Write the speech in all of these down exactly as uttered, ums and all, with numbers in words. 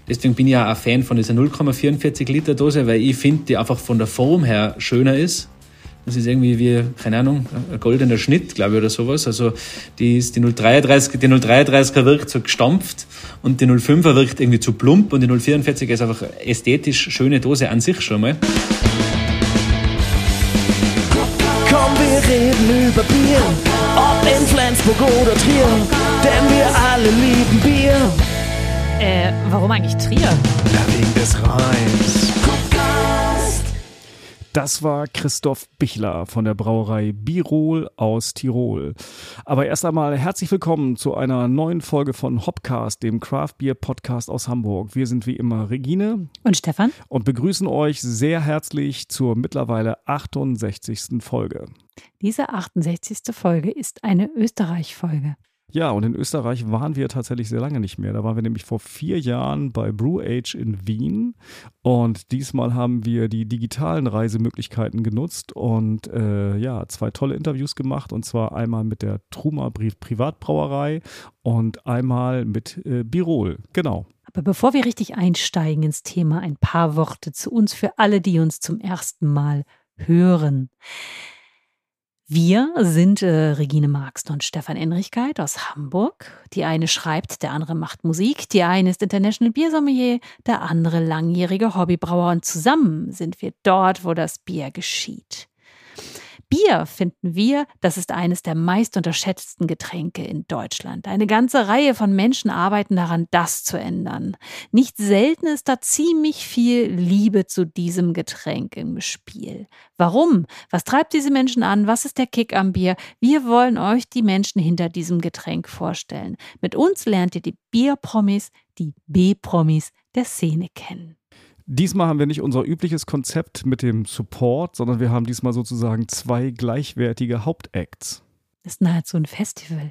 Deswegen bin ich ja auch ein Fan von dieser null Komma vierundvierzig Liter Dose, weil ich finde, die einfach von der Form her schöner ist. Das ist irgendwie wie, keine Ahnung, ein goldener Schnitt, glaube ich, oder sowas. Also die, ist, die null Komma dreiunddreißig, die null Komma dreiunddreißiger wirkt so gestampft und die null Komma fünfer wirkt irgendwie zu plump und die null Komma vierundvierziger ist einfach ästhetisch schöne Dose an sich schon mal. Komm, wir reden über Bier, ob in Flensburg oder Trier, denn wir alle lieben Bier. Äh, warum eigentlich Trier? Ja, wegen des Rheins. Das war Christoph Bichler von der Brauerei Birol aus Tirol. Aber erst einmal herzlich willkommen zu einer neuen Folge von Hopcast, dem Craft Beer Podcast aus Hamburg. Wir sind wie immer Regine und Stefan und begrüßen euch sehr herzlich zur mittlerweile achtundsechzigsten Folge. Diese achtundsechzigste Folge ist eine Österreich-Folge. Ja, und in Österreich waren wir tatsächlich sehr lange nicht mehr. Da waren wir nämlich vor vier Jahren bei Brew Age in Wien. Und diesmal haben wir die digitalen Reisemöglichkeiten genutzt und äh, ja, zwei tolle Interviews gemacht. Und zwar einmal mit der Truma Privatbrauerei und einmal mit äh, Birol. Genau. Aber bevor wir richtig einsteigen ins Thema, ein paar Worte zu uns für alle, die uns zum ersten Mal hören. Wir sind äh, Regine Marxen und Stefan Enrichkeit aus Hamburg. Die eine schreibt, der andere macht Musik. Die eine ist International Biersommelier, der andere langjähriger Hobbybrauer. Und zusammen sind wir dort, wo das Bier geschieht. Bier, finden wir, das ist eines der meist unterschätzten Getränke in Deutschland. Eine ganze Reihe von Menschen arbeiten daran, das zu ändern. Nicht selten ist da ziemlich viel Liebe zu diesem Getränk im Spiel. Warum? Was treibt diese Menschen an? Was ist der Kick am Bier? Wir wollen euch die Menschen hinter diesem Getränk vorstellen. Mit uns lernt ihr die Bierpromis, die B-Promis der Szene kennen. Diesmal haben wir nicht unser übliches Konzept mit dem Support, sondern wir haben diesmal sozusagen zwei gleichwertige Hauptacts. Das ist nahezu ein Festival.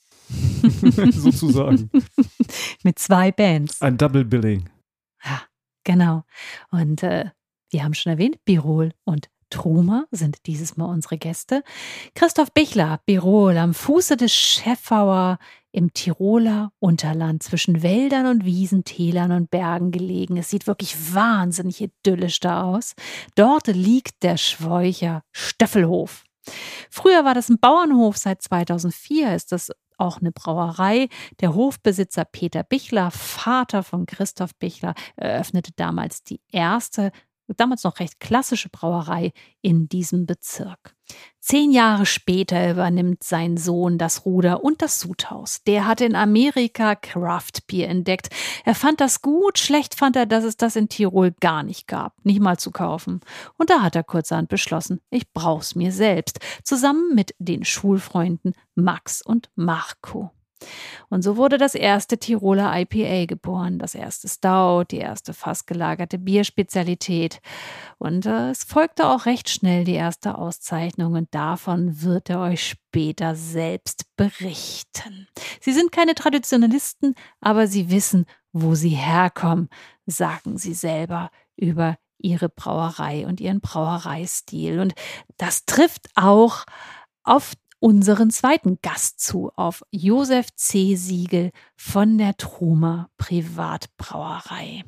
Sozusagen. Mit zwei Bands. Ein Double Billing. Ja, genau. Und äh, wir haben schon erwähnt, Birol und Truma sind dieses Mal unsere Gäste. Christoph Bichler, Birol, am Fuße des Schäffauer im Tiroler Unterland, zwischen Wäldern und Wiesen, Tälern und Bergen gelegen. Es sieht wirklich wahnsinnig idyllisch da aus. Dort liegt der Schweucher Stöffelhof. Früher war das ein Bauernhof, seit zweitausendvier ist das auch eine Brauerei. Der Hofbesitzer Peter Bichler, Vater von Christoph Bichler, eröffnete damals die erste, damals noch recht klassische Brauerei in diesem Bezirk. Zehn Jahre später übernimmt sein Sohn das Ruder und das Sudhaus. Der hatte in Amerika Craft Beer entdeckt. Er fand das gut, schlecht fand er, dass es das in Tirol gar nicht gab, nicht mal zu kaufen. Und da hat er kurzerhand beschlossen, ich brauch's mir selbst, zusammen mit den Schulfreunden Max und Marco. Und so wurde das erste Tiroler I P A geboren, das erste Stout, die erste fassgelagerte Bierspezialität. Und äh, es folgte auch recht schnell die erste Auszeichnung und davon wird er euch später selbst berichten. Sie sind keine Traditionalisten, aber sie wissen, wo sie herkommen, sagen sie selber über ihre Brauerei und ihren Brauereistil. Und das trifft auch auf unseren zweiten Gast zu, auf Josef C. Siegel von der Truma Privatbrauerei.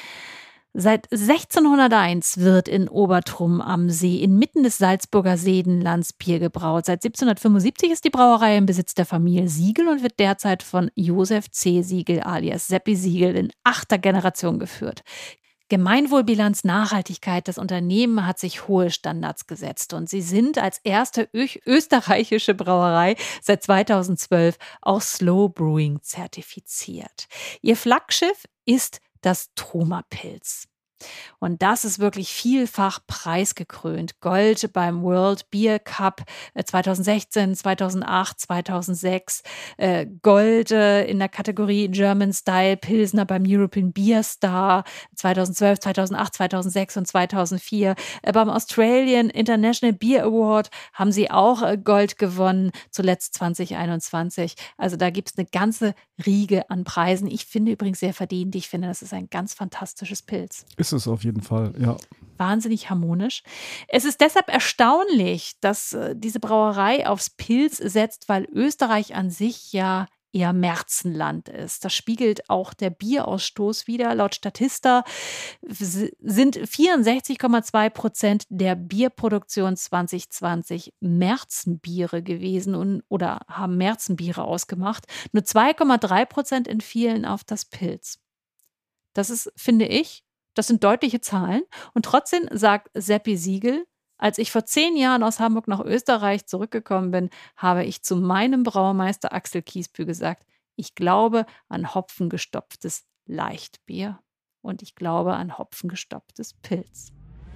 Seit sechzehnhunderteins wird in Obertrum am See inmitten des Salzburger Seenlands Bier gebraut. Seit siebzehnhundertfünfundsiebzig ist die Brauerei im Besitz der Familie Siegel und wird derzeit von Josef C. Siegel alias Seppi Siegel in achter Generation geführt. Gemeinwohlbilanz, Nachhaltigkeit, das Unternehmen hat sich hohe Standards gesetzt und sie sind als erste ö- österreichische Brauerei seit zweitausendzwölf auch Slow Brewing zertifiziert. Ihr Flaggschiff ist das Truma Pils. Und das ist wirklich vielfach preisgekrönt. Gold beim World Beer Cup zweitausendsechzehn, zweitausendacht, zweitausendsechs. Äh, Gold äh, in der Kategorie German Style Pilsner beim European Beer Star zweitausendzwölf, zweitausendacht, zweitausendsechs und zweitausendvier. Äh, beim Australian International Beer Award haben sie auch äh, Gold gewonnen, zuletzt zwanzig einundzwanzig. Also da gibt es eine ganze Riege an Preisen. Ich finde übrigens sehr verdient. Ich finde, das ist ein ganz fantastisches Pilz. Ist es auf jeden Fall, ja. Wahnsinnig harmonisch. Es ist deshalb erstaunlich, dass äh, diese Brauerei aufs Pils setzt, weil Österreich an sich ja eher Märzenland ist. Das spiegelt auch der Bierausstoß wider. Laut Statista sind vierundsechzig Komma zwei Prozent der Bierproduktion zwanzig zwanzig Märzenbiere gewesen und, oder haben Märzenbiere ausgemacht. Nur zwei Komma drei Prozent entfielen auf das Pils. Das ist, finde ich, das sind deutliche Zahlen. Und trotzdem sagt Seppi Siegel, als ich vor zehn Jahren aus Hamburg nach Österreich zurückgekommen bin, habe ich zu meinem Braumeister Axel Kiesbühl gesagt, ich glaube an hopfengestopftes Leichtbier und ich glaube an hopfengestopftes Pils.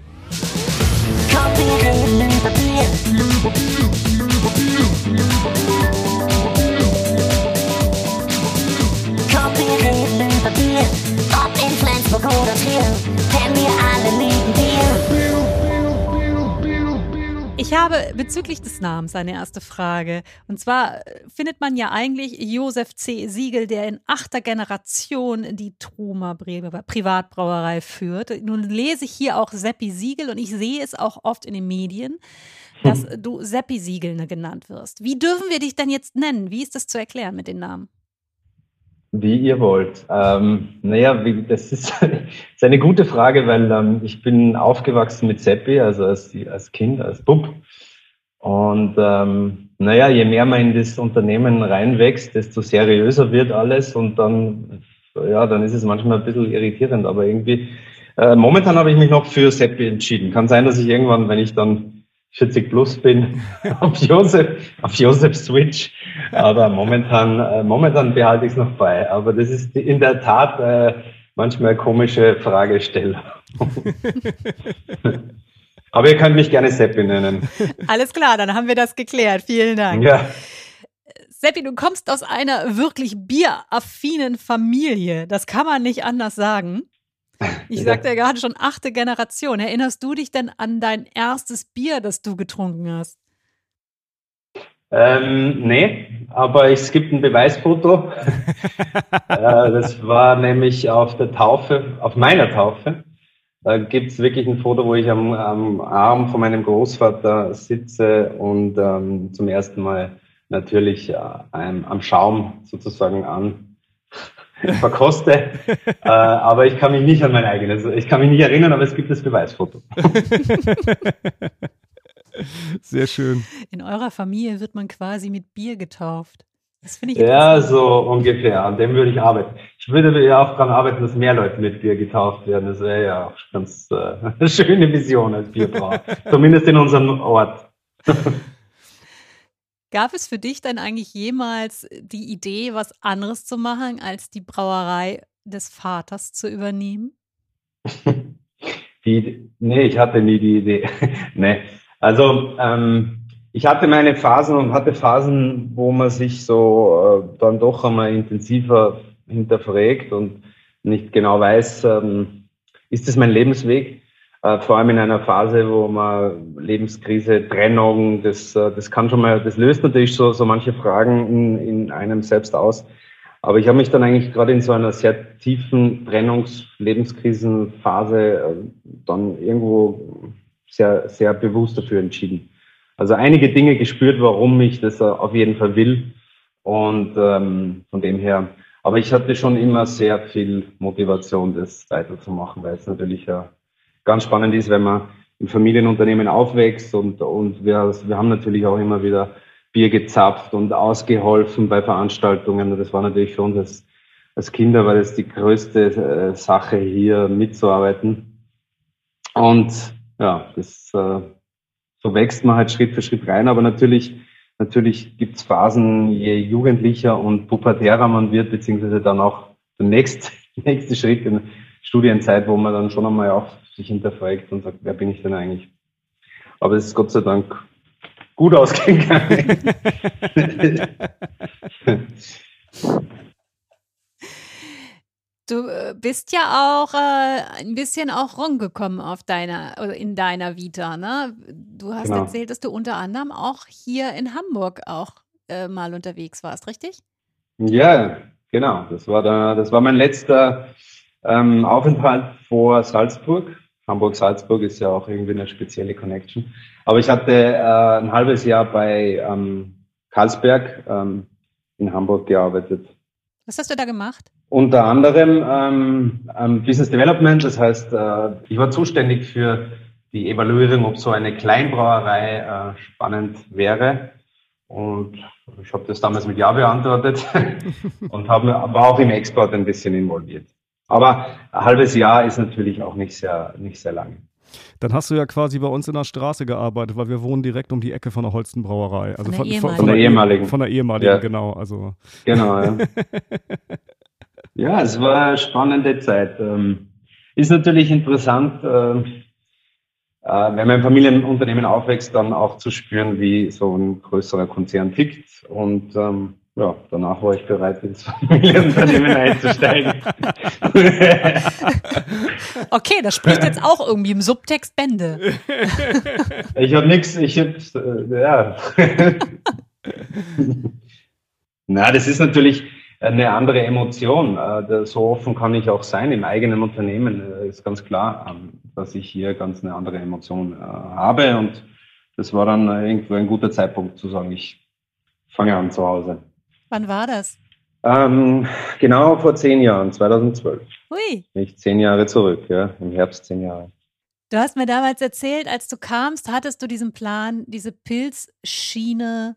Ob in Flensburg oder Trier, denn wir alle lieben Bier. Ich habe bezüglich des Namens eine erste Frage. Und zwar findet man ja eigentlich Josef C. Siegel, der in achter Generation die Truma Privatbrauerei führt. Nun lese ich hier auch Seppi Siegel und ich sehe es auch oft in den Medien, dass du Seppi Siegel genannt wirst. Wie dürfen wir dich denn jetzt nennen? Wie ist das zu erklären mit den Namen? Wie ihr wollt. Ähm, naja, wie, das ist, das ist eine gute Frage, weil ähm, ich bin aufgewachsen mit Seppi, also als, als Kind, als Bub. Und ähm, naja, je mehr man in das Unternehmen reinwächst, desto seriöser wird alles und dann, ja, dann ist es manchmal ein bisschen irritierend, aber irgendwie, äh, momentan habe ich mich noch für Seppi entschieden. Kann sein, dass ich irgendwann, wenn ich dann vierzig plus bin, auf Josef, auf Josef switch. Aber momentan, äh, momentan behalte ich es noch bei. Aber das ist in der Tat äh, manchmal eine komische Fragestellung. Aber ihr könnt mich gerne Seppi nennen. Alles klar, dann haben wir das geklärt. Vielen Dank. Ja. Seppi, du kommst aus einer wirklich bieraffinen Familie. Das kann man nicht anders sagen. Ich sagte ja gerade schon achte Generation. Erinnerst du dich denn an dein erstes Bier, das du getrunken hast? Ähm, nee, aber es gibt ein Beweisfoto. äh, das war nämlich auf der Taufe, auf meiner Taufe. Da gibt es wirklich ein Foto, wo ich am, am Arm von meinem Großvater sitze und ähm, zum ersten Mal natürlich äh, am, am Schaum sozusagen an verkoste, äh, aber ich kann mich nicht an mein eigenes, ich kann mich nicht erinnern, aber es gibt das Beweisfoto. Sehr schön. In eurer Familie wird man quasi mit Bier getauft. Das finde ich ja, so ungefähr. An dem würde ich arbeiten. Ich würde ja auch daran arbeiten, dass mehr Leute mit Bier getauft werden. Das wäre ja auch ganz äh, eine schöne Vision als Bierbrauer. Zumindest in unserem Ort. Gab es für dich dann eigentlich jemals die Idee, was anderes zu machen, als die Brauerei des Vaters zu übernehmen? Die, nee, ich hatte nie die Idee. nee. Also ähm, ich hatte meine Phasen und hatte Phasen, wo man sich so äh, dann doch einmal intensiver hinterfragt und nicht genau weiß, ähm, ist das mein Lebensweg? Äh, vor allem in einer Phase, wo man Lebenskrise, Trennung, das, äh, das kann schon mal, das löst natürlich so, so manche Fragen in, in einem selbst aus. Aber ich habe mich dann eigentlich gerade in so einer sehr tiefen Trennungs-Lebenskrisenphase äh, dann irgendwo sehr, sehr bewusst dafür entschieden. Also einige Dinge gespürt, warum ich das äh, auf jeden Fall will. Und ähm, von dem her, aber ich hatte schon immer sehr viel Motivation, das weiterzumachen, weil es natürlich ja ganz spannend ist, wenn man im Familienunternehmen aufwächst und, und wir, wir haben natürlich auch immer wieder Bier gezapft und ausgeholfen bei Veranstaltungen. Und das war natürlich für uns als, als Kinder, war das die größte äh, Sache, hier mitzuarbeiten. Und ja, das, äh, so wächst man halt Schritt für Schritt rein. Aber natürlich, natürlich gibt's Phasen, je jugendlicher und pubertärer man wird, beziehungsweise dann auch der nächste, nächste Schritt in Studienzeit, wo man dann schon einmal auch sich hinterfragt und sagt, wer bin ich denn eigentlich? Aber es ist Gott sei Dank gut ausgegangen. Du bist ja auch äh, ein bisschen auch rumgekommen auf deiner, oder in deiner Vita, ne? Du hast Genau. erzählt, dass du unter anderem auch hier in Hamburg auch äh, mal unterwegs warst, richtig? Ja, genau. Das war da, das war mein letzter ähm, Aufenthalt vor Salzburg. Hamburg-Salzburg ist ja auch irgendwie eine spezielle Connection. Aber ich hatte äh, ein halbes Jahr bei ähm, Carlsberg ähm, in Hamburg gearbeitet. Was hast du da gemacht? Unter anderem ähm, ähm, Business Development, das heißt, äh, ich war zuständig für die Evaluierung, ob so eine Kleinbrauerei äh, spannend wäre. Und ich habe das damals mit Ja beantwortet und hab, war auch im Export ein bisschen involviert. Aber ein halbes Jahr ist natürlich auch nicht sehr, nicht sehr lange. Dann hast du ja quasi bei uns in der Straße gearbeitet, weil wir wohnen direkt um die Ecke von der Holstenbrauerei. Also Von der von, ehemaligen. Von der ehemaligen. Von der ehemaligen, Ja. genau. Also. Genau, ja. Ja, es war eine spannende Zeit. Ähm, ist natürlich interessant, äh, äh, wenn man im Familienunternehmen aufwächst, dann auch zu spüren, wie so ein größerer Konzern tickt. Und ähm, ja, danach war ich bereit, ins Familienunternehmen einzusteigen. Okay, das spricht jetzt auch irgendwie im Subtext Bände. Ich habe nichts, ich hab, äh, ja. Na, das ist natürlich eine andere Emotion. Äh, so offen kann ich auch sein im eigenen Unternehmen. Äh, ist ganz klar, ähm, dass ich hier ganz eine andere Emotion äh, habe. Und das war dann äh, irgendwo ein guter Zeitpunkt zu sagen, ich fange an zu Hause. Wann war das? Ähm, genau vor zehn Jahren, zweitausendzwölf. Hui. Nicht zehn Jahre zurück, ja, im Herbst zehn Jahre. Du hast mir damals erzählt, als du kamst, hattest du diesen Plan, diese Pilzschiene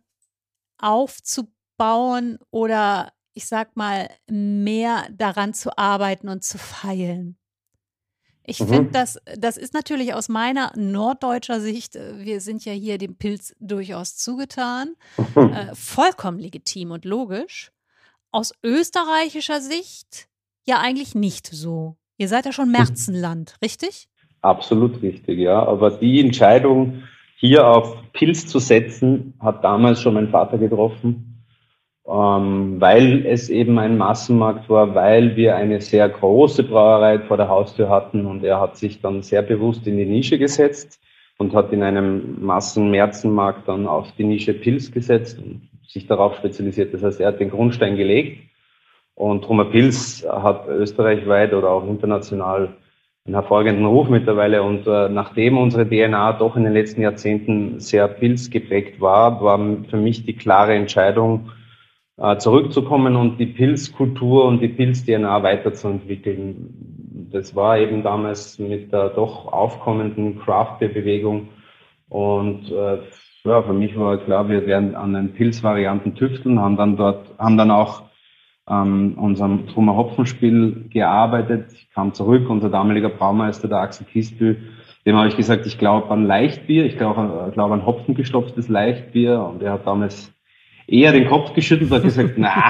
aufzubauen oder ich sag mal, mehr daran zu arbeiten und zu feilen. Ich Mhm. finde, das, das ist natürlich aus meiner norddeutscher Sicht, äh, wir sind ja hier dem Pilz durchaus zugetan, äh, vollkommen legitim und logisch. Aus österreichischer Sicht ja eigentlich nicht so. Ihr seid ja schon Märzenland, richtig? Absolut richtig, ja. Aber die Entscheidung, hier auf Pilz zu setzen, hat damals schon mein Vater getroffen, ähm, weil es eben ein Massenmarkt war, weil wir eine sehr große Brauerei vor der Haustür hatten und er hat sich dann sehr bewusst in die Nische gesetzt und hat in einem Massen-Märzenmarkt dann auf die Nische Pilz gesetzt und sich darauf spezialisiert. Das heißt, er hat den Grundstein gelegt und Truma Pils hat österreichweit oder auch international einen hervorragenden Ruf mittlerweile. Und äh, nachdem unsere D N A doch in den letzten Jahrzehnten sehr pilzgeprägt war, war für mich die klare Entscheidung, äh, zurückzukommen und die Pilzkultur und die Pilz-D N A weiterzuentwickeln. Das war eben damals mit der doch aufkommenden Craft-Beer-Bewegung. Und äh, ja, für mich war klar, wir werden an den Pilzvarianten tüfteln, haben dann dort, haben dann auch an ähm, unserem Truma Hopfenspiel gearbeitet. Ich kam zurück, unser damaliger Braumeister, der Axel Kiesbühl, dem habe ich gesagt, ich glaube an Leichtbier, ich glaube glaub an hopfengestopftes Leichtbier. Und er hat damals eher den Kopf geschüttelt und hat gesagt, na.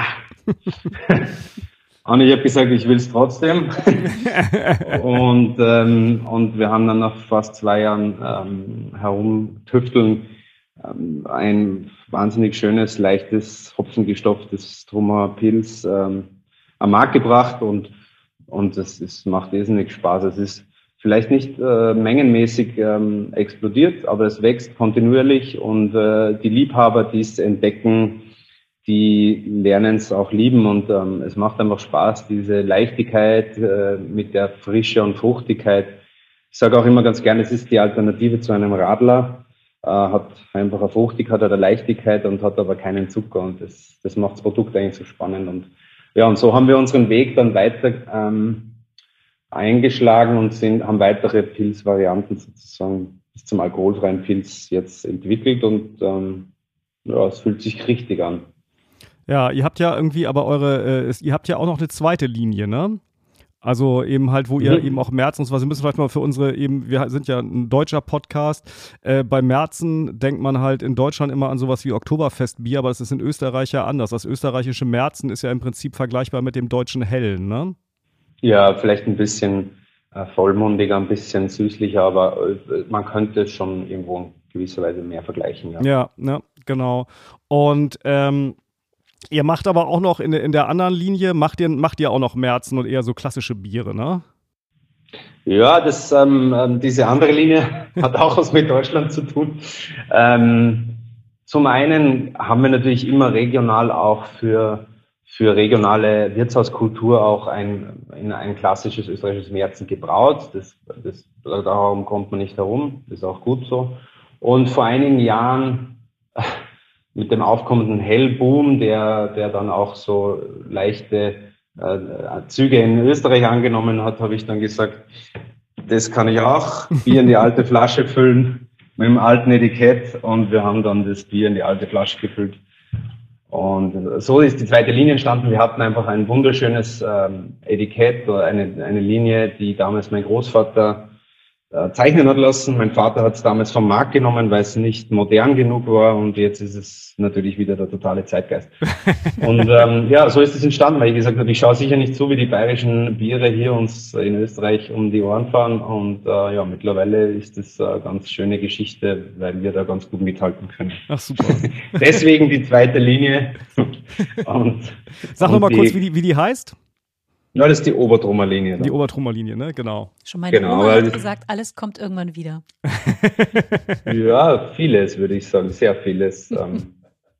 Und ich habe gesagt, ich will es trotzdem. und, ähm, und wir haben dann nach fast zwei Jahren ähm, herumtüfteln ähm, ein wahnsinnig schönes, leichtes, hopfengestopftes Truma Pils ähm, am Markt gebracht und und es ist, macht irrsinnig Spaß. Es ist vielleicht nicht äh, mengenmäßig ähm, explodiert, aber es wächst kontinuierlich und äh, die Liebhaber, die es entdecken, die lernen es auch lieben und ähm, es macht einfach Spaß, diese Leichtigkeit äh, mit der Frische und Fruchtigkeit. Ich sage auch immer ganz gerne, es ist die Alternative zu einem Radler. Äh, hat einfach eine Fruchtigkeit oder eine Leichtigkeit und hat aber keinen Zucker und das, das macht das Produkt eigentlich so spannend. Und ja, und so haben wir unseren Weg dann weiter ähm, eingeschlagen und sind, haben weitere Pilzvarianten sozusagen bis zum alkoholfreien Pilz jetzt entwickelt und ähm, ja, es fühlt sich richtig an. Ja, ihr habt ja irgendwie aber eure, äh, ihr habt ja auch noch eine zweite Linie, ne? Also eben halt, wo ihr mhm. eben auch Märzen und so was, wir müssen vielleicht mal für unsere eben, wir sind ja ein deutscher Podcast, äh, bei Märzen denkt man halt in Deutschland immer an sowas wie Oktoberfestbier, aber das ist in Österreich ja anders. Das österreichische Märzen ist ja im Prinzip vergleichbar mit dem deutschen Hellen, ne? Ja, vielleicht ein bisschen äh, vollmundiger, ein bisschen süßlicher, aber äh, man könnte es schon irgendwo in gewisser Weise mehr vergleichen, ja. Ja, ne, genau. Und ähm, ihr macht aber auch noch in, in der anderen Linie, macht ihr, macht ihr auch noch Märzen und eher so klassische Biere, ne? Ja, das, ähm, diese andere Linie hat auch was mit Deutschland zu tun. Ähm, zum einen haben wir natürlich immer regional auch für, für regionale Wirtshauskultur auch ein, in ein klassisches österreichisches Märzen gebraut. Das, das, darum kommt man nicht herum, das ist auch gut so. Und vor einigen Jahren mit dem aufkommenden Hellboom, der, der dann auch so leichte äh, Züge in Österreich angenommen hat, habe ich dann gesagt, das kann ich auch, Bier in die alte Flasche füllen mit dem alten Etikett, und wir haben dann das Bier in die alte Flasche gefüllt. Und so ist die zweite Linie entstanden. Wir hatten einfach ein wunderschönes ähm, Etikett oder eine, eine Linie, die damals mein Großvater äh, zeichnen hat lassen. Mein Vater hat es damals vom Markt genommen, weil es nicht modern genug war, und jetzt ist es natürlich wieder der totale Zeitgeist. Und ähm, ja, so ist es entstanden, weil ich gesagt habe, ich schaue sicher nicht so, wie die bayerischen Biere hier uns in Österreich um die Ohren fahren, und äh, ja, mittlerweile ist das eine ganz schöne Geschichte, weil wir da ganz gut mithalten können. Ach, super. Deswegen die zweite Linie. Und, Sag nochmal kurz, wie die, wie die heißt. Ja, das ist die Obertrummer Linie. Die Obertrummer Linie, ne? Genau. Schon meine Genau, Oma weil- hat gesagt, alles kommt irgendwann wieder. Ja, vieles, würde ich sagen, sehr vieles. Ähm,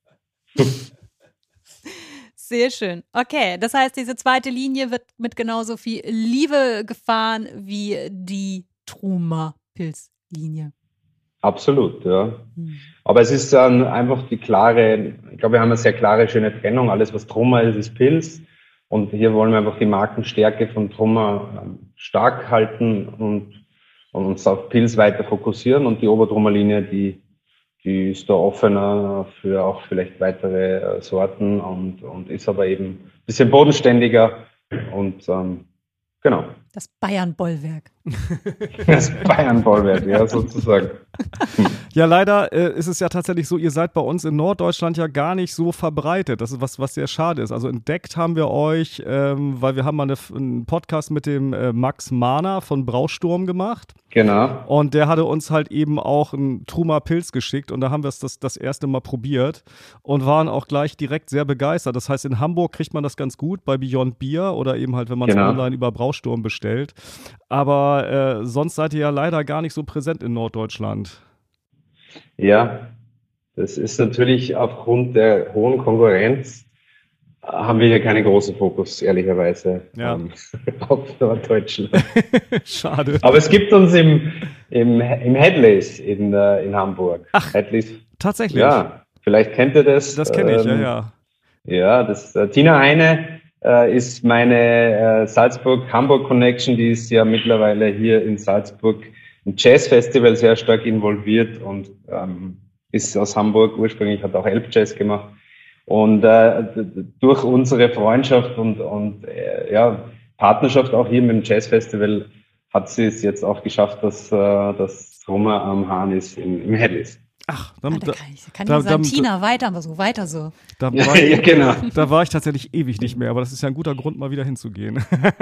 Sehr schön. Okay, das heißt, diese zweite Linie wird mit genauso viel Liebe gefahren wie die Truma Pilzlinie. absolut, ja. Hm. Aber es ist dann einfach die klare, ich glaube, wir haben eine sehr klare, schöne Trennung. Alles, was Trummer ist, ist Pils. Und hier wollen wir einfach die Markenstärke von Trummer ähm, stark halten und, und uns auf Pils weiter fokussieren. Und die Obertrummer Linie, die, die ist da offener für auch vielleicht weitere äh, Sorten und, und ist aber eben ein bisschen bodenständiger. Und ähm, genau, Das Bayern-Bollwerk. das Bayern-Bollwerk, ja, sozusagen. Ja, leider äh, ist es ja tatsächlich so, ihr seid bei uns in Norddeutschland ja gar nicht so verbreitet. Das ist was, was sehr schade ist. Also entdeckt haben wir euch, ähm, weil wir haben mal eine, einen Podcast mit dem äh, Max Mahner von Brausturm gemacht. Genau. Und der hatte uns halt eben auch einen Truma Pilz geschickt, und da haben wir es das, das erste Mal probiert und waren auch gleich direkt sehr begeistert. Das heißt, in Hamburg kriegt man das ganz gut bei Beyond Beer oder eben halt, wenn man es Genau. online über Brausturm bestellt. Aber äh, sonst seid ihr ja leider gar nicht so präsent in Norddeutschland. Ja, das ist natürlich aufgrund der hohen Konkurrenz, äh, haben wir hier keinen großen Fokus, ehrlicherweise, Ja. ähm, auf Norddeutschland. Schade. Aber es gibt uns im, im, im Headleys in, äh, in Hamburg. Ach, Headleys, Tatsächlich. ja, vielleicht kennt ihr das. Das kenne ich, ja, ähm, ja. Ja, das, äh, Tina Heine äh, ist meine äh, Salzburg-Hamburg-Connection, die ist ja mittlerweile hier in Salzburg im Jazzfestival sehr stark involviert und ähm, ist aus Hamburg ursprünglich, hat auch Elbjazz gemacht. Und äh, d- d- durch unsere Freundschaft und, und äh, ja, Partnerschaft auch hier mit dem Jazzfestival hat sie es jetzt auch geschafft, dass, äh, dass Trummer am Hahn ist im, im Headleys. Ach, Ah, dann, da da, kann ich, da kann da- ich sagen, da- Tina, weiter, aber so, weiter so. da, Ja, war ja, ich, genau. da war ich tatsächlich ewig nicht mehr, aber das ist ja ein guter Grund, mal wieder hinzugehen.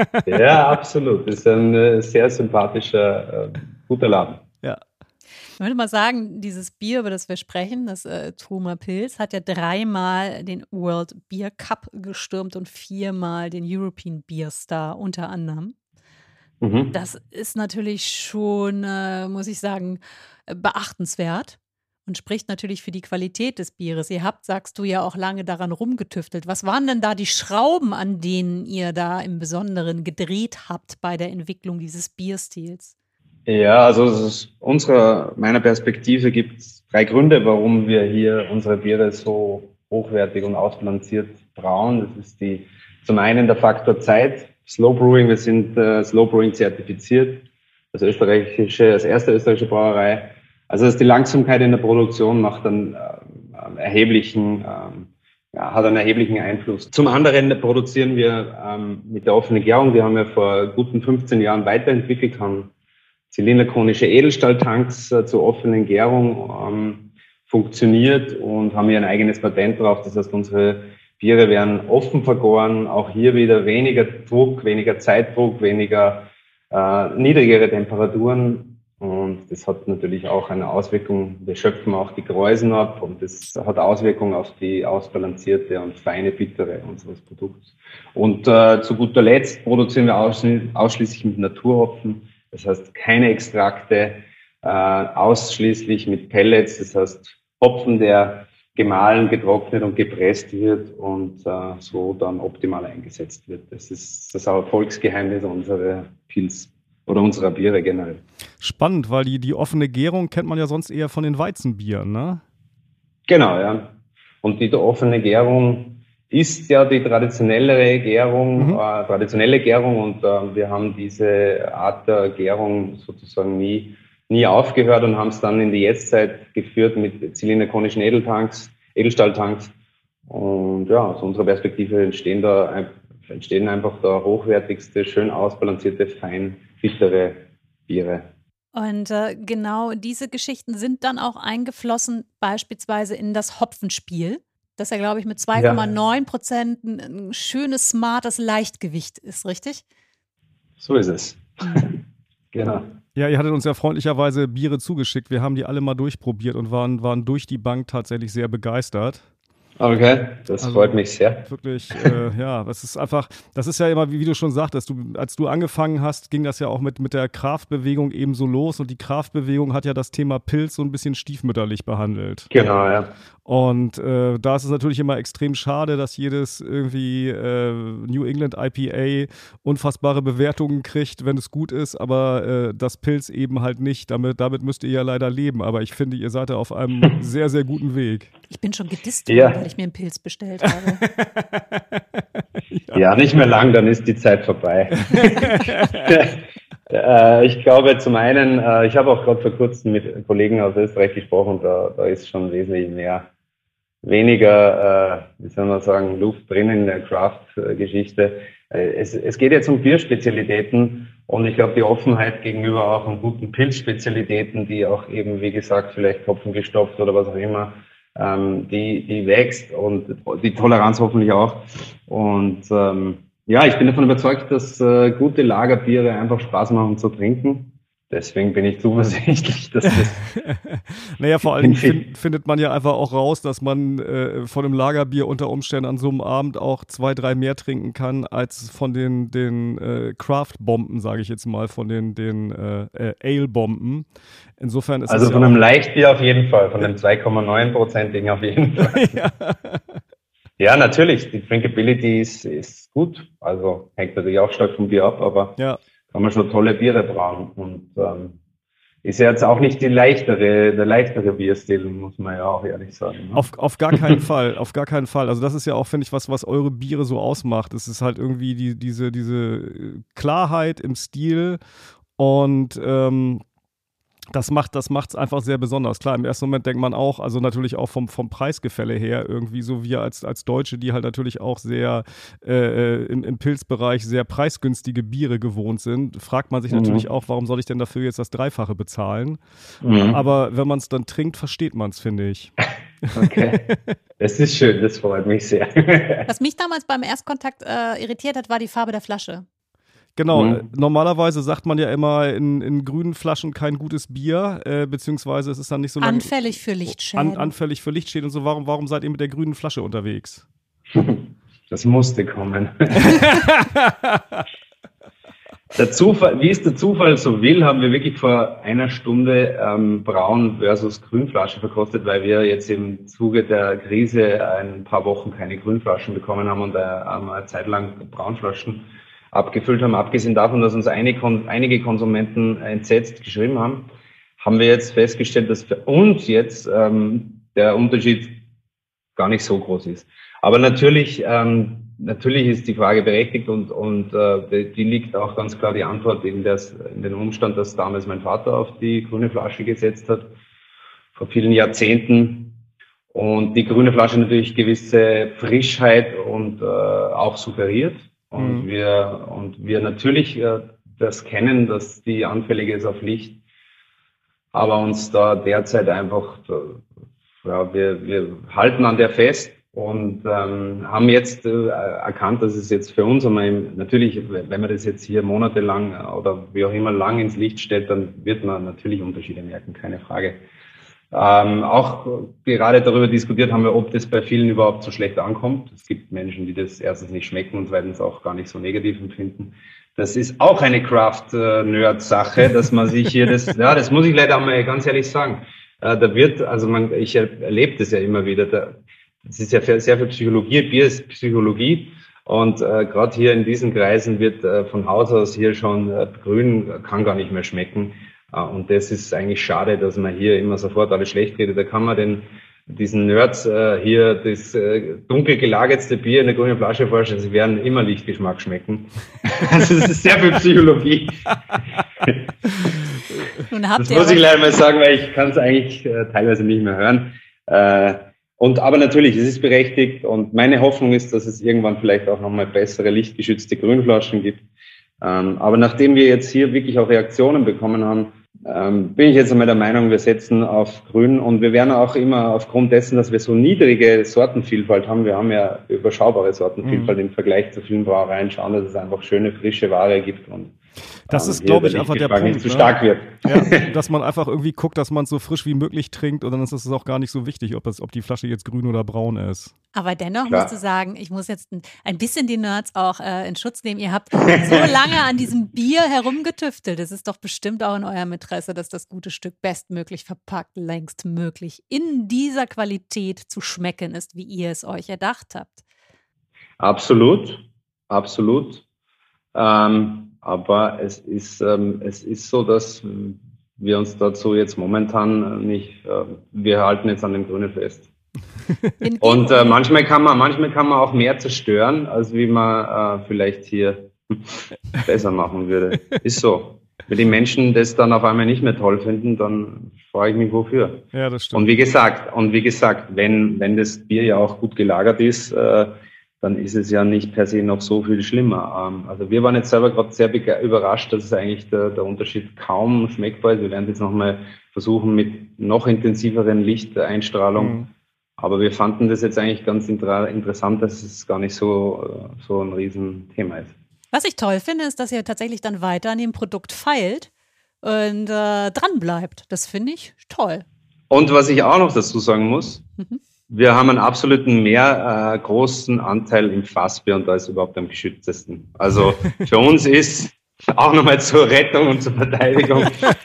Ja, absolut. Das ist ein äh, sehr sympathischer, äh, guter Laden. Ja. Ich würde mal sagen, dieses Bier, über das wir sprechen, das äh, Truma Pils, hat ja dreimal den World Beer Cup gestürmt und viermal den European Beer Star unter anderem. Mhm. Das ist natürlich schon, äh, muss ich sagen, äh, beachtenswert und spricht natürlich für die Qualität des Bieres. Ihr habt, sagst du, ja auch lange daran rumgetüftelt. Was waren denn da die Schrauben, an denen ihr da im Besonderen gedreht habt bei der Entwicklung dieses Bierstils? Ja, also es ist unserer, meiner Perspektive gibt es drei Gründe, warum wir hier unsere Biere so hochwertig und ausbalanciert brauen. Das ist die, zum einen der Faktor Zeit, Slow Brewing. Wir sind äh, Slow Brewing zertifiziert, als österreichische, als erste österreichische Brauerei. Also das ist die Langsamkeit in der Produktion macht einen äh, erheblichen, ähm, ja, hat einen erheblichen Einfluss. Zum anderen produzieren wir ähm, mit der offenen Gärung, die haben wir vor guten fünfzehn Jahren weiterentwickelt, haben zylinderkonische Edelstahltanks äh, zur offenen Gärung ähm, funktioniert und haben hier ein eigenes Patent drauf. Das heißt, unsere Biere werden offen vergoren, auch hier wieder weniger Druck, weniger Zeitdruck, weniger äh, niedrigere Temperaturen. Und das hat natürlich auch eine Auswirkung. Wir schöpfen auch die Gräusen ab und das hat Auswirkungen auf die ausbalancierte und feine Bittere unseres Produkts. Und äh, zu guter Letzt produzieren wir ausschli- ausschließlich mit Naturhopfen. Das heißt, keine Extrakte, äh, ausschließlich mit Pellets. Das heißt, Hopfen, der gemahlen, getrocknet und gepresst wird und äh, so dann optimal eingesetzt wird. Das ist das Erfolgsgeheimnis unserer Pils oder unserer Biere generell. Spannend, weil die, die offene Gärung kennt man ja sonst eher von den Weizenbieren, ne? Genau, ja. Und die offene Gärung ist ja die traditionellere Gärung, Mhm. äh, traditionelle Gärung und äh, wir haben diese Art der Gärung sozusagen nie, nie aufgehört und haben es dann in die Jetztzeit geführt mit zylinderkonischen Edeltanks, Edelstahltanks. Und ja, aus unserer Perspektive entstehen da ein- entstehen einfach da hochwertigste, schön ausbalancierte, fein bittere Biere. Und äh, genau diese Geschichten sind dann auch eingeflossen, beispielsweise in das Hopfenspiel, das ja, glaube ich, mit zwei Komma neun Prozent ein, ein schönes, smartes Leichtgewicht ist, richtig? So ist es. Genau. Ja, ihr hattet uns ja freundlicherweise Biere zugeschickt. Wir haben die alle mal durchprobiert und waren, waren durch die Bank tatsächlich sehr begeistert. Okay, das Also, freut mich sehr. Wirklich, äh, ja, das ist einfach, das ist ja immer, wie, wie du schon sagtest, du, als du angefangen hast, ging das ja auch mit, mit der Craft-Bewegung ebenso los und die Craft-Bewegung hat ja das Thema Pilz so ein bisschen stiefmütterlich behandelt. Genau, ja. Und äh, da ist es natürlich immer extrem schade, dass jedes irgendwie äh, New England I P A unfassbare Bewertungen kriegt, wenn es gut ist, aber äh, das Pilz eben halt nicht. Damit, damit müsst ihr ja leider leben. Aber ich finde, ihr seid da auf einem sehr, sehr guten Weg. Ich bin schon gedisst, Ja. weil ich mir einen Pilz bestellt habe. Ja, ja nicht mehr lang, dann ist die Zeit vorbei. äh, ich glaube zum einen, äh, ich habe auch gerade vor kurzem mit Kollegen aus Österreich gesprochen, da, da ist schon wesentlich mehr, weniger, äh, wie soll man sagen, Luft drin in der Craft-Geschichte. Äh, es, es geht jetzt um Bierspezialitäten und ich glaube, die Offenheit gegenüber auch um guten Pilzspezialitäten, die auch eben, wie gesagt, vielleicht Hopfen gestopft oder was auch immer, ähm, die, die wächst und die Toleranz hoffentlich auch. Und ähm, ja, ich bin davon überzeugt, dass äh, gute Lagerbiere einfach Spaß machen zu trinken. Deswegen bin ich zuversichtlich, dass das Naja, vor allem find, findet man ja einfach auch raus, dass man äh, von einem Lagerbier unter Umständen an so einem Abend auch zwei, drei mehr trinken kann, als von den, den äh, Craft-Bomben, sage ich jetzt mal, von den, den äh, äh, Ale-Bomben. Insofern ist also es von ja einem auch, Leichtbier auf jeden Fall, von dem zwei Komma neun Prozentigen auf jeden Fall. ja. Ja, natürlich, die Drinkability ist, ist gut. Also hängt natürlich auch stark vom Bier ab, aber Ja. kann man schon tolle Biere brauen. Und ähm, ist ja jetzt auch nicht die leichtere, der leichtere Bierstil, muss man ja auch ehrlich sagen. Ne? Auf, auf gar keinen Fall, auf gar keinen Fall. Also das ist ja auch, finde ich, was, was eure Biere so ausmacht. Es ist halt irgendwie die, diese, diese Klarheit im Stil und ähm, das macht das macht's einfach sehr besonders. Klar, im ersten Moment denkt man auch, also natürlich auch vom, vom Preisgefälle her irgendwie so wir als, als Deutsche, die halt natürlich auch sehr äh, im, im Pilzbereich sehr preisgünstige Biere gewohnt sind, fragt man sich Mhm. natürlich auch, warum soll ich denn dafür jetzt das Dreifache bezahlen? Mhm. Aber wenn man es dann trinkt, versteht man es, finde ich. Okay. Das ist schön, das freut mich sehr. Was mich damals beim Erstkontakt äh, irritiert hat, war die Farbe der Flasche. Genau, Mhm. äh, normalerweise sagt man ja immer in, in grünen Flaschen kein gutes Bier, äh, beziehungsweise es ist dann nicht so lang, Anfällig für Lichtschäden. an, anfällig für Lichtschäden und so. Warum, warum seid ihr mit der grünen Flasche unterwegs? Das musste kommen. Der Zufall, wie es der Zufall so will, haben wir wirklich vor einer Stunde ähm, Braun versus Grünflasche verkostet, weil wir jetzt im Zuge der Krise ein paar Wochen keine Grünflaschen bekommen haben und äh, eine Zeit lang Braunflaschen abgefüllt haben. Abgesehen davon, dass uns einige, einige Konsumenten entsetzt geschrieben haben, haben wir jetzt festgestellt, dass für uns jetzt ähm, der Unterschied gar nicht so groß ist. Aber natürlich, ähm, natürlich ist die Frage berechtigt und, und äh, die liegt auch ganz klar die Antwort in, das, in den Umstand, dass damals mein Vater auf die grüne Flasche gesetzt hat, vor vielen Jahrzehnten. Und die grüne Flasche natürlich gewisse Frischheit und äh, auch suggeriert. Und Mhm. wir, und wir natürlich äh, das kennen, dass die anfällig ist auf Licht, aber uns da derzeit einfach, äh, ja, wir, wir halten an der fest und ähm, haben jetzt äh, erkannt, dass es jetzt für uns einmal im, natürlich, wenn man das jetzt hier monatelang oder wie auch immer lang ins Licht stellt, dann wird man natürlich Unterschiede merken, keine Frage. Ähm, auch gerade darüber diskutiert haben wir, ob das bei vielen überhaupt so schlecht ankommt. Es gibt Menschen, die das erstens nicht schmecken und zweitens auch gar nicht so negativ empfinden. Das ist auch eine Craft-Nerd-Sache, dass man sich hier das, ja, das muss ich leider mal ganz ehrlich sagen. Äh, da wird, also man, ich erlebe das ja immer wieder, da, das ist ja sehr viel Psychologie, Bier ist Psychologie. Und äh, gerade hier in diesen Kreisen wird äh, von Haus aus hier schon äh, grün, kann gar nicht mehr schmecken. Und das ist eigentlich schade, dass man hier immer sofort alles schlecht redet. Da kann man den diesen Nerds äh, hier das äh, dunkel gelagertste Bier in der grünen Flasche vorstellen, sie werden immer Lichtgeschmack schmecken. Also es ist sehr viel Psychologie. Nun habt das ihr muss ich leider mal sagen, weil ich kann es eigentlich äh, teilweise nicht mehr hören. Äh, und aber natürlich, es ist berechtigt und meine Hoffnung ist, dass es irgendwann vielleicht auch nochmal bessere lichtgeschützte Grünflaschen gibt. Ähm, aber nachdem wir jetzt hier wirklich auch Reaktionen bekommen haben, ähm, bin ich jetzt einmal der Meinung, wir setzen auf Grün und wir werden auch immer aufgrund dessen, dass wir so niedrige Sortenvielfalt haben, wir haben ja überschaubare Sortenvielfalt mhm. im Vergleich zu vielen Brauereien, schauen, dass es einfach schöne, frische Ware gibt und das ist, glaube ich, einfach der Punkt, nicht zu stark wird. Ja, dass man einfach irgendwie guckt, dass man es so frisch wie möglich trinkt und dann ist es auch gar nicht so wichtig, ob, das, ob die Flasche jetzt grün oder braun ist. Aber dennoch Klar. musst du sagen, ich muss jetzt ein, ein bisschen die Nerds auch äh, in Schutz nehmen. Ihr habt so lange an diesem Bier herumgetüftelt. Es ist doch bestimmt auch in eurem Interesse, dass das gute Stück bestmöglich verpackt, längstmöglich in dieser Qualität zu schmecken ist, wie ihr es euch erdacht habt. Absolut, absolut. Ähm, Aber es ist, ähm, es ist so, dass wir uns dazu jetzt momentan nicht, äh, wir halten jetzt an dem Grünen fest. Und äh, manchmal kann man, manchmal kann man auch mehr zerstören, als wie man äh, vielleicht hier besser machen würde. Ist so. Wenn die Menschen das dann auf einmal nicht mehr toll finden, dann frage ich mich, wofür. Ja, das stimmt. Und wie gesagt, und wie gesagt, wenn, wenn das Bier ja auch gut gelagert ist, äh, dann ist es ja nicht per se noch so viel schlimmer. Also wir waren jetzt selber gerade sehr überrascht, dass es eigentlich der, der Unterschied kaum schmeckbar ist. Wir werden jetzt nochmal versuchen mit noch intensiveren Lichteinstrahlung. Mhm. Aber wir fanden das jetzt eigentlich ganz inter- interessant, dass es gar nicht so, so ein Riesenthema ist. Was ich toll finde, ist, dass ihr tatsächlich dann weiter an dem Produkt feilt und äh, dran bleibt. Das finde ich toll. Und was ich auch noch dazu sagen muss, mhm. wir haben einen absoluten mehr äh, großen Anteil im Fassbier und da ist überhaupt am geschütztesten. Also für uns ist, auch nochmal zur Rettung und zur Verteidigung,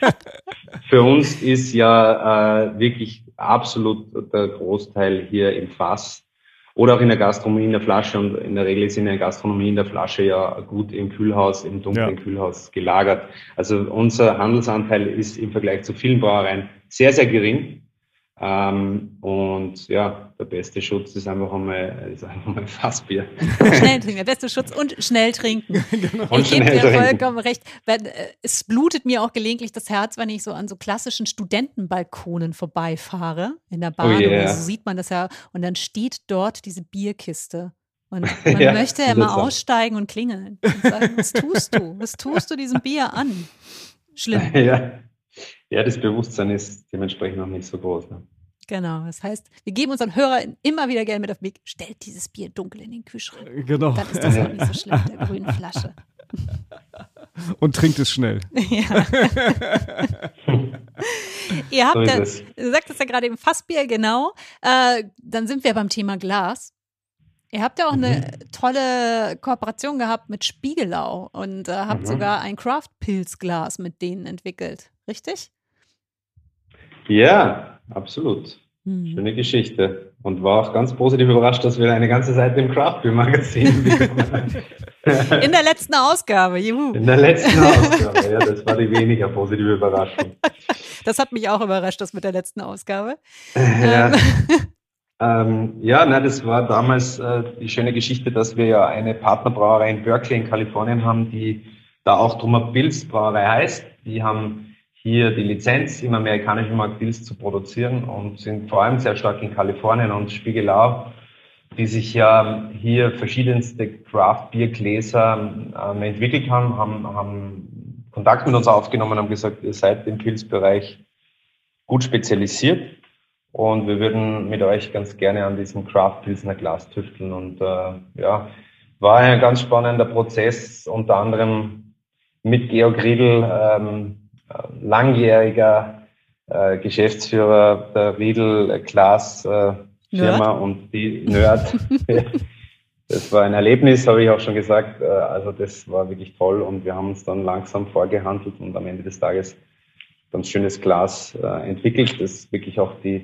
für uns ist ja äh, wirklich absolut der Großteil hier im Fass oder auch in der Gastronomie in der Flasche und in der Regel ist in der Gastronomie in der Flasche ja gut im Kühlhaus, im dunklen ja. Kühlhaus gelagert. Also unser Handelsanteil ist im Vergleich zu vielen Brauereien sehr, sehr gering. Ähm, und ja, der beste Schutz ist einfach einmal, ist einfach mal Fassbier. Schnell trinken, der beste Schutz und schnell trinken. Genau. Ich gebe dir vollkommen recht. Es blutet mir auch gelegentlich das Herz, wenn ich so an so klassischen Studentenbalkonen vorbeifahre in der Bahn. Oh yeah. So sieht man das ja. Und dann steht dort diese Bierkiste. Und man ja, möchte ja immer aussteigen und klingeln. Und sagen, was tust du? Was tust du diesem Bier an? Schlimm. Ja. Ja, das Bewusstsein ist dementsprechend noch nicht so groß. Ne? Genau, das heißt, wir geben unseren Hörern immer wieder gerne mit auf den Weg, stellt dieses Bier dunkel in den Kühlschrank. Genau. Dann ist das auch nicht so schlimm mit der grünen Flasche. Und trinkt es schnell. Ja. Ihr habt, so das, du sagtest ja gerade eben Fassbier, genau. Äh, dann sind wir beim Thema Glas. Ihr habt ja auch eine mhm. tolle Kooperation gehabt mit Spiegelau und äh, habt mhm. sogar ein Craft-Pilz-Glas mit denen entwickelt, richtig? Ja, absolut. Mhm. Schöne Geschichte. Und war auch ganz positiv überrascht, dass wir eine ganze Seite im Craft-Beer-Magazin bekommen haben. In der letzten Ausgabe, juhu. In der letzten Ausgabe, ja, das war die weniger positive Überraschung. Das hat mich auch überrascht, das mit der letzten Ausgabe. Ja. Ähm, ja, na, das war damals äh, die schöne Geschichte, dass wir ja eine Partnerbrauerei in Berkeley in Kalifornien haben, die da auch Trummer Pils Brauerei heißt. Die haben hier die Lizenz, im amerikanischen Markt Pils zu produzieren und sind vor allem sehr stark in Kalifornien und Spiegelau, die sich ja hier verschiedenste Craft-Bier-Gläser ähm, entwickelt haben, haben, haben Kontakt mit uns aufgenommen und haben gesagt, ihr seid im Pilzbereich gut spezialisiert. Und wir würden mit euch ganz gerne an diesem Craft Pilsner Glas tüfteln. Und äh, ja, war ein ganz spannender Prozess, unter anderem mit Georg Riedl, ähm, langjähriger äh, Geschäftsführer der Riedl Glas äh, Firma und die Nerd. Das war ein Erlebnis, habe ich auch schon gesagt. Also das war wirklich toll und wir haben uns dann langsam vorgehandelt und am Ende des Tages ganz schönes Glas äh, entwickelt, das wirklich auch die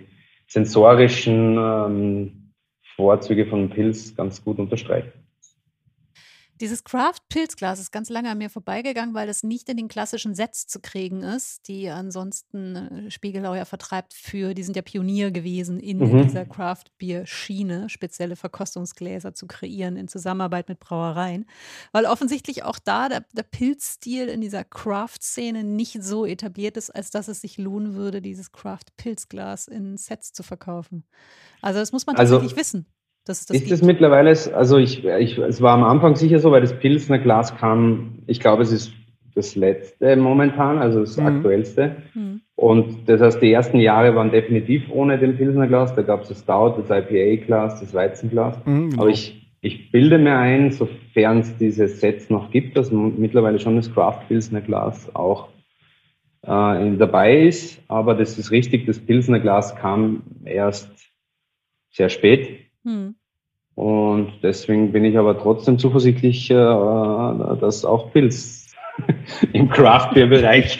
sensorischen ähm, Vorzüge von Pils ganz gut unterstreicht. Dieses Craft-Pilzglas ist ganz lange an mir vorbeigegangen, weil das nicht in den klassischen Sets zu kriegen ist, die ansonsten äh, Spiegelau ja vertreibt für, die sind ja Pionier gewesen in, in Mhm. dieser Craft-Bier-Schiene, spezielle Verkostungsgläser zu kreieren in Zusammenarbeit mit Brauereien, weil offensichtlich auch da der, der Pilzstil in dieser Craft-Szene nicht so etabliert ist, als dass es sich lohnen würde, dieses Craft-Pilzglas in Sets zu verkaufen. Also das muss man Also tatsächlich wissen, dass es das ist es gibt. mittlerweile, also ich, ich, es war am Anfang sicher so, weil das Pilsner Glas kam, ich glaube, es ist das letzte momentan, also das Mhm. aktuellste. Hm. Und das heißt, die ersten Jahre waren definitiv ohne den Pilsner Glas. Da gab es das Stout, das I P A-Glas, das Weizenglas. Mhm, genau. Aber ich, ich bilde mir ein, sofern es diese Sets noch gibt, dass m- mittlerweile schon das Craft Pilsner Glas auch äh, in, dabei ist. Aber das ist richtig, das Pilsner Glas kam erst sehr spät. Hm. Und deswegen bin ich aber trotzdem zuversichtlich, äh, dass auch Pils im Craft-Beer-Bereich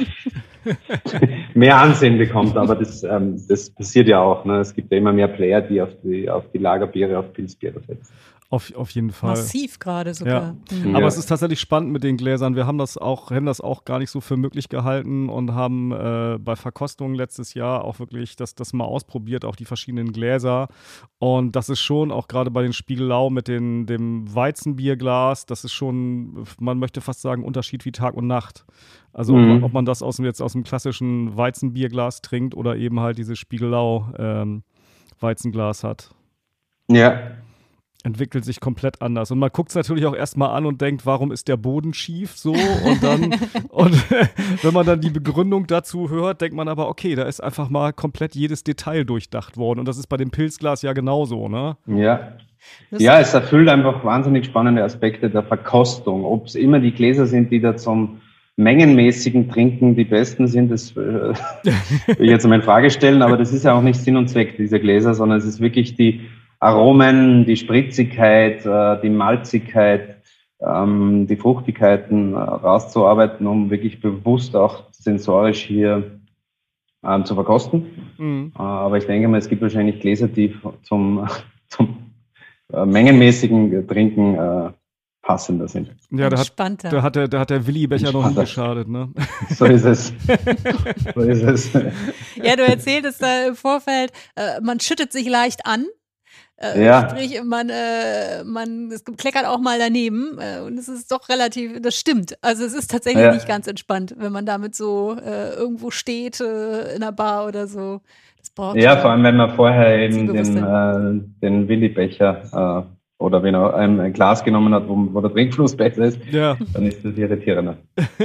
mehr Ansehen bekommt. Aber das, ähm, das passiert ja auch. Ne? Es gibt ja immer mehr Player, die auf die, auf die Lagerbiere, auf Pilzbiere setzen. Auf, auf jeden Fall. Massiv gerade sogar. Hm. Aber Ja. es ist tatsächlich spannend mit den Gläsern. Wir haben das auch, haben das auch gar nicht so für möglich gehalten und haben äh, bei Verkostungen letztes Jahr auch wirklich das, das mal ausprobiert, auch die verschiedenen Gläser. Und das ist schon, auch gerade bei den Spiegelau mit den, dem Weizenbierglas, das ist schon, man möchte fast sagen, Unterschied wie Tag und Nacht. Also ob, Mhm. man, ob man das aus dem, jetzt aus dem klassischen Weizenbierglas trinkt oder eben halt dieses Spiegelau ähm, Weizenglas hat. Ja. Entwickelt sich komplett anders. Und man guckt es natürlich auch erstmal an und denkt, warum ist der Boden schief so? Und dann, und wenn man dann die Begründung dazu hört, denkt man aber, okay, da ist einfach mal komplett jedes Detail durchdacht worden. Und das ist bei dem Pilzglas ja genauso, ne? Ja. Das Ja, es erfüllt einfach wahnsinnig spannende Aspekte der Verkostung. Ob es immer die Gläser sind, die da zum mengenmäßigen Trinken die besten sind, das äh, will ich jetzt mal in Frage stellen, aber das ist ja auch nicht Sinn und Zweck dieser Gläser, sondern es ist wirklich die Aromen, die Spritzigkeit, äh, die Malzigkeit, ähm, die Fruchtigkeiten äh, rauszuarbeiten, um wirklich bewusst auch sensorisch hier ähm, zu verkosten. Mhm. Äh, aber ich denke mal, es gibt wahrscheinlich Gläser, die zum, zum äh, mengenmäßigen Trinken äh, passender sind. Ja, da hat, entspannter. da hat der, da hat der Willi-Becher noch nie Entspannter. geschadet, ne? So ist es. So ist es. Ja, du erzähltest da im Vorfeld, äh, man schüttet sich leicht an. Äh, Ja. Sprich, man, äh, man, es kleckert auch mal daneben äh, und es ist doch relativ, das stimmt. Also es ist tatsächlich Ja. nicht ganz entspannt, wenn man damit so äh, irgendwo steht, äh, in einer Bar oder so. Das braucht Ja, schon- vor allem, wenn man vorher eben den, Zielbewusstsein. äh, den Willi-Becher äh, oder wenn er ein, ein Glas genommen hat, wo, wo der Trinkfluss besser ist, Ja. dann ist das irritierender.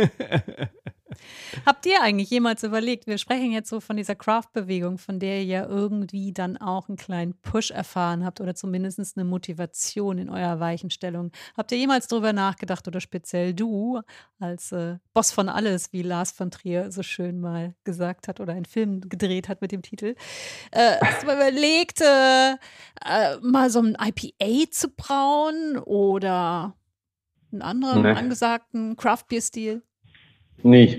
Habt ihr eigentlich jemals überlegt, wir sprechen jetzt so von dieser Craft-Bewegung, von der ihr ja irgendwie dann auch einen kleinen Push erfahren habt oder zumindest eine Motivation in eurer Weichenstellung. Habt ihr jemals drüber nachgedacht oder speziell du als äh, Boss von alles, wie Lars von Trier so schön mal gesagt hat oder einen Film gedreht hat mit dem Titel, äh, hast du mal überlegt, äh, äh, mal so ein I P A zu brauen oder einen anderen Nee. angesagten Craft-Bier-Stil? Nicht.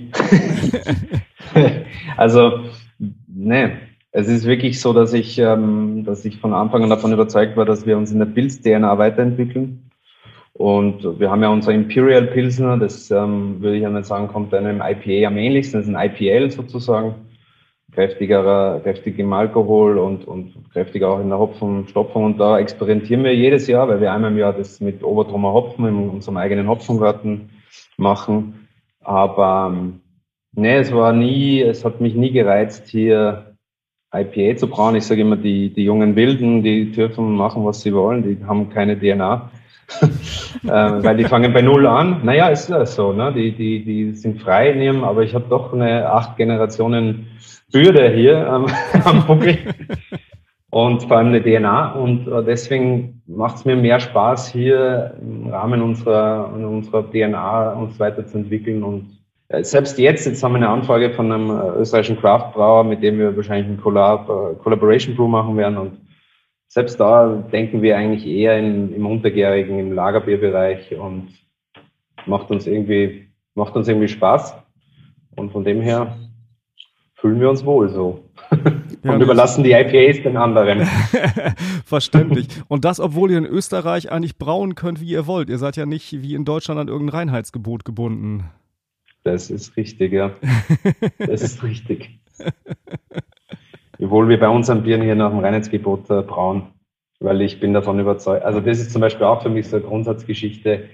Also, ne, es ist wirklich so, dass ich, ähm, dass ich von Anfang an davon überzeugt war, dass wir uns in der Pils-D N A weiterentwickeln. Und wir haben ja unser Imperial Pilsner, das ähm, würde ich ja nicht sagen, kommt einem I P A am ähnlichsten, das ist ein I P L sozusagen. Kräftigerer, kräftig im Alkohol und, und kräftiger auch in der Hopfenstopfung. Und da experimentieren wir jedes Jahr, weil wir einmal im Jahr das mit Obertrummer Hopfen in unserem eigenen Hopfengarten machen. Aber ähm, nee, es war nie, es hat mich nie gereizt, hier I P A zu brauen. Ich sage immer, die, die jungen Wilden, die dürfen machen, was sie wollen, die haben keine D N A. äh, weil die fangen bei Null an. Naja, ist ja so, ne? Die, die, die sind frei in ihrem, aber ich habe doch eine acht Generationen Bürde hier ähm, am Buckel und vor allem eine D N A. Und äh, deswegen macht es mir mehr Spaß, hier im Rahmen unserer, unserer D N A uns weiterzuentwickeln. Und äh, selbst jetzt, jetzt haben wir eine Anfrage von einem äh, österreichischen Craftbrauer, mit dem wir wahrscheinlich einen Collab, äh, Collaboration Brew machen werden. Und selbst da denken wir eigentlich eher in, im Untergärigen, im Lagerbierbereich und macht uns irgendwie, macht uns irgendwie Spaß. Und von dem her fühlen wir uns wohl so. und überlassen die I P As den anderen. Verständlich. Und das, obwohl ihr in Österreich eigentlich brauen könnt, wie ihr wollt. Ihr seid ja nicht wie in Deutschland an irgendein Reinheitsgebot gebunden. Das ist richtig, ja. Das ist richtig. Obwohl wir bei unseren Bieren hier nach dem Reinheitsgebot äh, brauen, weil ich bin davon überzeugt. Also das ist zum Beispiel auch für mich so eine Grundsatzgeschichte,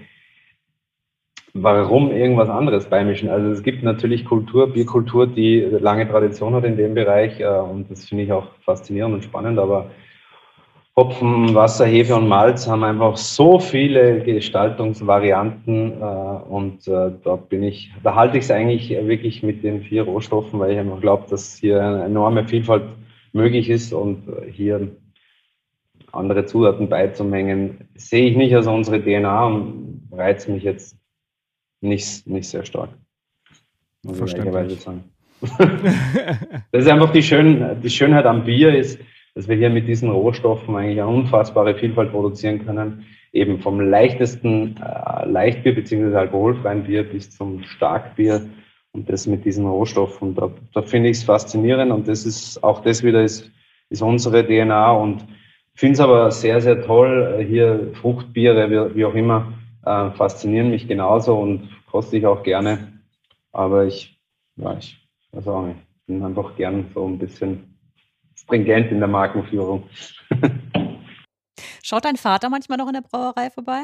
warum irgendwas anderes beimischen. Also es gibt natürlich Kultur, Bierkultur, die lange Tradition hat in dem Bereich äh, und das finde ich auch faszinierend und spannend, aber Hopfen, Wasser, Hefe und Malz haben einfach so viele Gestaltungsvarianten äh, und äh, da bin ich, da halte ich es eigentlich wirklich mit den vier Rohstoffen, weil ich einfach glaube, dass hier eine enorme Vielfalt möglich ist und äh, hier andere Zutaten beizumengen, sehe ich nicht als unsere D N A und reizt mich jetzt nicht, nicht sehr stark. Muss ich ehrlicherweise sagen. Das ist einfach die, Schön, die Schönheit am Bier ist, dass wir hier mit diesen Rohstoffen eigentlich eine unfassbare Vielfalt produzieren können. Eben vom leichtesten äh, Leichtbier bzw. alkoholfreien Bier bis zum Starkbier und das mit diesen Rohstoffen. Da, da finde ich es faszinierend und das ist auch das wieder ist, ist unsere D N A und finde es aber sehr, sehr toll. Hier Fruchtbiere, wie, wie auch immer, äh, faszinieren mich genauso und koste ich auch gerne. Aber ich, ja, ich weiß auch nicht, bin einfach gern so ein bisschen stringent in der Markenführung. Schaut dein Vater manchmal noch in der Brauerei vorbei?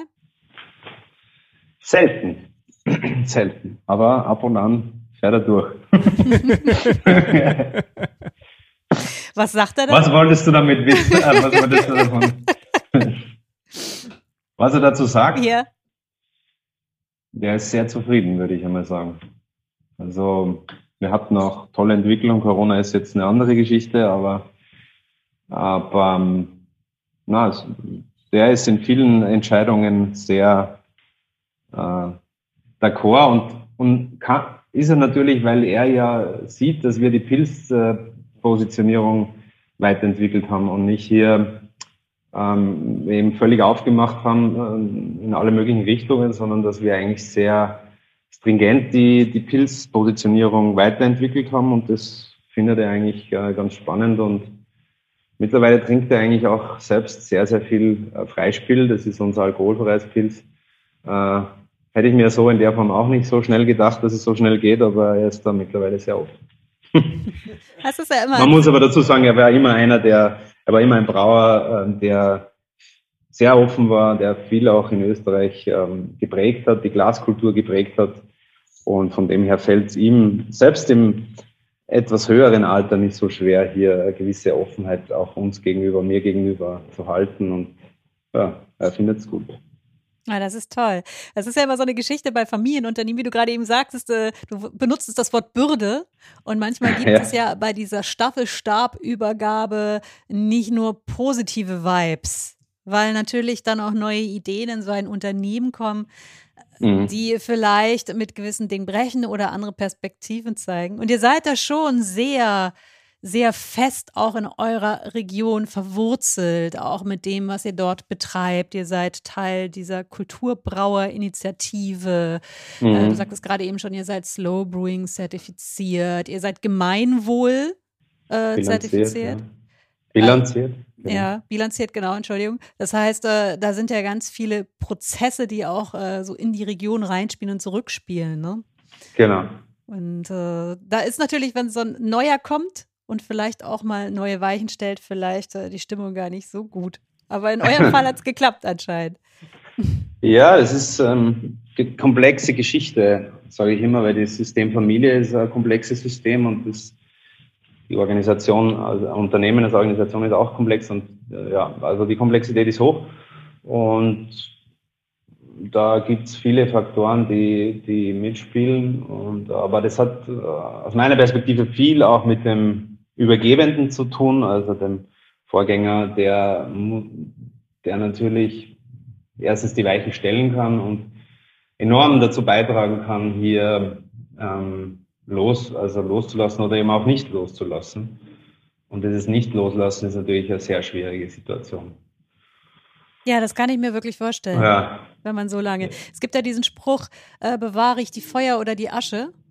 Selten. Selten. Aber ab und an fährt er durch. Was sagt er da? Was wolltest du damit wissen? Äh, was wolltest du davon? Was er dazu sagt? Ja. Der ist sehr zufrieden, würde ich einmal sagen. Also wir hatten auch tolle Entwicklung. Corona ist jetzt eine andere Geschichte, aber, aber na, der ist in vielen Entscheidungen sehr äh, d'accord und, und kann, ist er natürlich, weil er ja sieht, dass wir die Pilzpositionierung äh, weiterentwickelt haben und nicht hier ähm, eben völlig aufgemacht haben äh, in alle möglichen Richtungen, sondern dass wir eigentlich sehr stringent die, die Pilzpositionierung weiterentwickelt haben und das findet er eigentlich äh, ganz spannend und mittlerweile trinkt er eigentlich auch selbst sehr, sehr viel äh, Freispiel. Das ist unser alkoholfreies Pilz. Äh, hätte ich mir so in der Form auch nicht so schnell gedacht, dass es so schnell geht, aber er ist da mittlerweile sehr offen. Das ist ja immer Man muss aber dazu sagen, er war immer einer, der, er war immer ein Brauer, äh, der sehr offen war, der viel auch in Österreich ähm, geprägt hat, die Glaskultur geprägt hat. Und von dem her fällt es ihm selbst im etwas höheren Alter nicht so schwer, hier eine gewisse Offenheit auch uns gegenüber, mir gegenüber zu halten. Und ja, er findet es gut. Ja, das ist toll. Das ist ja immer so eine Geschichte bei Familienunternehmen, wie du gerade eben sagtest, äh, du benutzt das Wort Bürde und manchmal gibt Ja. es ja bei dieser Staffelstabübergabe nicht nur positive Vibes, weil natürlich dann auch neue Ideen in so ein Unternehmen kommen, Mhm. die vielleicht mit gewissen Dingen brechen oder andere Perspektiven zeigen. Und ihr seid da schon sehr, sehr fest auch in eurer Region verwurzelt, auch mit dem, was ihr dort betreibt. Ihr seid Teil dieser Kulturbrauer-Initiative. Mhm. Äh, du sagtest gerade eben schon, ihr seid Slow Brewing zertifiziert. Ihr seid Gemeinwohl äh, zertifiziert. Ja. Bilanziert. Genau. Ja, bilanziert, genau, Entschuldigung. Das heißt, äh, da sind ja ganz viele Prozesse, die auch äh, so in die Region reinspielen und zurückspielen, ne? Genau. Und äh, da ist natürlich, wenn so ein Neuer kommt und vielleicht auch mal neue Weichen stellt, vielleicht äh, die Stimmung gar nicht so gut. Aber in eurem Fall hat es geklappt anscheinend. Ja, es ist ähm, eine komplexe Geschichte, sage ich immer, weil das System Familie ist ein komplexes System und das die Organisation, also Unternehmen als Organisation ist auch komplex und äh, ja, also die Komplexität ist hoch und da gibt es viele Faktoren, die, die mitspielen und aber das hat äh, aus meiner Perspektive viel auch mit dem Übergebenden zu tun, also dem Vorgänger, der, der natürlich erstens die Weichen stellen kann und enorm dazu beitragen kann, hier ähm, los, also loszulassen oder eben auch nicht loszulassen. Und dieses Nicht-Loslassen ist natürlich eine sehr schwierige Situation. Ja, das kann ich mir wirklich vorstellen, Ja. wenn man so lange. Es gibt ja diesen Spruch, äh, bewahre ich die Feuer oder die Asche.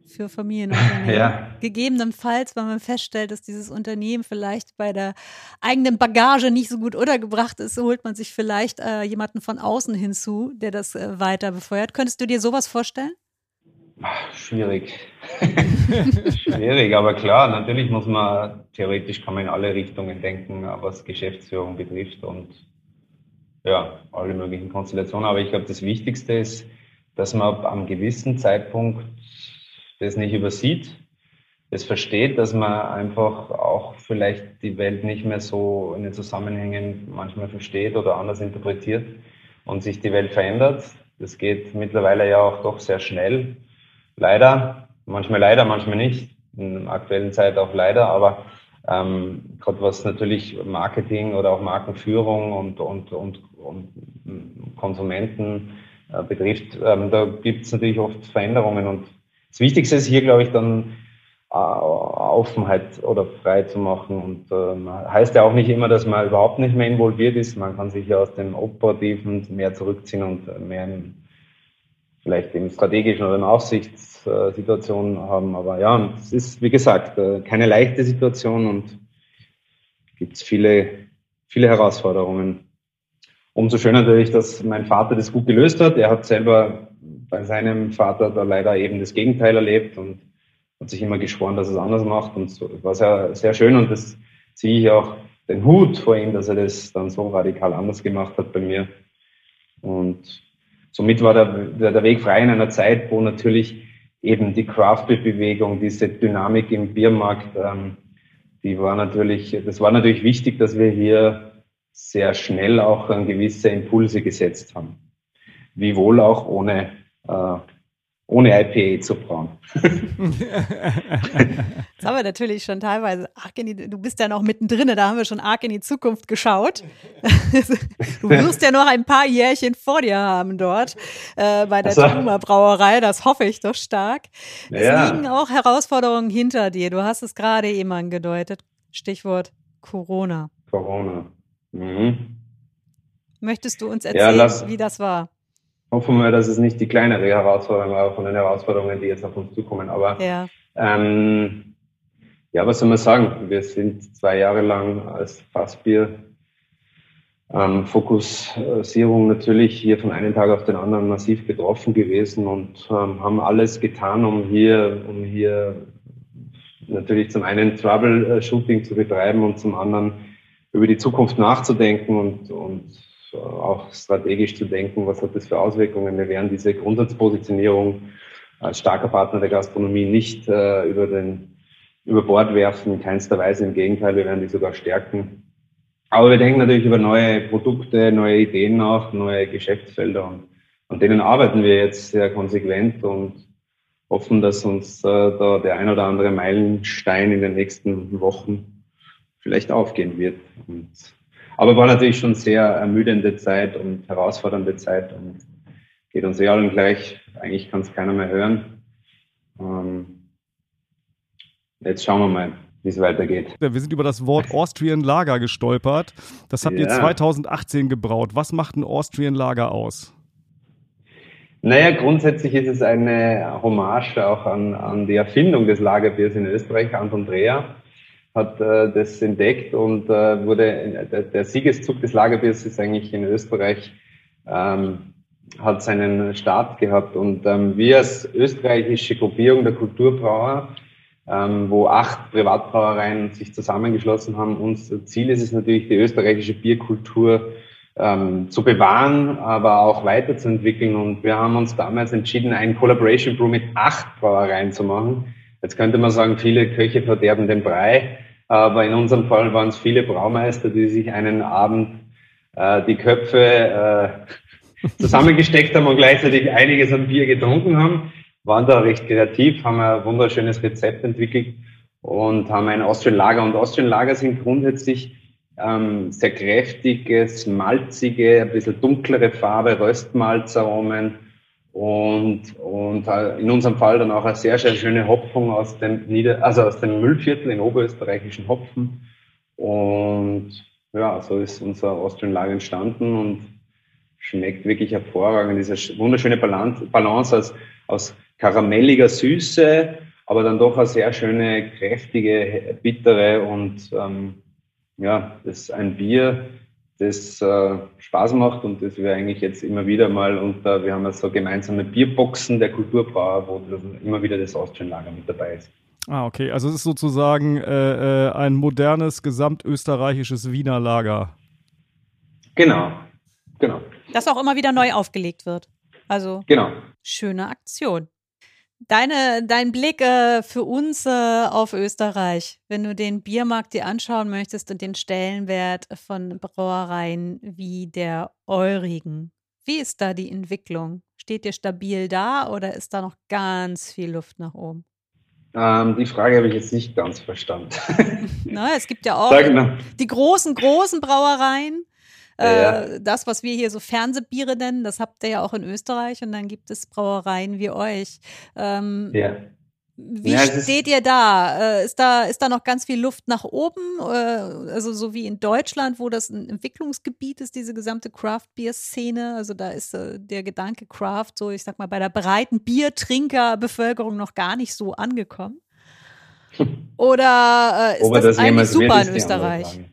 für Familienunternehmen. Ja. Gegebenenfalls, wenn man feststellt, dass dieses Unternehmen vielleicht bei der eigenen Bagage nicht so gut untergebracht ist, holt man sich vielleicht äh, jemanden von außen hinzu, der das äh, weiter befeuert. Könntest du dir sowas vorstellen? Ach, schwierig. Schwierig, aber klar, natürlich muss man, theoretisch kann man in alle Richtungen denken, was Geschäftsführung betrifft und ja, alle möglichen Konstellationen. Aber ich glaube, das Wichtigste ist, dass man ab einem gewissen Zeitpunkt das nicht übersieht, das versteht, dass man einfach auch vielleicht die Welt nicht mehr so in den Zusammenhängen manchmal versteht oder anders interpretiert und sich die Welt verändert. Das geht mittlerweile ja auch doch sehr schnell. Leider, manchmal leider, manchmal nicht. In der aktuellen Zeit auch leider, aber ähm, gerade was natürlich Marketing oder auch Markenführung und, und, und, und Konsumenten äh, betrifft, ähm, da gibt es natürlich oft Veränderungen. Und das Wichtigste ist hier, glaube ich, dann äh, Offenheit oder frei zu machen. Und ähm, heißt ja auch nicht immer, dass man überhaupt nicht mehr involviert ist. Man kann sich ja aus dem Operativen mehr zurückziehen und mehr im vielleicht im strategischen oder in Aufsichtssituationen haben. Aber ja, es ist, wie gesagt, keine leichte Situation und gibt es viele, viele Herausforderungen. Umso schöner natürlich, dass mein Vater das gut gelöst hat. Er hat selber bei seinem Vater da leider eben das Gegenteil erlebt und hat sich immer geschworen, dass er es anders macht. Und so war sehr, sehr schön und das ziehe ich auch den Hut vor ihm, dass er das dann so radikal anders gemacht hat bei mir. Und somit war der, der, der Weg frei in einer Zeit, wo natürlich eben die Craft-Bewegung, diese Dynamik im Biermarkt, ähm, die war natürlich, das war natürlich wichtig, dass wir hier sehr schnell auch an gewisse Impulse gesetzt haben. Wiewohl auch ohne, äh, ohne I P A zu brauen. Jetzt haben wir natürlich schon teilweise arg in die, du bist ja noch mittendrin, da haben wir schon arg in die Zukunft geschaut. Du wirst ja noch ein paar Jährchen vor dir haben dort äh, bei der Also, Truma Brauerei, das hoffe ich doch stark. Es Ja. liegen auch Herausforderungen hinter dir, du hast es gerade eben angedeutet, Stichwort Corona. Corona. Mhm. Möchtest du uns Ja, erzählen, lass- wie das war? Hoffen wir, dass es nicht die kleinere Herausforderung war von den Herausforderungen, die jetzt auf uns zukommen. Aber Ja. ähm, ja, was soll man sagen? Wir sind zwei Jahre lang als Fassbier ähm, Fokussierung natürlich hier von einem Tag auf den anderen massiv betroffen gewesen und ähm, haben alles getan, um hier, um hier natürlich zum einen Troubleshooting zu betreiben und zum anderen über die Zukunft nachzudenken und, und äh, auch strategisch zu denken, was hat das für Auswirkungen. Wir werden diese Grundsatzpositionierung als starker Partner der Gastronomie nicht äh, über, den, über Bord werfen, in keinster Weise, im Gegenteil, wir werden die sogar stärken. Aber wir denken natürlich über neue Produkte, neue Ideen nach, neue Geschäftsfelder und an denen arbeiten wir jetzt sehr konsequent und hoffen, dass uns äh, da der ein oder andere Meilenstein in den nächsten Wochen vielleicht aufgehen wird. Und, aber war natürlich schon sehr ermüdende Zeit und herausfordernde Zeit und geht uns eh allen gleich. Eigentlich kann es keiner mehr hören. Ähm, jetzt schauen wir mal, wie es weitergeht. Wir sind über das Wort Austrian Lager gestolpert. Das habt ihr Ja. zweitausendachtzehn gebraut. Was macht ein Austrian Lager aus? Naja, grundsätzlich ist es eine Hommage auch an, an die Erfindung des Lagerbiers in Österreich. Anton Dreher hat äh, das entdeckt und äh, wurde, der, der Siegeszug des Lagerbiers ist eigentlich in Österreich, ähm, hat seinen Start gehabt. Und ähm, wir als österreichische Gruppierung der Kulturbrauer, ähm, wo acht Privatbrauereien sich zusammengeschlossen haben, unser Ziel ist es natürlich, die österreichische Bierkultur ähm, zu bewahren, aber auch weiterzuentwickeln. Und wir haben uns damals entschieden, ein Collaboration Brew mit acht Brauereien zu machen. Jetzt könnte man sagen, viele Köche verderben den Brei, aber in unserem Fall waren es viele Braumeister, die sich einen Abend äh, die Köpfe äh, zusammengesteckt haben und gleichzeitig einiges an Bier getrunken haben, waren da recht kreativ, haben ein wunderschönes Rezept entwickelt und haben ein Austrian Lager. Und Austrian Lager sind grundsätzlich ähm, sehr kräftiges, malzige, ein bisschen dunklere Farbe, Röstmalzaromen und, und in unserem Fall dann auch eine sehr, sehr schöne Hopfung aus dem Nieder-, also aus dem Müllviertel in oberösterreichischen Hopfen. Und ja, so ist unser Austrian Lager entstanden und schmeckt wirklich hervorragend. Diese wunderschöne Balance, Balance aus, aus karamelliger Süße, aber dann doch eine sehr schöne, kräftige, bittere und ähm, ja, das ist ein Bier, das äh, Spaß macht und das wir eigentlich jetzt immer wieder mal unter, wir haben ja so gemeinsame Bierboxen der Kulturbrauer, wo das immer wieder das Austrian-Lager mit dabei ist. Ah, okay. Also es ist sozusagen äh, äh, ein modernes, gesamtösterreichisches Wiener Lager. Genau, genau. Das auch immer wieder neu aufgelegt wird. Also genau. Schöne Aktion. Deine, dein Blick äh, für uns äh, auf Österreich, wenn du den Biermarkt dir anschauen möchtest und den Stellenwert von Brauereien wie der eurigen. Wie ist da die Entwicklung? Steht ihr stabil da oder ist da noch ganz viel Luft nach oben? Ähm, die Frage habe ich jetzt nicht ganz verstanden. Na, es gibt ja auch Sag mal. die großen, großen Brauereien. Ja. Äh, das, was wir hier so Fernsehbiere nennen, das habt ihr ja auch in Österreich und dann gibt es Brauereien wie euch. Ähm, ja. Wie ja, es steht ihr da? Äh, ist da? Ist da noch ganz viel Luft nach oben? Äh, also so wie in Deutschland, wo das ein Entwicklungsgebiet ist, diese gesamte Craft-Bier-Szene. Also da ist äh, der Gedanke Craft so, ich sag mal, bei der breiten Biertrinkerbevölkerung noch gar nicht so angekommen. Oder äh, ist Aber das, das eigentlich super wird, in Österreich?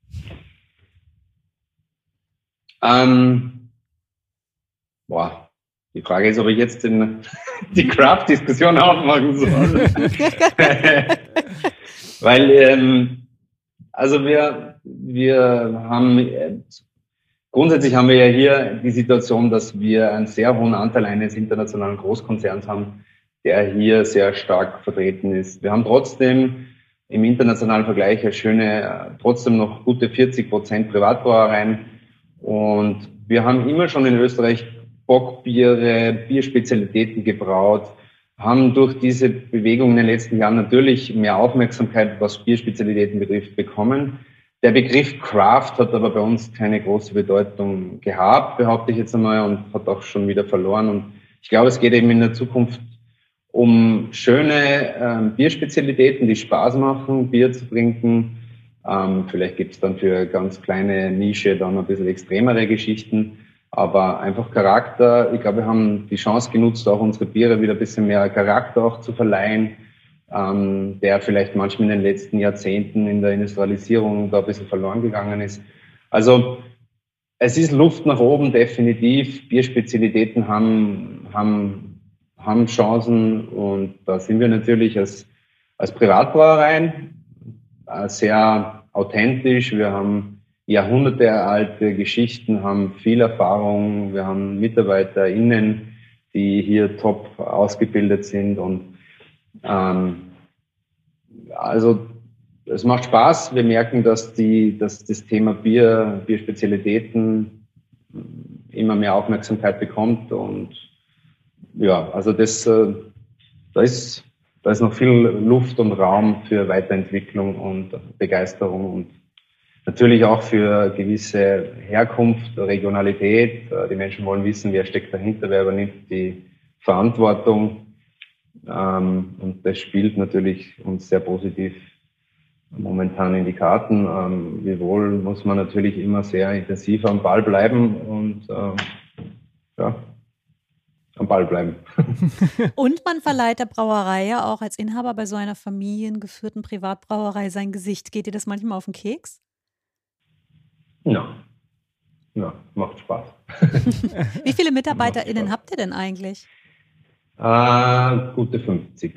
Ähm, boah, die Frage ist, ob ich jetzt den, die Craft-Diskussion aufmachen soll. Weil, ähm, also wir, wir haben, äh, grundsätzlich haben wir ja hier die Situation, dass wir einen sehr hohen Anteil eines internationalen Großkonzerns haben, der hier sehr stark vertreten ist. Wir haben trotzdem im internationalen Vergleich eine schöne, trotzdem noch gute vierzig Prozent Privatbrauereien. Und wir haben immer schon in Österreich Bockbiere, Bierspezialitäten gebraut, haben durch diese Bewegung in den letzten Jahren natürlich mehr Aufmerksamkeit, was Bierspezialitäten betrifft, bekommen. Der Begriff Craft hat aber bei uns keine große Bedeutung gehabt, behaupte ich jetzt einmal, und hat auch schon wieder verloren. Und ich glaube, es geht eben in der Zukunft um schöne äh, Bierspezialitäten, die Spaß machen, Bier zu trinken. Ähm, vielleicht gibt es dann für ganz kleine Nische dann ein bisschen extremere Geschichten, aber einfach Charakter. Ich glaube, wir haben die Chance genutzt, auch unsere Biere wieder ein bisschen mehr Charakter auch zu verleihen, ähm, der vielleicht manchmal in den letzten Jahrzehnten in der Industrialisierung da ein bisschen verloren gegangen ist. Also es ist Luft nach oben, definitiv. Bierspezialitäten haben, haben, haben Chancen und da sind wir natürlich als, als Privatbrauereien sehr authentisch. Wir haben jahrhundertealte Geschichten, haben viel Erfahrung. Wir haben MitarbeiterInnen, die hier top ausgebildet sind. Und ähm, also es macht Spaß. Wir merken, dass, die, dass das Thema Bier, Bierspezialitäten immer mehr Aufmerksamkeit bekommt. Und ja, also das, äh, da ist Da ist noch viel Luft und Raum für Weiterentwicklung und Begeisterung und natürlich auch für gewisse Herkunft, Regionalität. Die Menschen wollen wissen, wer steckt dahinter, wer übernimmt die Verantwortung. Und das spielt natürlich uns sehr positiv momentan in die Karten. Wiewohl muss man natürlich immer sehr intensiv am Ball bleiben und ja, am Ball bleiben. Und man verleiht der Brauerei ja auch als Inhaber bei so einer familiengeführten Privatbrauerei sein Gesicht. Geht dir das manchmal auf den Keks? Ja, ja, macht Spaß. Wie viele MitarbeiterInnen habt ihr denn eigentlich? Äh, gute fünfzig.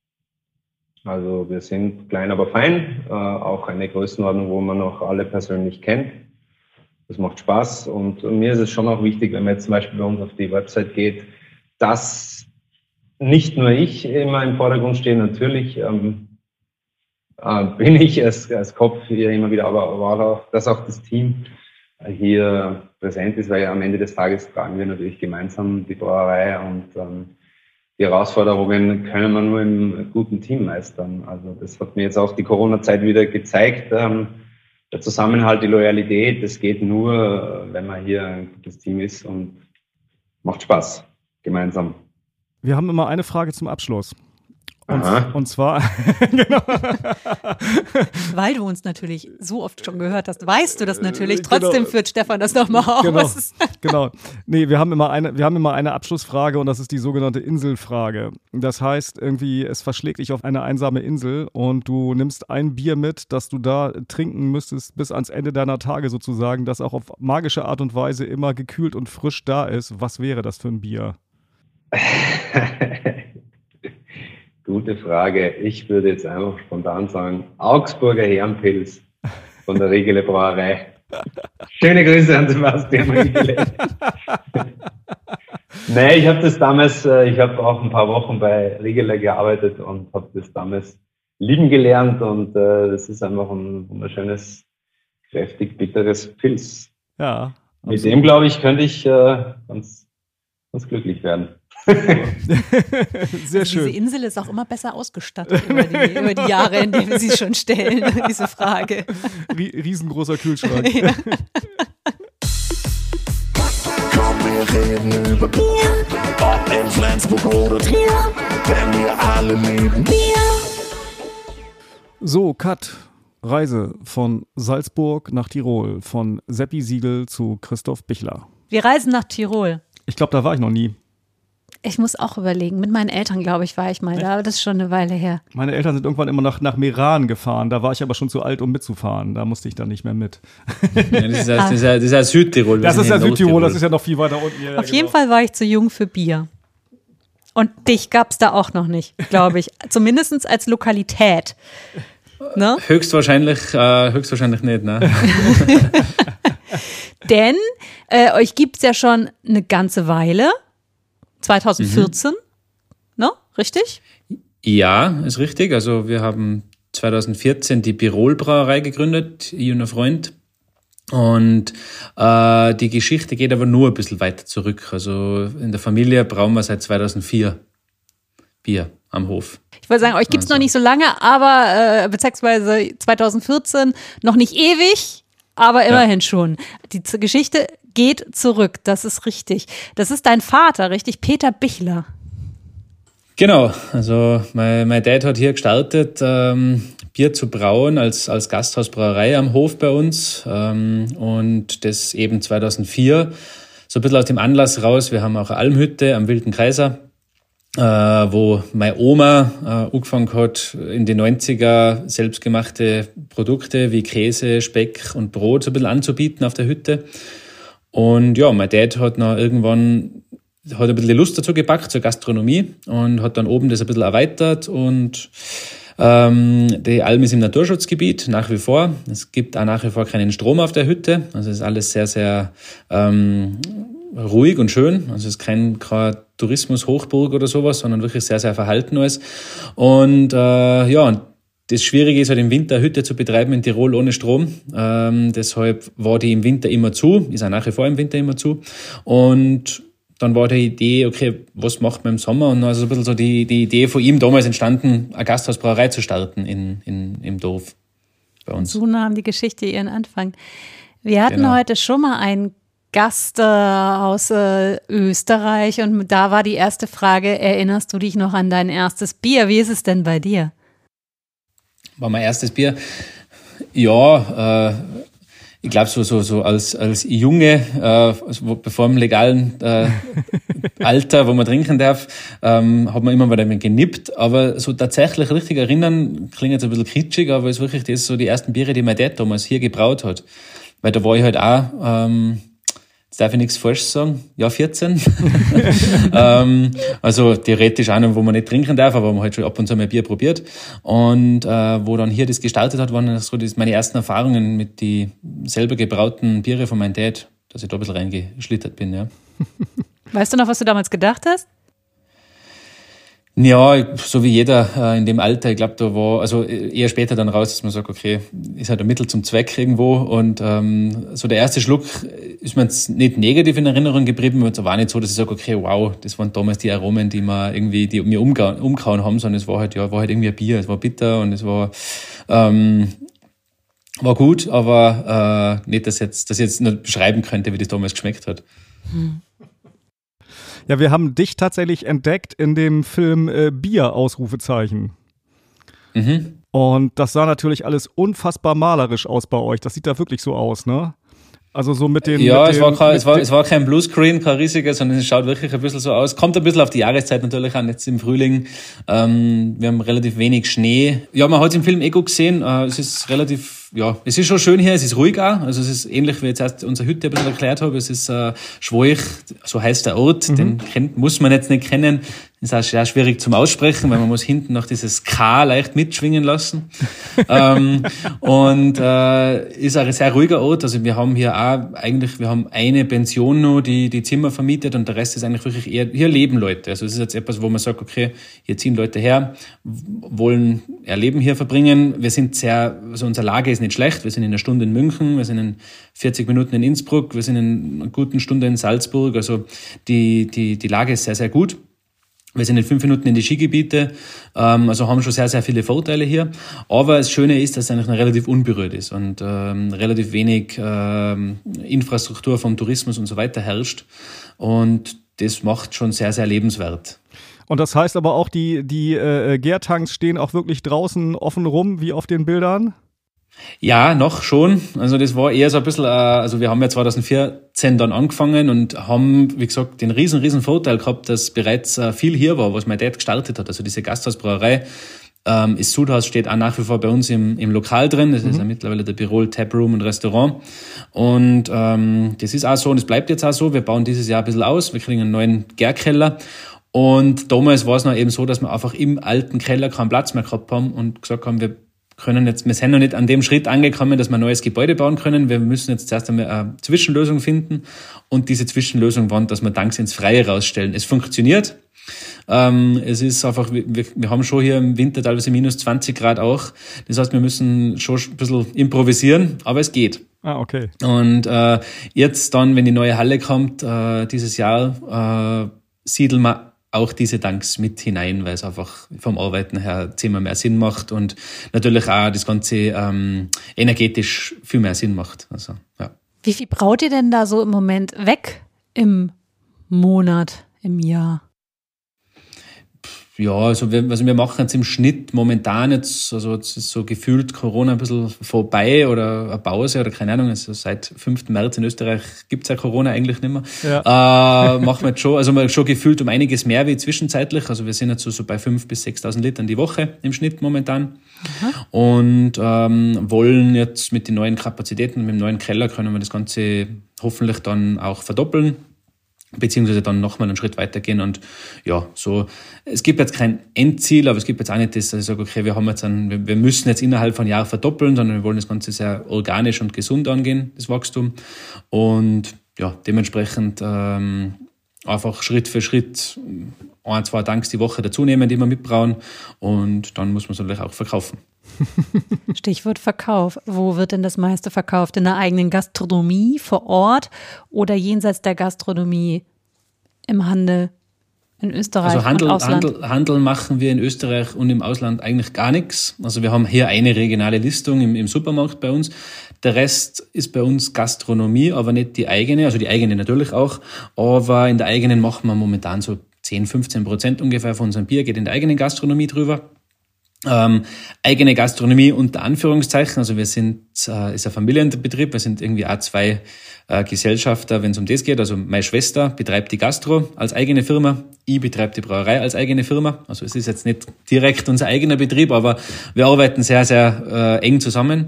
Also wir sind klein, aber fein. Äh, auch eine Größenordnung, wo man auch alle persönlich kennt. Das macht Spaß und mir ist es schon auch wichtig, wenn man jetzt zum Beispiel bei uns auf die Website geht, dass nicht nur ich immer im Vordergrund stehe, natürlich ähm, äh, bin ich als, als Kopf hier immer wieder, aber, aber auch, dass auch das Team hier präsent ist, weil am Ende des Tages tragen wir natürlich gemeinsam die Brauerei und ähm, die Herausforderungen können wir nur im guten Team meistern. Also das hat mir jetzt auch die Corona-Zeit wieder gezeigt. Ähm, der Zusammenhalt, die Loyalität, das geht nur, wenn man hier ein gutes Team ist und macht Spaß. Gemeinsam. Wir haben immer eine Frage zum Abschluss. Und, und zwar, genau. Weil du uns natürlich so oft schon gehört hast, weißt du das natürlich. Trotzdem genau. Führt Stefan das nochmal aus. Genau, genau. Nee, wir haben immer eine, wir haben immer eine Abschlussfrage und das ist die sogenannte Inselfrage. Das heißt, irgendwie, es verschlägt dich auf eine einsame Insel und du nimmst ein Bier mit, das du da trinken müsstest bis ans Ende deiner Tage sozusagen, das auch auf magische Art und Weise immer gekühlt und frisch da ist. Was wäre das für ein Bier? Gute Frage. Ich würde jetzt einfach spontan sagen, Augsburger Herrenpils von der Riegele Brauerei. Schöne Grüße an Sebastian Riegele. Nee, ich habe das damals, ich habe auch ein paar Wochen bei Riegele gearbeitet und habe das damals lieben gelernt und äh, das ist einfach ein wunderschönes, kräftig bitteres Pils. Ja. Mit dem, glaube ich, könnte ich äh, ganz, ganz glücklich werden. Sehr also schön. Diese Insel ist auch immer besser ausgestattet über die, über die Jahre, in denen wir sie schon stellen, diese Frage. Riesengroßer Kühlschrank. Ja. Komm, wir reden über Bier, ob in Flensburg oder Trier, denn wir alle lieben Bier. So, Cut. Reise von Salzburg nach Tirol, von Seppi Siegel zu Christoph Bichler. Wir reisen nach Tirol. Ich glaube, da war ich noch nie. Ich muss auch überlegen. Mit meinen Eltern, glaube ich, war ich mal da, aber das ist schon eine Weile her. Meine Eltern sind irgendwann immer nach, nach Meran gefahren. Da war ich aber schon zu alt, um mitzufahren. Da musste ich dann nicht mehr mit. Ja, das, ist ja, das, ist ja, das ist ja Südtirol. Das ist ja Südtirol, das ist ja noch viel weiter unten. Ja, Auf genau. jeden Fall war ich zu jung für Bier. Und dich gab es da auch noch nicht, glaube ich. Zumindest als Lokalität. Ne? Höchstwahrscheinlich, äh, höchstwahrscheinlich nicht, ne? Denn äh, euch gibt es ja schon eine ganze Weile. zwanzig vierzehn, mhm. ne? Richtig? Ja, ist richtig. Also wir haben zwanzig vierzehn die Birol Brauerei gegründet, ich und ein Freund. Und äh, die Geschichte geht aber nur ein bisschen weiter zurück. Also in der Familie brauen wir seit zweitausendvier Bier am Hof. Ich wollte sagen, euch gibt es also. noch nicht so lange, aber äh, beziehungsweise zwanzig vierzehn noch nicht ewig, aber immerhin ja. schon. Die Z- Geschichte geht zurück, das ist richtig. Das ist dein Vater, richtig? Peter Bichler. Genau, also mein, mein Dad hat hier gestartet, ähm, Bier zu brauen als, als Gasthausbrauerei am Hof bei uns ähm, und das eben zweitausendvier. So ein bisschen aus dem Anlass raus, wir haben auch eine Almhütte am Wilden Kaiser, äh, wo meine Oma äh, angefangen hat, in den neunziger selbstgemachte Produkte wie Käse, Speck und Brot so ein bisschen anzubieten auf der Hütte. Und ja, mein Dad hat noch irgendwann hat ein bisschen die Lust dazu gepackt, zur Gastronomie und hat dann oben das ein bisschen erweitert und ähm, die Alm ist im Naturschutzgebiet nach wie vor. Es gibt auch nach wie vor keinen Strom auf der Hütte, also es ist alles sehr, sehr ähm, ruhig und schön. Also es ist kein, kein Tourismus-Hochburg oder sowas, sondern wirklich sehr, sehr verhalten alles. Und äh, ja, das Schwierige ist halt im Winter eine Hütte zu betreiben in Tirol ohne Strom. Ähm, deshalb war die im Winter immer zu, ist auch nach wie vor im Winter immer zu. Und dann war die Idee, okay, was macht man im Sommer? Und dann ist ein bisschen so die, die Idee von ihm damals entstanden, eine Gasthausbrauerei zu starten in, in, im Dorf bei uns. So nahm die Geschichte ihren Anfang. Wir hatten Genau. heute schon mal einen Gast äh, aus äh, Österreich und da war die erste Frage, erinnerst du dich noch an dein erstes Bier? Wie ist es denn bei dir? War mein erstes Bier. Ja, äh, ich glaube so so so als als Junge, äh, also bevor im legalen äh, Alter, wo man trinken darf, ähm, hat man immer wieder genippt. Aber so tatsächlich richtig erinnern, klingt jetzt ein bisschen kitschig, aber es ist wirklich das so die ersten Biere, die mein Dad damals hier gebraut hat. Weil da war ich halt auch, ähm, jetzt darf ich nichts falsch sagen, ja vierzehn. ähm, also theoretisch auch noch, wo man nicht trinken darf, aber man halt schon ab und zu mal Bier probiert. Und äh, wo dann hier das gestartet hat, waren so das meine ersten Erfahrungen mit die selber gebrauten Biere von meinem Dad, dass ich da ein bisschen reingeschlittert bin, ja. Weißt du noch, was du damals gedacht hast? Ja, so wie jeder äh, in dem Alter, ich glaube, da war, also eher später dann raus, dass man sagt, okay, ist halt ein Mittel zum Zweck irgendwo und ähm, so der erste Schluck ist mir jetzt nicht negativ in Erinnerung geblieben, aber es war nicht so, dass ich sage, okay, wow, das waren damals die Aromen, die mir irgendwie, die mir umgehauen, umgehauen haben, sondern es war halt, ja, war halt irgendwie ein Bier, es war bitter und es war, ähm, war gut, aber äh, nicht, dass jetzt, dass ich jetzt nur beschreiben könnte, wie das damals geschmeckt hat. Hm. Ja, wir haben dich tatsächlich entdeckt in dem Film äh, Bier, Ausrufezeichen. Mhm. Und das sah natürlich alles unfassbar malerisch aus bei euch. Das sieht da wirklich so aus, ne? Also so mit den... Ja, mit es, den, war kein, es, war, den, es war kein Bluescreen, kein riesiger, sondern es schaut wirklich ein bisschen so aus. Kommt ein bisschen auf die Jahreszeit natürlich an, jetzt im Frühling. Ähm, wir haben relativ wenig Schnee. Ja, man hat es im Film eh gut gesehen. Äh, es ist relativ, ja, es ist schon schön hier, es ist ruhig auch. Also es ist ähnlich, wie jetzt erst unsere Hütte ein bisschen erklärt habe. Es ist äh, Schwoich, so heißt der Ort. Mhm. Den kennt, muss man jetzt nicht kennen. Ist auch sehr schwierig zum Aussprechen, weil man muss hinten noch dieses K leicht mitschwingen lassen. ähm, und äh, ist auch ein sehr ruhiger Ort. Also wir haben hier auch eigentlich, wir haben eine Pension noch, die die Zimmer vermietet und der Rest ist eigentlich wirklich eher, hier leben Leute. Also es ist jetzt etwas, wo man sagt, okay, hier ziehen Leute her, wollen ihr Leben hier verbringen. Wir sind sehr, also unsere Lage ist nicht schlecht. Wir sind in einer Stunde in München, wir sind in vierzig Minuten in Innsbruck, wir sind in einer guten Stunde in Salzburg. Also die, die, die Lage ist sehr, sehr gut. Wir sind in fünf Minuten in die Skigebiete, ähm, also haben schon sehr, sehr viele Vorteile hier. Aber das Schöne ist, dass es eigentlich noch relativ unberührt ist und ähm, relativ wenig ähm, Infrastruktur vom Tourismus und so weiter herrscht. Und das macht schon sehr, sehr lebenswert. Und das heißt aber auch, die, die äh, Gärtanks stehen auch wirklich draußen offen rum, wie auf den Bildern? Ja, noch schon. Also das war eher so ein bisschen, äh, also wir haben ja zwanzig vierzehn dann angefangen und haben, wie gesagt, den riesen, riesen Vorteil gehabt, dass bereits äh, viel hier war, was mein Dad gestartet hat. Also diese Gasthausbrauerei, ähm, das Sudhaus steht auch nach wie vor bei uns im, im Lokal drin. Das mhm. ist ja mittlerweile der Birol Taproom und Restaurant. Und ähm, das ist auch so und es bleibt jetzt auch so. Wir bauen dieses Jahr ein bisschen aus. Wir kriegen einen neuen Gärkeller. Und damals war es noch eben so, dass wir einfach im alten Keller keinen Platz mehr gehabt haben und gesagt haben, wir können jetzt, wir sind noch nicht an dem Schritt angekommen, dass wir ein neues Gebäude bauen können. Wir müssen jetzt zuerst einmal eine Zwischenlösung finden und diese Zwischenlösung war, dass wir Tanks ins Freie rausstellen. Es funktioniert. Ähm, es ist einfach, wir, wir haben schon hier im Winter teilweise minus zwanzig Grad auch. Das heißt, wir müssen schon ein bisschen improvisieren, aber es geht. Ah, okay. Und äh, jetzt dann, wenn die neue Halle kommt, äh, dieses Jahr, äh, siedeln wir auch diese Tanks mit hinein, weil es einfach vom Arbeiten her zehnmal mehr Sinn macht und natürlich auch das Ganze ähm, energetisch viel mehr Sinn macht. Also, ja. Wie viel braut ihr denn da so im Moment weg im Monat, im Jahr? Ja, also wir, also wir machen jetzt im Schnitt momentan jetzt, also jetzt ist so gefühlt Corona ein bisschen vorbei oder eine Pause oder keine Ahnung, also seit fünften März in Österreich gibt's ja Corona eigentlich nicht mehr. Ja. Äh, machen wir jetzt schon, also wir schon gefühlt um einiges mehr wie zwischenzeitlich, also wir sind jetzt so, so bei fünftausend bis sechstausend Litern die Woche im Schnitt momentan. Aha. Und ähm, wollen jetzt mit den neuen Kapazitäten, mit dem neuen Keller können wir das Ganze hoffentlich dann auch verdoppeln. Beziehungsweise dann nochmal einen Schritt weitergehen und ja, so, es gibt jetzt kein Endziel, aber es gibt jetzt auch nicht das, dass ich sage, okay, wir haben jetzt einen, wir müssen jetzt innerhalb von Jahren verdoppeln, sondern wir wollen das Ganze sehr organisch und gesund angehen, das Wachstum und ja, dementsprechend ähm, einfach Schritt für Schritt ein, zwei Tanks die Woche dazu nehmen, die wir mitbrauen und dann muss man es natürlich auch verkaufen. Stichwort Verkauf. Wo wird denn das meiste verkauft? In der eigenen Gastronomie vor Ort oder jenseits der Gastronomie im Handel in Österreich also Handel, und Ausland? Handel, Handel machen wir in Österreich und im Ausland eigentlich gar nichts. Also wir haben hier eine regionale Listung im, im Supermarkt bei uns. Der Rest ist bei uns Gastronomie, aber nicht die eigene, also die eigene natürlich auch, aber in der eigenen machen wir momentan so zehn, fünfzehn Prozent ungefähr von unserem Bier geht in der eigenen Gastronomie drüber. Ähm, eigene Gastronomie unter Anführungszeichen, also wir sind, äh, ist ein Familienbetrieb, wir sind irgendwie auch zwei äh, Gesellschafter, wenn es um das geht, also meine Schwester betreibt die Gastro als eigene Firma, ich betreibe die Brauerei als eigene Firma, also es ist jetzt nicht direkt unser eigener Betrieb, aber wir arbeiten sehr, sehr äh, eng zusammen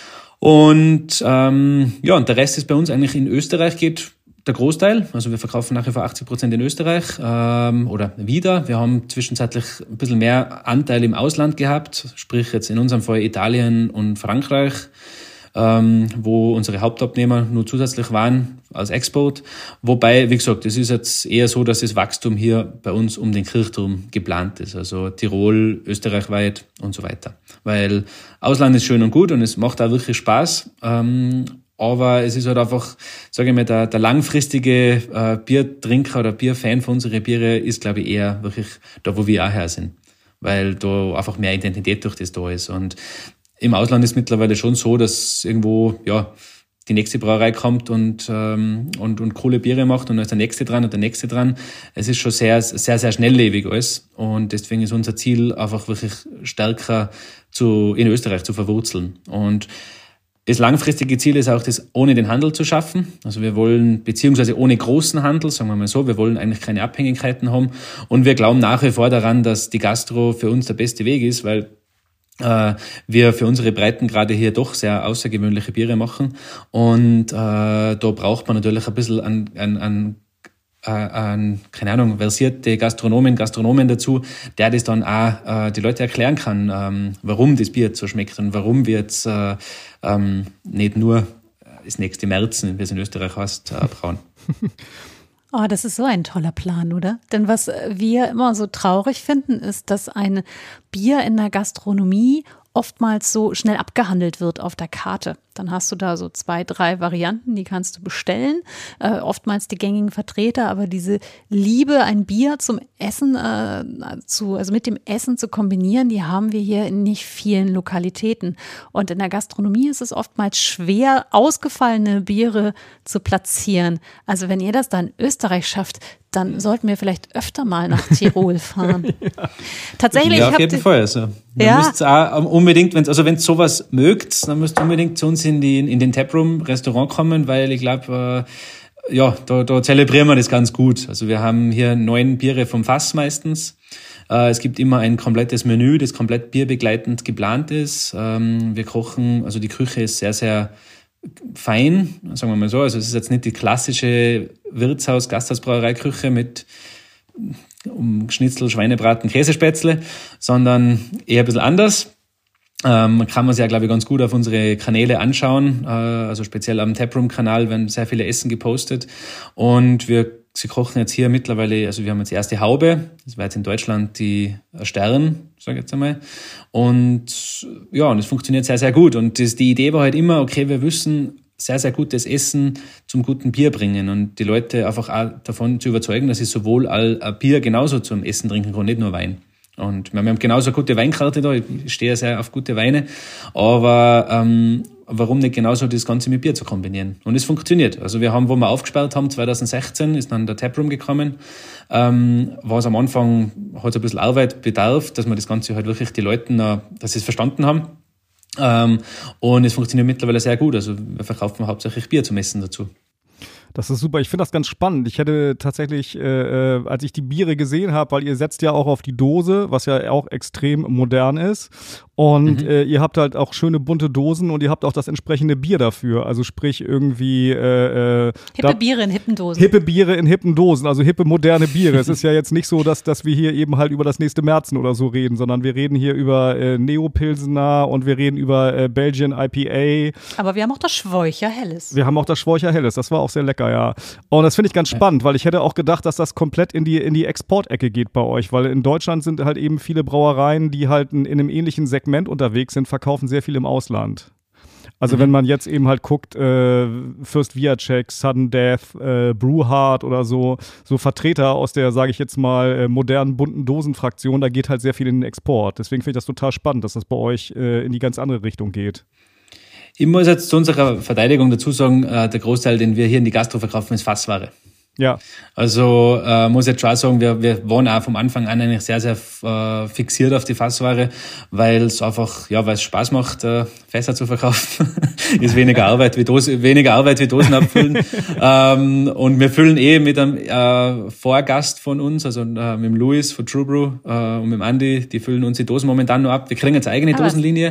und ähm, ja, und der Rest ist bei uns eigentlich in Österreich geht der Großteil, also wir verkaufen nach wie vor achtzig Prozent in Österreich ähm, oder wieder. Wir haben zwischenzeitlich ein bisschen mehr Anteil im Ausland gehabt, sprich jetzt in unserem Fall Italien und Frankreich, ähm, wo unsere Hauptabnehmer nur zusätzlich waren als Export. Wobei, wie gesagt, es ist jetzt eher so, dass das Wachstum hier bei uns um den Kirchturm geplant ist, also Tirol, österreichweit und so weiter. Weil Ausland ist schön und gut und es macht auch wirklich Spaß, ähm, aber es ist halt einfach, sage ich mal, der, der langfristige äh, Biertrinker oder Bierfan von unseren Biere ist, glaube ich, eher wirklich da, wo wir auch her sind. Weil da einfach mehr Identität durch das da ist. Und im Ausland ist mittlerweile schon so, dass irgendwo, ja, die nächste Brauerei kommt und, ähm, und, und coole Biere macht und dann ist der nächste dran und der nächste dran. Es ist schon sehr, sehr, sehr schnelllebig alles und deswegen ist unser Ziel einfach wirklich stärker zu, in Österreich zu verwurzeln. Und das langfristige Ziel ist auch, das ohne den Handel zu schaffen. Also wir wollen, beziehungsweise ohne großen Handel, sagen wir mal so, wir wollen eigentlich keine Abhängigkeiten haben und wir glauben nach wie vor daran, dass die Gastro für uns der beste Weg ist, weil äh, wir für unsere Breitengrade hier doch sehr außergewöhnliche Biere machen und äh, da braucht man natürlich ein bisschen an, an, an an, keine Ahnung, versierte Gastronomen, Gastronomen dazu, der das dann auch äh, die Leute erklären kann, ähm, warum das Bier so schmeckt und warum wir jetzt äh, ähm, nicht nur das nächste Märzen, wie es in Österreich heißt, äh, brauen. Oh, das ist so ein toller Plan, oder? Denn was wir immer so traurig finden, ist, dass ein Bier in der Gastronomie oftmals so schnell abgehandelt wird auf der Karte. Dann hast du da so zwei, drei Varianten, die kannst du bestellen. Äh, oftmals die gängigen Vertreter, aber diese Liebe, ein Bier zum Essen, äh, zu, also mit dem Essen zu kombinieren, die haben wir hier in nicht vielen Lokalitäten. Und in der Gastronomie ist es oftmals schwer, ausgefallene Biere zu platzieren. Also wenn ihr das dann in Österreich schafft, dann sollten wir vielleicht öfter mal nach Tirol fahren. ja. Tatsächlich. Ja, auf jeden Fall. Also, ja. müsst auch unbedingt, wenn's, also wenn ihr sowas mögt, dann müsst ihr unbedingt zu uns in, die, in den Taproom Restaurant kommen, weil ich glaube, äh, ja, da, da zelebrieren wir das ganz gut. Also wir haben hier neun Biere vom Fass meistens. Äh, es gibt immer ein komplettes Menü, das komplett bierbegleitend geplant ist. Ähm, wir kochen, also die Küche ist sehr, sehr fein, sagen wir mal so. Also es ist jetzt nicht die klassische Wirtshaus-, Gasthausbrauereiküche mit um Schnitzel, Schweinebraten, Käsespätzle, sondern eher ein bisschen anders. Ähm, kann man sich ja, glaube ich, ganz gut auf unsere Kanäle anschauen. Äh, also speziell am Taproom-Kanal werden sehr viele Essen gepostet. Und wir sie kochen jetzt hier mittlerweile, also wir haben jetzt die erste Haube, das war jetzt in Deutschland die Stern, sage ich jetzt einmal. Und ja, und es funktioniert sehr, sehr gut. Und das, die Idee war halt immer, okay, wir müssen sehr, sehr gutes Essen zum guten Bier bringen und die Leute einfach auch davon zu überzeugen, dass sie sowohl all Bier genauso zum Essen trinken können, nicht nur Wein. Und wir haben genauso eine gute Weinkarte da, ich stehe sehr auf gute Weine, aber ähm, warum nicht genauso das Ganze mit Bier zu kombinieren? Und es funktioniert. Also wir haben, wo wir aufgesperrt haben, zwanzig sechzehn, ist dann der Taproom gekommen, ähm, war es am Anfang, hat es ein bisschen Arbeit bedarf, dass wir das Ganze halt wirklich die Leute, dass sie es verstanden haben. Ähm, und es funktioniert mittlerweile sehr gut. Also wir verkaufen hauptsächlich Bier zum Essen dazu. Das ist super. Ich finde das ganz spannend. Ich hätte tatsächlich, äh, als ich die Biere gesehen habe, weil ihr setzt ja auch auf die Dose, was ja auch extrem modern ist. Und mhm. äh, ihr habt halt auch schöne bunte Dosen und ihr habt auch das entsprechende Bier dafür. Also sprich irgendwie äh, hippe da, Biere in hippen Dosen. Hippe Biere in hippen Dosen, also hippe moderne Biere. Es ist ja jetzt nicht so, dass, dass wir hier eben halt über das nächste Märzen oder so reden, sondern wir reden hier über äh, Neopilsener und wir reden über äh, Belgian I P A. Aber wir haben auch das Schwäucher Helles. Wir haben auch das Schwäucher Helles. Das war auch sehr lecker, ja. Und das finde ich ganz spannend, weil ich hätte auch gedacht, dass das komplett in die, in die Exportecke geht bei euch, weil in Deutschland sind halt eben viele Brauereien, die halt in, in einem ähnlichen Segment unterwegs sind, verkaufen sehr viel im Ausland. Also mhm. wenn man jetzt eben halt guckt, äh, Fürst Viacek, Sudden Death, äh, Brewhard oder so, so Vertreter aus der, sage ich jetzt mal, äh, modernen bunten Dosenfraktion, da geht halt sehr viel in den Export. Deswegen finde ich das total spannend, dass das bei euch äh, in die ganz andere Richtung geht. Ich muss jetzt zu unserer Verteidigung dazu sagen, äh, der Großteil, den wir hier in die Gastro verkaufen, ist Fassware. Ja. Also äh, muss ich jetzt schon sagen, wir, wir waren auch vom Anfang an eigentlich sehr, sehr äh, fixiert auf die Fassware, weil es einfach, ja, weil es Spaß macht, äh, Fässer zu verkaufen. Ist weniger Arbeit wie Dosen, weniger Arbeit wie Dosen abfüllen. ähm, und wir füllen eh mit einem äh, Vorgast von uns, also äh, mit dem Louis von True Brew äh, und mit dem Andy, die füllen uns die Dosen momentan nur ab. Wir kriegen jetzt eine eigene Dosenlinie.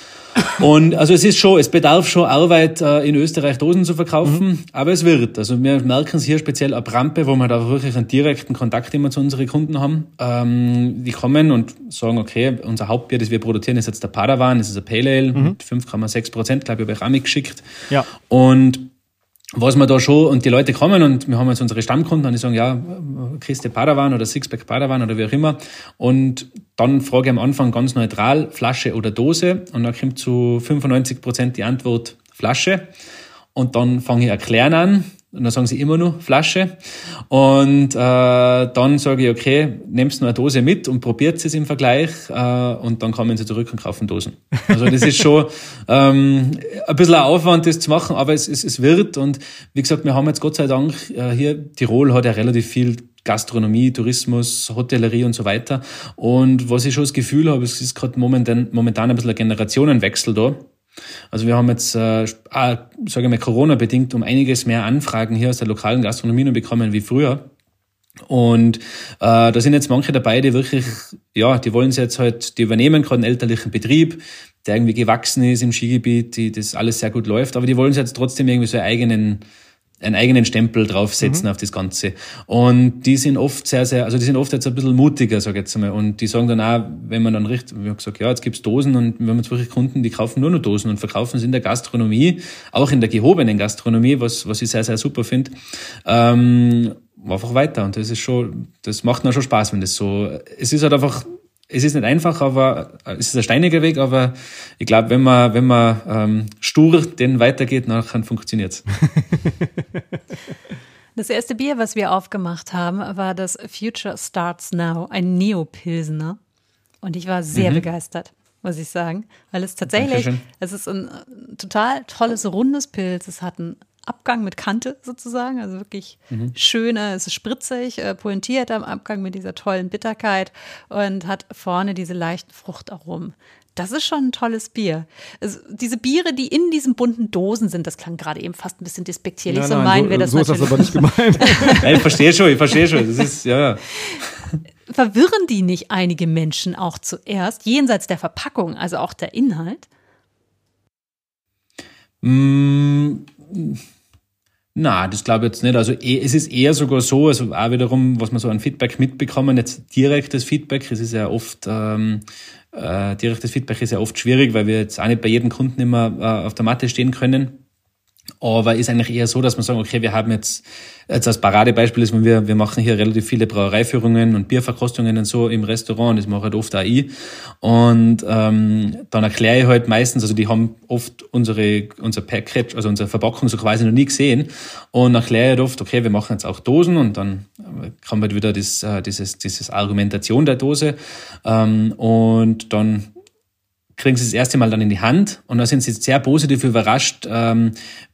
Und also es ist schon, es bedarf schon Arbeit, äh, in Österreich Dosen zu verkaufen, mhm. aber es wird. Also wir merken es hier speziell ab Rampe, wo wir da wirklich einen direkten Kontakt immer zu unseren Kunden haben. Ähm, die kommen und sagen, okay, unser Hauptbier, das wir produzieren, ist jetzt der Padawan, das ist ein Pale Ale mhm. mit fünf Komma sechs Prozent, glaube ich, habe ich auch mitgeschickt. Ja. Und was man da schon, und die Leute kommen und wir haben jetzt unsere Stammkunden und die sagen, ja, Kiste Padawan oder Sixpack Padawan oder wie auch immer. Und dann frage ich am Anfang ganz neutral, Flasche oder Dose. Und dann kommt zu fünfundneunzig Prozent die Antwort Flasche. Und dann fange ich erklären an, Und dann sagen sie immer nur Flasche. Und äh, dann sage ich, okay, nehmst du eine Dose mit und probiert es im Vergleich. Äh, und dann kommen sie zurück und kaufen Dosen. Also das ist schon ähm, ein bisschen ein Aufwand, das zu machen, aber es, es, es wird. Und wie gesagt, wir haben jetzt Gott sei Dank, äh, hier Tirol hat ja relativ viel Gastronomie, Tourismus, Hotellerie und so weiter. Und was ich schon das Gefühl habe, es ist gerade momentan, momentan ein bisschen ein Generationenwechsel da. Also wir haben jetzt, äh, auch, sage ich mal, Corona-bedingt um einiges mehr Anfragen hier aus der lokalen Gastronomie noch bekommen wie früher. Und äh, da sind jetzt manche dabei, die wirklich, ja, die wollen sie jetzt halt, die übernehmen gerade einen elterlichen Betrieb, der irgendwie gewachsen ist im Skigebiet, die das alles sehr gut läuft, aber die wollen sie jetzt trotzdem irgendwie so einen eigenen einen eigenen Stempel draufsetzen mhm. auf das Ganze. Und die sind oft sehr, sehr, also die sind oft jetzt ein bisschen mutiger, sag ich jetzt mal. Und die sagen dann auch, wenn man dann richtig, wir haben gesagt, ja, jetzt gibt's Dosen und wir haben jetzt wirklich Kunden, die kaufen nur noch Dosen und verkaufen es in der Gastronomie, auch in der gehobenen Gastronomie, was, was ich sehr, sehr super finde. Ähm, einfach weiter. Und das ist schon, das macht mir schon Spaß, wenn das so, es ist halt einfach, es ist nicht einfach, aber es ist ein steiniger Weg, aber ich glaube, wenn man, wenn man ähm, stur den weitergeht, dann funktioniert's. Das erste Bier, was wir aufgemacht haben, war das Future Starts Now, ein Neo-Pilsener. Und ich war sehr mhm. begeistert, muss ich sagen, weil es tatsächlich, es ist ein total tolles, rundes Pilz. Es hat einen Abgang mit Kante sozusagen, also wirklich mhm. schöner, es ist spritzig, äh, pointiert am Abgang mit dieser tollen Bitterkeit und hat vorne diese leichten Fruchtaromen. Das ist schon ein tolles Bier. Also diese Biere, die in diesen bunten Dosen sind, das klang gerade eben fast ein bisschen despektierlich, nein, so meinen so, wir das so natürlich. So ist das aber nicht gemeint. Ja, ich verstehe schon, ich verstehe schon. Das ist, ja. Verwirren die nicht einige Menschen auch zuerst, jenseits der Verpackung, also auch der Inhalt? Mm. Na, das glaube ich jetzt nicht. Also es ist eher sogar so, also auch wiederum, was man so an Feedback mitbekommen, jetzt direktes Feedback, es ist ja oft, ähm, äh, direktes Feedback ist ja oft schwierig, weil wir jetzt auch nicht bei jedem Kunden immer äh, auf der Matte stehen können. Aber ist eigentlich eher so, dass man sagen, okay, wir haben jetzt, jetzt als Paradebeispiel ist, wir, wir machen hier relativ viele Brauereiführungen und Bierverkostungen und so im Restaurant, das mache halt oft auch ich. Und ähm, dann erkläre ich halt meistens, also die haben oft unsere unser Package, also unsere Verpackung so quasi noch nie gesehen und erkläre ich halt oft, okay, wir machen jetzt auch Dosen und dann kommt halt wieder das, dieses, dieses Argumentation der Dose ähm, und dann kriegen sie das erste Mal dann in die Hand und da sind sie sehr positiv überrascht, ähm,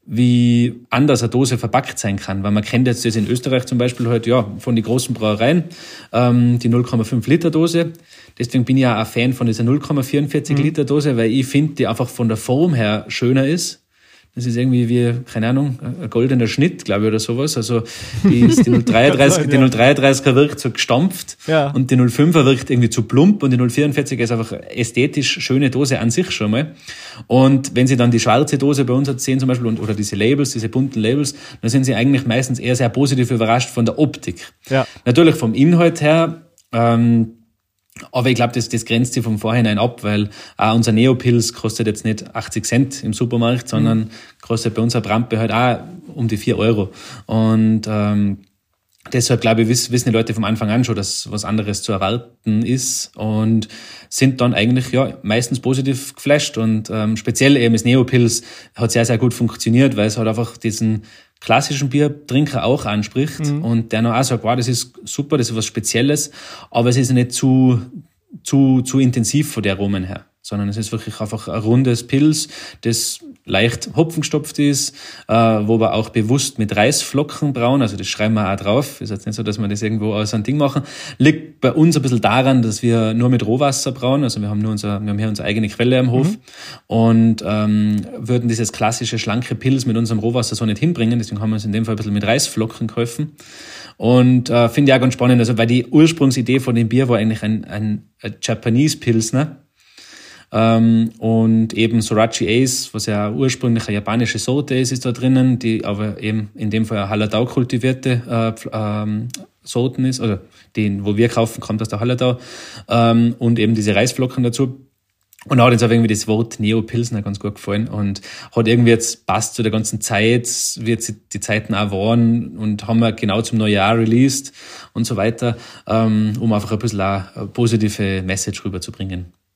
wie anders eine Dose verpackt sein kann. Weil man kennt jetzt das in Österreich zum Beispiel halt, ja, von den großen Brauereien, ähm, die null Komma fünf Liter Dose. Deswegen bin ich ja ein Fan von dieser null Komma vierundvierzig Liter Dose, weil ich finde, die einfach von der Form her schöner ist. Das ist irgendwie wie, keine Ahnung, ein goldener Schnitt, glaube ich, oder sowas. Also die, die null dreiunddreißig, sein, die null dreiunddreißiger wirkt so gestampft ja. Und die null fünfer wirkt irgendwie zu plump und die null vierundvierziger ist einfach ästhetisch schöne Dose an sich schon mal. Und wenn Sie dann die schwarze Dose bei uns sehen zum Beispiel und, oder diese Labels, diese bunten Labels, dann sind Sie eigentlich meistens eher sehr positiv überrascht von der Optik. Ja. Natürlich vom Inhalt her, ähm, aber ich glaube, das, das grenzt sich vom Vorhinein ab, weil auch unser Neopilz kostet jetzt nicht achtzig Cent im Supermarkt, sondern mhm. kostet bei uns eine Brampe halt auch um die vier Euro. Und ähm, deshalb, glaube ich, wissen, wissen die Leute vom Anfang an schon, dass was anderes zu erwarten ist und sind dann eigentlich ja meistens positiv geflasht. Und ähm, speziell eben das Neopilz hat sehr, sehr gut funktioniert, weil es halt einfach diesen klassischen Biertrinker auch anspricht mhm. und der noch auch sagt, wow, das ist super, das ist was Spezielles, aber es ist nicht zu, zu, zu intensiv von der Aromen her, sondern es ist wirklich einfach ein rundes Pilz, das leicht hopfengestopft ist, äh, wo wir auch bewusst mit Reisflocken brauen, also das schreiben wir auch drauf, ist jetzt nicht so, dass wir das irgendwo aus einem Ding machen, liegt bei uns ein bisschen daran, dass wir nur mit Rohwasser brauen, also wir haben nur unser, wir haben hier unsere eigene Quelle am Hof mhm. und ähm, würden dieses klassische schlanke Pilz mit unserem Rohwasser so nicht hinbringen, deswegen haben wir uns in dem Fall ein bisschen mit Reisflocken geholfen und äh, finde ich auch ganz spannend, also weil die Ursprungsidee von dem Bier war eigentlich ein, ein, ein Japanese Pilsner. Ähm, und eben Sorachi Ace, was ja ursprünglich eine japanische Sorte ist, ist da drinnen, die aber eben in dem Fall eine Hallertau kultivierte äh, ähm, Sorten ist, oder den, wo wir kaufen, kommt aus der Hallertau, ähm, und eben diese Reisflocken dazu. Und auch hat uns auch irgendwie das Wort Neo-Pilsner ganz gut gefallen und hat irgendwie jetzt passt zu der ganzen Zeit, wie jetzt die Zeiten auch waren und haben wir genau zum Neujahr released und so weiter, ähm, um einfach ein bisschen eine positive Message rüberzubringen.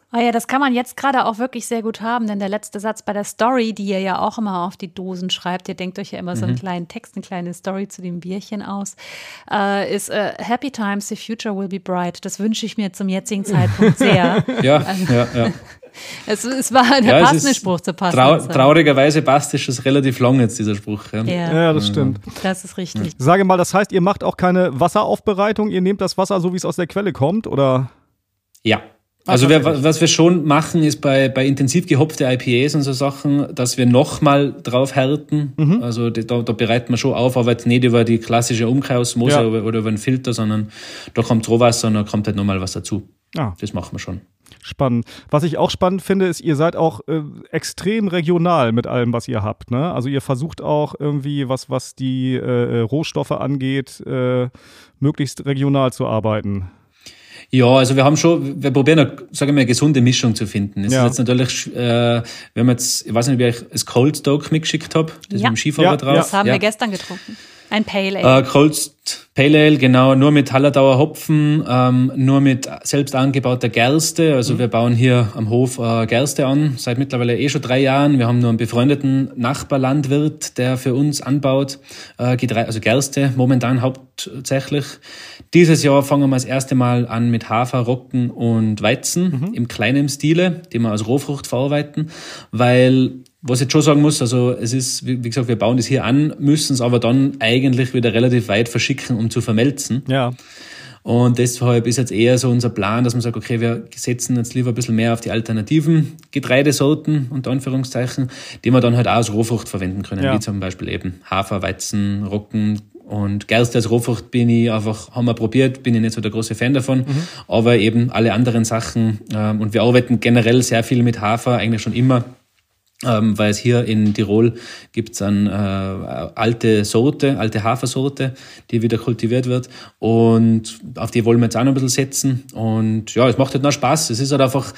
Oh ja, das kann man jetzt gerade auch wirklich sehr gut haben, denn der letzte Satz bei der Story, die ihr ja auch immer auf die Dosen schreibt, ihr denkt euch ja immer so einen kleinen Text, eine kleine Story zu dem Bierchen aus, äh, ist äh, Happy Times, the future will be bright. Das wünsche ich mir zum jetzigen Zeitpunkt sehr. Ja, also, ja, ja. Es, es war der ja, passende Spruch zur passenden trau- Zeit. Traurigerweise passt es schon relativ lang jetzt, dieser Spruch. Ja, Ja, Ja, das stimmt. das ist richtig. Sage mal, das heißt, ihr macht auch keine Wasseraufbereitung, ihr nehmt das Wasser so, wie es aus der Quelle kommt, oder? ja. Also wir, was wir schon machen, ist bei, bei intensiv gehopfte I P As und so Sachen, dass wir nochmal drauf härten. Mhm. Also da, da bereiten wir schon auf, aber jetzt nicht über die klassische Umkehrosmose ja. oder, oder über einen Filter, sondern da kommt Rohwasser und da kommt halt nochmal was dazu. Ah. Das machen wir schon. Spannend. Was ich auch spannend finde, ist, ihr seid auch äh, extrem regional mit allem, was ihr habt. Ne? Also ihr versucht auch irgendwie, was, was die äh, Rohstoffe angeht, äh, möglichst regional zu arbeiten. Ja, also wir haben schon, wir probieren eine, sagen wir, eine gesunde Mischung zu finden. Es ja. ist jetzt natürlich, äh, wir haben jetzt, ich weiß nicht, wie ich das Cold Stoke mitgeschickt habe, das ja. mit dem Skifahrer ja. drauf. Das haben ja. wir gestern getrunken. Ein Pale Ale. Äh, Cold Pale Ale, genau, nur mit Hallertauer Hopfen, ähm, nur mit selbst angebauter Gerste. Also mhm. wir bauen hier am Hof äh, Gerste an, seit mittlerweile eh schon drei Jahren. Wir haben nur einen befreundeten Nachbarlandwirt, der für uns anbaut, äh, Getre- also Gerste momentan hauptsächlich. Dieses Jahr fangen wir das erste Mal an mit Hafer, Roggen und Weizen mhm. im kleinen Stile, die wir als Rohfrucht verarbeiten, weil was ich jetzt schon sagen muss, also es ist, wie gesagt, wir bauen das hier an, müssen es aber dann eigentlich wieder relativ weit verschicken, um zu vermelzen. Ja. Und deshalb ist jetzt eher so unser Plan, dass man sagt, okay, wir setzen jetzt lieber ein bisschen mehr auf die alternativen Getreidesorten, unter Anführungszeichen, die wir dann halt auch als Rohfrucht verwenden können, ja. wie zum Beispiel eben Hafer, Weizen, Roggen und Gerste als Rohfrucht bin ich einfach, haben wir probiert, bin ich nicht so der große Fan davon, mhm. aber eben alle anderen Sachen, ähm, und wir arbeiten generell sehr viel mit Hafer, eigentlich schon immer. Ähm, weil es hier in Tirol gibt's eine äh, alte Sorte, alte Hafersorte, die wieder kultiviert wird und auf die wollen wir jetzt auch noch ein bisschen setzen und ja, es macht halt noch Spaß. Es ist halt einfach,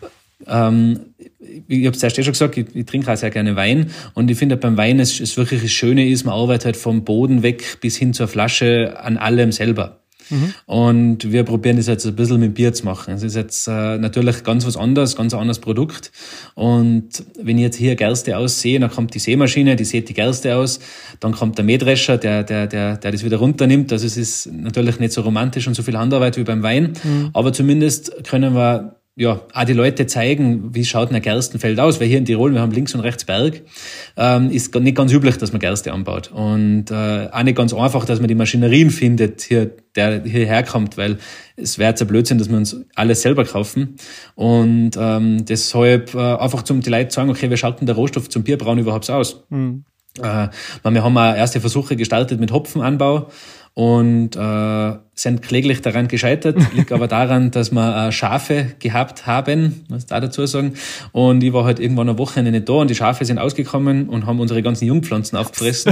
ähm, ich habe es zuerst eh schon gesagt, ich, ich trinke auch sehr gerne Wein und ich finde beim Wein, es, es wirklich das Schöne ist, man arbeitet halt vom Boden weg bis hin zur Flasche an allem selber. Mhm. Und wir probieren das jetzt ein bisschen mit Bier zu machen. Es ist jetzt äh, natürlich ganz was anderes, ganz ein anderes Produkt. Und wenn ich jetzt hier Gerste aussehe, dann kommt die Sämaschine, die sät die Gerste aus, dann kommt der Mähdrescher, der, der, der, der das wieder runternimmt. Also es ist natürlich nicht so romantisch und so viel Handarbeit wie beim Wein. Mhm. Aber zumindest können wir ja, auch die Leute zeigen, wie schaut ein Gerstenfeld aus, weil hier in Tirol, wir haben links und rechts Berg, ähm, ist nicht ganz üblich, dass man Gerste anbaut und äh, auch nicht ganz einfach, dass man die Maschinerien findet, hier, der hierher kommt, weil es wäre jetzt ein Blödsinn, dass wir uns alles selber kaufen und ähm, deshalb äh, einfach zum die Leute sagen, okay, wie schaut denn der Rohstoff zum Bierbrauen überhaupt aus? Mhm. Äh, wir haben auch erste Versuche gestartet mit Hopfenanbau und äh, sind kläglich daran gescheitert, liegt aber daran, dass wir äh, Schafe gehabt haben, muss ich da dazu sagen. Und ich war halt irgendwann eine Woche nicht da und die Schafe sind ausgekommen und haben unsere ganzen Jungpflanzen aufgefressen.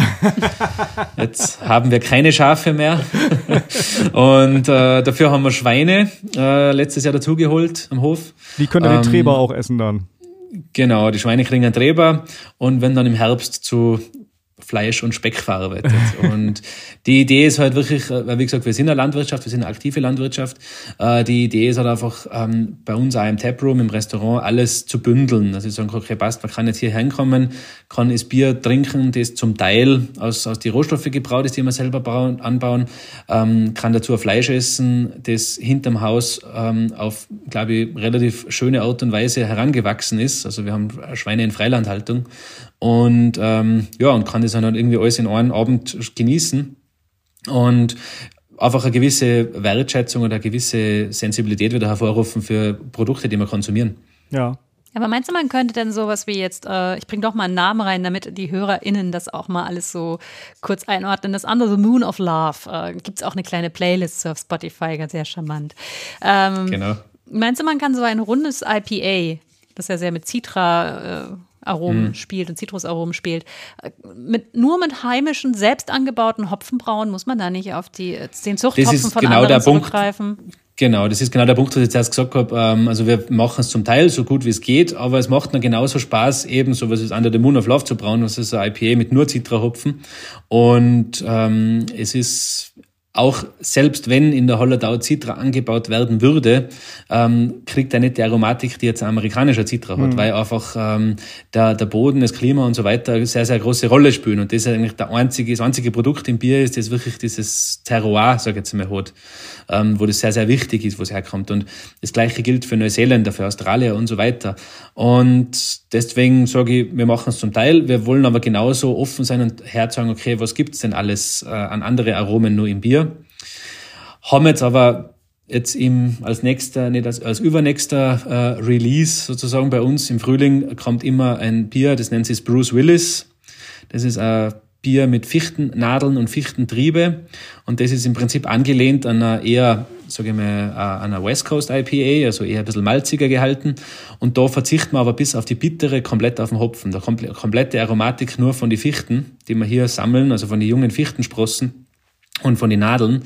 Jetzt haben wir keine Schafe mehr. Und äh, dafür haben wir Schweine äh, letztes Jahr dazugeholt am Hof. Die können dann ähm, den Treber auch essen dann. Genau, die Schweine kriegen einen Treber und werden dann im Herbst zu Fleisch und Speck verarbeitet. Und die Idee ist halt wirklich, weil wie gesagt, wir sind eine Landwirtschaft, wir sind eine aktive Landwirtschaft. Die Idee ist halt einfach, bei uns auch im Taproom, im Restaurant, alles zu bündeln. Also ich sage, okay, passt, man kann jetzt hier hinkommen, kann das Bier trinken, das zum Teil aus, aus die Rohstoffe gebraut ist, die wir selber bauen, anbauen, kann dazu Fleisch essen, das hinterm Haus auf, glaube ich, relativ schöne Art und Weise herangewachsen ist. Also wir haben Schweine in Freilandhaltung. Und ähm, ja, und kann das dann irgendwie alles in einem Abend genießen und einfach eine gewisse Wertschätzung oder eine gewisse Sensibilität wieder hervorrufen für Produkte, die wir konsumieren. Ja. Aber meinst du, man könnte denn sowas wie jetzt, äh, ich bringe doch mal einen Namen rein, damit die HörerInnen das auch mal alles so kurz einordnen. Das andere, The Moon of Love, äh, gibt es auch eine kleine Playlist auf Spotify, ganz sehr charmant. Ähm, genau. Meinst du, man kann so ein rundes I P A, das ja sehr mit Citra äh, Aromen hm. spielt und Zitrusaromen spielt. Mit, nur mit heimischen, selbst angebauten Hopfenbrauen muss man da nicht auf die, den Zuchthopfen von genau anderen der zurückgreifen. Punkt. Genau, das ist genau der Punkt, was ich zuerst gesagt habe. Also wir machen es zum Teil so gut wie es geht, aber es macht mir genauso Spaß, eben so was ist Under the Moon of Love zu brauen, das ist ein I P A mit nur Zitrahopfen. Und ähm, es ist auch selbst wenn in der Hallertau Citra angebaut werden würde, ähm, kriegt er nicht die Aromatik, die jetzt ein amerikanischer Citra hat, mhm. weil einfach ähm, der, der Boden, das Klima und so weiter eine sehr, sehr große Rolle spielen. Und das ist eigentlich der einzige, das einzige Produkt im Bier ist, das wirklich dieses Terroir, sag ich jetzt mal, hat, ähm, wo das sehr, sehr wichtig ist, wo es herkommt. Und das Gleiche gilt für Neuseeländer, für Australier und so weiter. Und deswegen sage ich, wir machen es zum Teil, wir wollen aber genauso offen sein und herzagen, okay, was gibt's denn alles äh, an andere Aromen nur im Bier? Haben jetzt aber jetzt im, als nächster, nicht als, als übernächster äh, Release sozusagen bei uns im Frühling kommt immer ein Bier, das nennt sich Bruce Willis. Das ist ein Bier mit Fichtennadeln und Fichtentriebe und das ist im Prinzip angelehnt an einer eher, sage ich mal, an einer West Coast I P A, also eher ein bisschen malziger gehalten und da verzichten wir aber bis auf die bittere komplett auf den Hopfen. Da kommt komplette Aromatik nur von den Fichten, die wir hier sammeln, also von den jungen Fichtensprossen und von den Nadeln.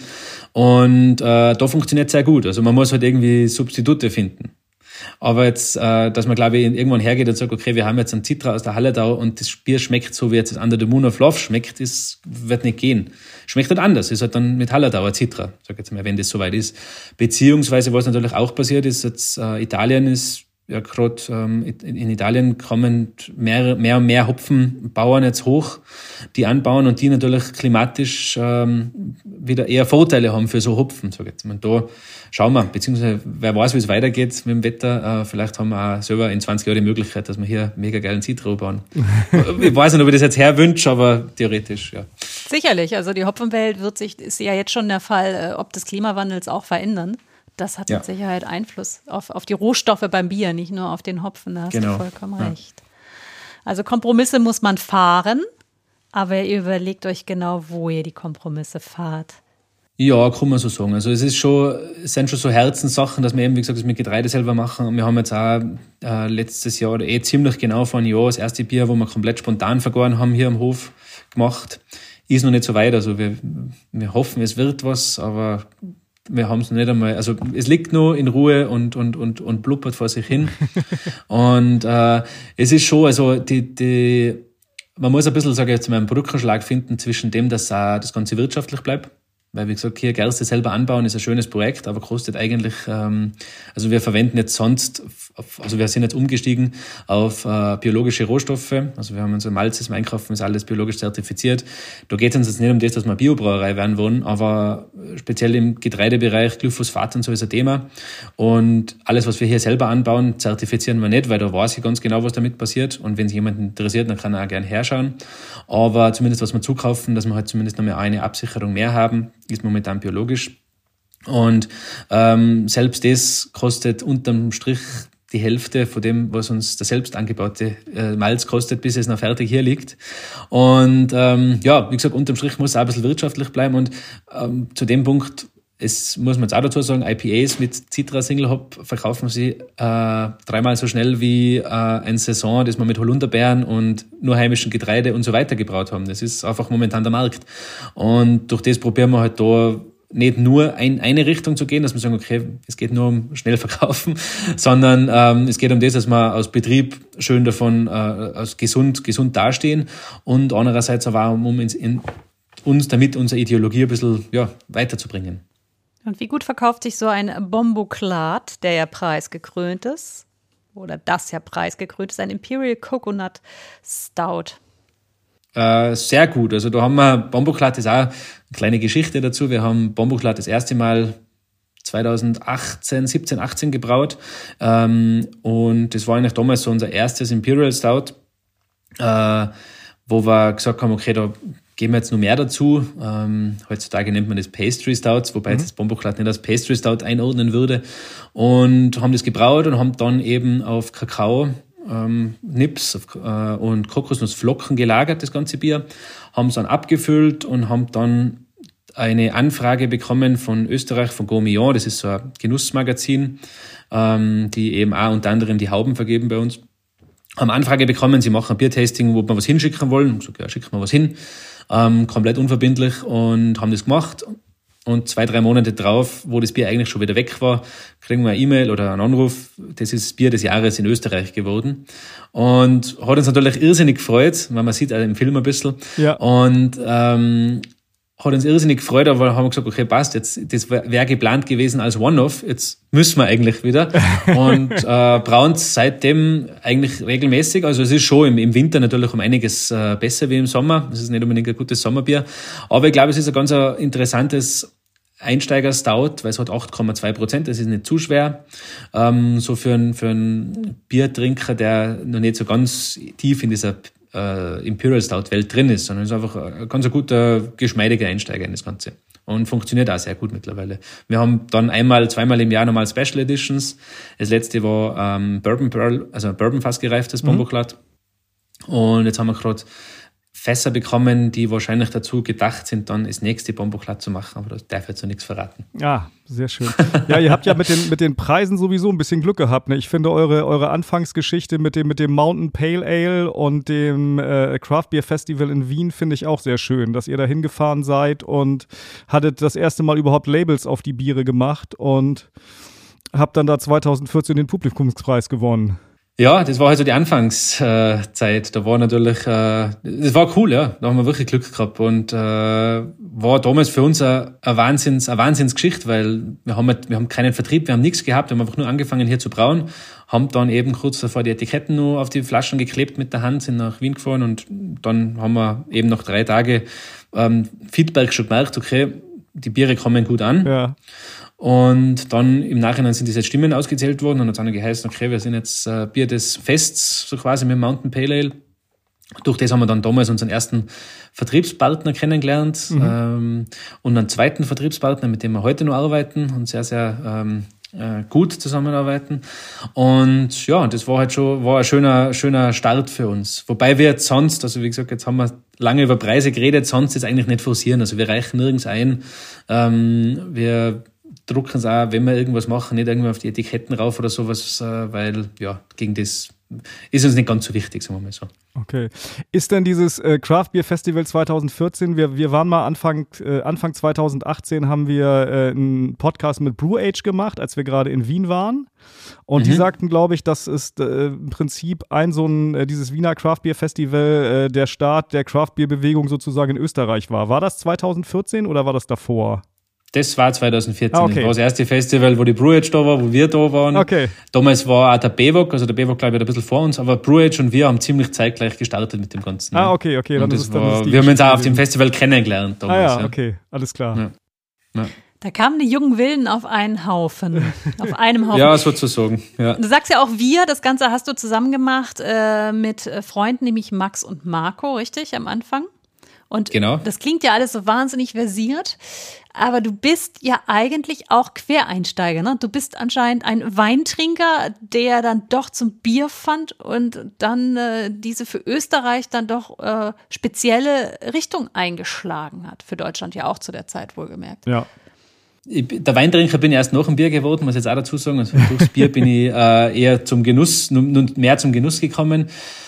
Und äh, da funktioniert sehr gut. Also man muss halt irgendwie Substitute finden. Aber jetzt, äh, dass man, glaube ich, irgendwann hergeht und sagt, okay, wir haben jetzt einen Citra aus der Hallertau und das Bier schmeckt so, wie jetzt das Under the Moon of Love schmeckt, das wird nicht gehen. Schmeckt halt anders. Ist halt dann mit Hallertauer Citra, sag ich jetzt mal, wenn das soweit ist. Beziehungsweise, was natürlich auch passiert ist, jetzt äh, Italien ist ja gerade ähm, in Italien kommen mehr, mehr und mehr Hopfenbauern jetzt hoch, die anbauen und die natürlich klimatisch ähm, wieder eher Vorteile haben für so Hopfen. Sag ich jetzt mal. Da schauen wir, beziehungsweise wer weiß, wie es weitergeht mit dem Wetter. Äh, vielleicht haben wir auch selber in zwanzig Jahren die Möglichkeit, dass wir hier mega geilen Citra bauen. Ich weiß nicht, ob ich das jetzt herwünsche, aber theoretisch, ja. Sicherlich, also die Hopfenwelt wird sich, ist ja jetzt schon der Fall, ob des Klimawandels auch verändern. Das hat ja mit Sicherheit Einfluss auf, auf die Rohstoffe beim Bier, nicht nur auf den Hopfen. Da hast genau. du vollkommen ja. recht. Also Kompromisse muss man fahren, aber ihr überlegt euch genau, wo ihr die Kompromisse fahrt. Ja, kann man so sagen. Also es ist schon, es sind schon so Herzenssachen, dass wir eben, wie gesagt, das mit Getreide selber machen. Wir haben jetzt auch äh, letztes Jahr, oder eh ziemlich genau vor einem Jahr, das erste Bier, wo wir komplett spontan vergoren haben, hier am Hof gemacht. Ist noch nicht so weit. Also wir, wir hoffen, es wird was, aber wir haben es noch nicht einmal, also es liegt nur in Ruhe und und und und blubbert vor sich hin. Und äh, es ist schon, also die die man muss ein bisschen, sage ich jetzt mal, einen Brückenschlag finden zwischen dem, dass auch das Ganze wirtschaftlich bleibt. Weil, wie gesagt, hier Gerste selber anbauen ist ein schönes Projekt, aber kostet eigentlich, ähm, also wir verwenden jetzt sonst, also wir sind jetzt umgestiegen auf äh, biologische Rohstoffe, also wir haben unser Malz, das wir einkaufen, ist alles biologisch zertifiziert. Da geht es uns jetzt nicht um das, dass wir Biobrauerei werden wollen, aber speziell im Getreidebereich, Glyphosat und so ist ein Thema. Und alles, was wir hier selber anbauen, zertifizieren wir nicht, weil da weiß ich ganz genau, was damit passiert. Und wenn sich jemand interessiert, dann kann er auch gerne herschauen. Aber zumindest, was wir zukaufen, dass wir halt zumindest noch mal eine Absicherung mehr haben, ist momentan biologisch. Und ähm, selbst das kostet unterm Strich die Hälfte von dem, was uns der selbst angebaute äh, Malz kostet, bis es noch fertig hier liegt. Und ähm, ja, wie gesagt, unterm Strich muss es auch ein bisschen wirtschaftlich bleiben. Und ähm, zu dem Punkt, es muss man jetzt auch dazu sagen, I P As mit Citra Single Hop verkaufen sie äh, dreimal so schnell wie äh, ein Saison, das wir mit Holunderbeeren und nur heimischen Getreide und so weiter gebraut haben. Das ist einfach momentan der Markt. Und durch das probieren wir halt da nicht nur in eine Richtung zu gehen, dass wir sagen, okay, es geht nur um schnell verkaufen, sondern ähm, es geht um das, dass wir aus Betrieb schön davon äh, aus gesund gesund dastehen und andererseits aber auch um in, in uns damit unsere Ideologie ein bisschen ja, weiterzubringen. Und wie gut verkauft sich so ein Bomboclat, der ja preisgekrönt ist, oder das ja preisgekrönt ist, ein Imperial Coconut Stout? Äh, sehr gut. Also da haben wir, Bomboclat ist auch eine kleine Geschichte dazu. Wir haben Bomboclat das erste Mal zweitausendachtzehn, siebzehn, achtzehn gebraut. Ähm, und das war eigentlich damals so unser erstes Imperial Stout, äh, wo wir gesagt haben, okay, da geben wir jetzt noch mehr dazu. Ähm, heutzutage nennt man das Pastry Stouts, wobei mhm. jetzt das Bomboclat nicht als Pastry Stout einordnen würde. Und haben das gebraut und haben dann eben auf Kakao, ähm, Nips auf, äh, und Kokosnussflocken gelagert, das ganze Bier. Haben es dann abgefüllt und haben dann eine Anfrage bekommen von Österreich, von Gourmillon. Das ist so ein Genussmagazin, ähm, die eben auch unter anderem die Hauben vergeben bei uns. Haben Anfrage bekommen, sie machen ein Biertasting, wo wir was hinschicken wollen. So, ja, schicken wir was hin. Ähm, komplett unverbindlich und haben das gemacht. Und zwei, drei Monate drauf, wo das Bier eigentlich schon wieder weg war, kriegen wir eine E-Mail oder einen Anruf. Das ist das Bier des Jahres in Österreich geworden. Und hat uns natürlich irrsinnig gefreut, weil man sieht auch im Film ein bisschen. Ja. Und ähm, hat uns irrsinnig gefreut, aber haben wir gesagt, okay, passt, jetzt, das wäre geplant gewesen als One-Off, jetzt müssen wir eigentlich wieder. Und äh, brauen seitdem eigentlich regelmäßig, also es ist schon im, im Winter natürlich um einiges äh, besser wie im Sommer, es ist nicht unbedingt ein gutes Sommerbier, aber ich glaube, es ist ein ganz ein interessantes Einsteiger-Stout, weil es hat acht Komma zwei Prozent, das ist nicht zu schwer, ähm, so für einen, für einen Biertrinker, der noch nicht so ganz tief in dieser äh, Imperial Stout-Welt drin ist, sondern es ist einfach ein ganz ein guter, geschmeidiger Einsteiger in das Ganze. Und funktioniert auch sehr gut mittlerweile. Wir haben dann einmal, zweimal im Jahr nochmal Special Editions. Das letzte war ähm, Bourbon Pearl, also Bourbon fast gereiftes Bomboclat. Mhm. Und jetzt haben wir gerade Fässer bekommen, die wahrscheinlich dazu gedacht sind, dann das nächste Bomboclat zu machen, aber da darf ich jetzt noch nichts verraten. Ja, sehr schön. Ja, ihr habt ja mit den, mit den Preisen sowieso ein bisschen Glück gehabt. Ne? Ich finde eure, eure Anfangsgeschichte mit dem, mit dem Mountain Pale Ale und dem äh, Craft Beer Festival in Wien finde ich auch sehr schön, dass ihr da hingefahren seid und hattet das erste Mal überhaupt Labels auf die Biere gemacht und habt dann da zwanzig vierzehn den Publikumspreis gewonnen. Ja, das war halt so die Anfangszeit. Da war natürlich, äh, das war cool, ja. Da haben wir wirklich Glück gehabt und äh, war damals für uns eine, eine Wahnsinns, eine Wahnsinnsgeschichte, weil wir haben, wir haben keinen Vertrieb, wir haben nichts gehabt, wir haben einfach nur angefangen hier zu brauen, haben dann eben kurz davor die Etiketten nur auf die Flaschen geklebt mit der Hand, sind nach Wien gefahren und dann haben wir eben nach drei Tagen ähm, Feedback schon gemerkt, okay, die Biere kommen gut an. Ja. Und dann im Nachhinein sind diese Stimmen ausgezählt worden und dann hat es geheißen, okay, wir sind jetzt äh, Bier des Fests, so quasi mit Mountain Pale Ale. Durch das haben wir dann damals unseren ersten Vertriebspartner kennengelernt mhm. ähm, und einen zweiten Vertriebspartner, mit dem wir heute noch arbeiten und sehr, sehr ähm, äh, gut zusammenarbeiten. Und ja, das war halt schon war ein schöner, schöner Start für uns. Wobei wir jetzt sonst, also wie gesagt, jetzt haben wir lange über Preise geredet, sonst jetzt eigentlich nicht forcieren. Also wir reichen nirgends ein. Ähm, wir drucken es auch, wenn wir irgendwas machen, nicht irgendwie auf die Etiketten rauf oder sowas, weil ja, gegen das ist uns nicht ganz so wichtig, sagen wir mal so. Okay. Ist denn dieses äh, Craft Beer Festival zwanzig vierzehn, wir, wir waren mal Anfang, äh, Anfang zwanzig achtzehn, haben wir äh, einen Podcast mit Brew Age gemacht, als wir gerade in Wien waren. Und mhm. die sagten, glaube ich, das ist äh, im Prinzip ein so ein, äh, dieses Wiener Craft Beer Festival, äh, der Start der Craft Beer Bewegung sozusagen in Österreich war. War das zwanzig vierzehn oder war das davor? Das war zwanzig vierzehn. Ah, okay. Das war das erste Festival, wo die Brew Age da war, wo wir da waren. Okay. Damals war auch der B W O G, also der B W O G, glaube ich, ein bisschen vor uns, aber Brew Age und wir haben ziemlich zeitgleich gestartet mit dem Ganzen. Ah, okay, okay. Dann ist, dann war, ist wir haben uns auch auf dem Festival kennengelernt damals. Ah ja, okay, alles klar. Ja. Ja. Da kamen die jungen Wilden auf einen Haufen, auf einem Haufen. Ja, sozusagen. Ja. Du sagst ja auch wir, das Ganze hast du zusammen gemacht äh, mit Freunden, nämlich Max und Marco, richtig, am Anfang? Und genau. Das klingt ja alles so wahnsinnig versiert, aber du bist ja eigentlich auch Quereinsteiger, ne? Du bist anscheinend ein Weintrinker, der dann doch zum Bier fand und dann äh, diese für Österreich dann doch äh, spezielle Richtung eingeschlagen hat. Für Deutschland ja auch zu der Zeit wohlgemerkt. Ja. Ich, der Weintrinker bin ich erst nach dem Bier geworden, muss ich jetzt auch dazu sagen. Also durchs Bier bin ich äh, eher zum Genuss, nun mehr zum Genuss gekommen.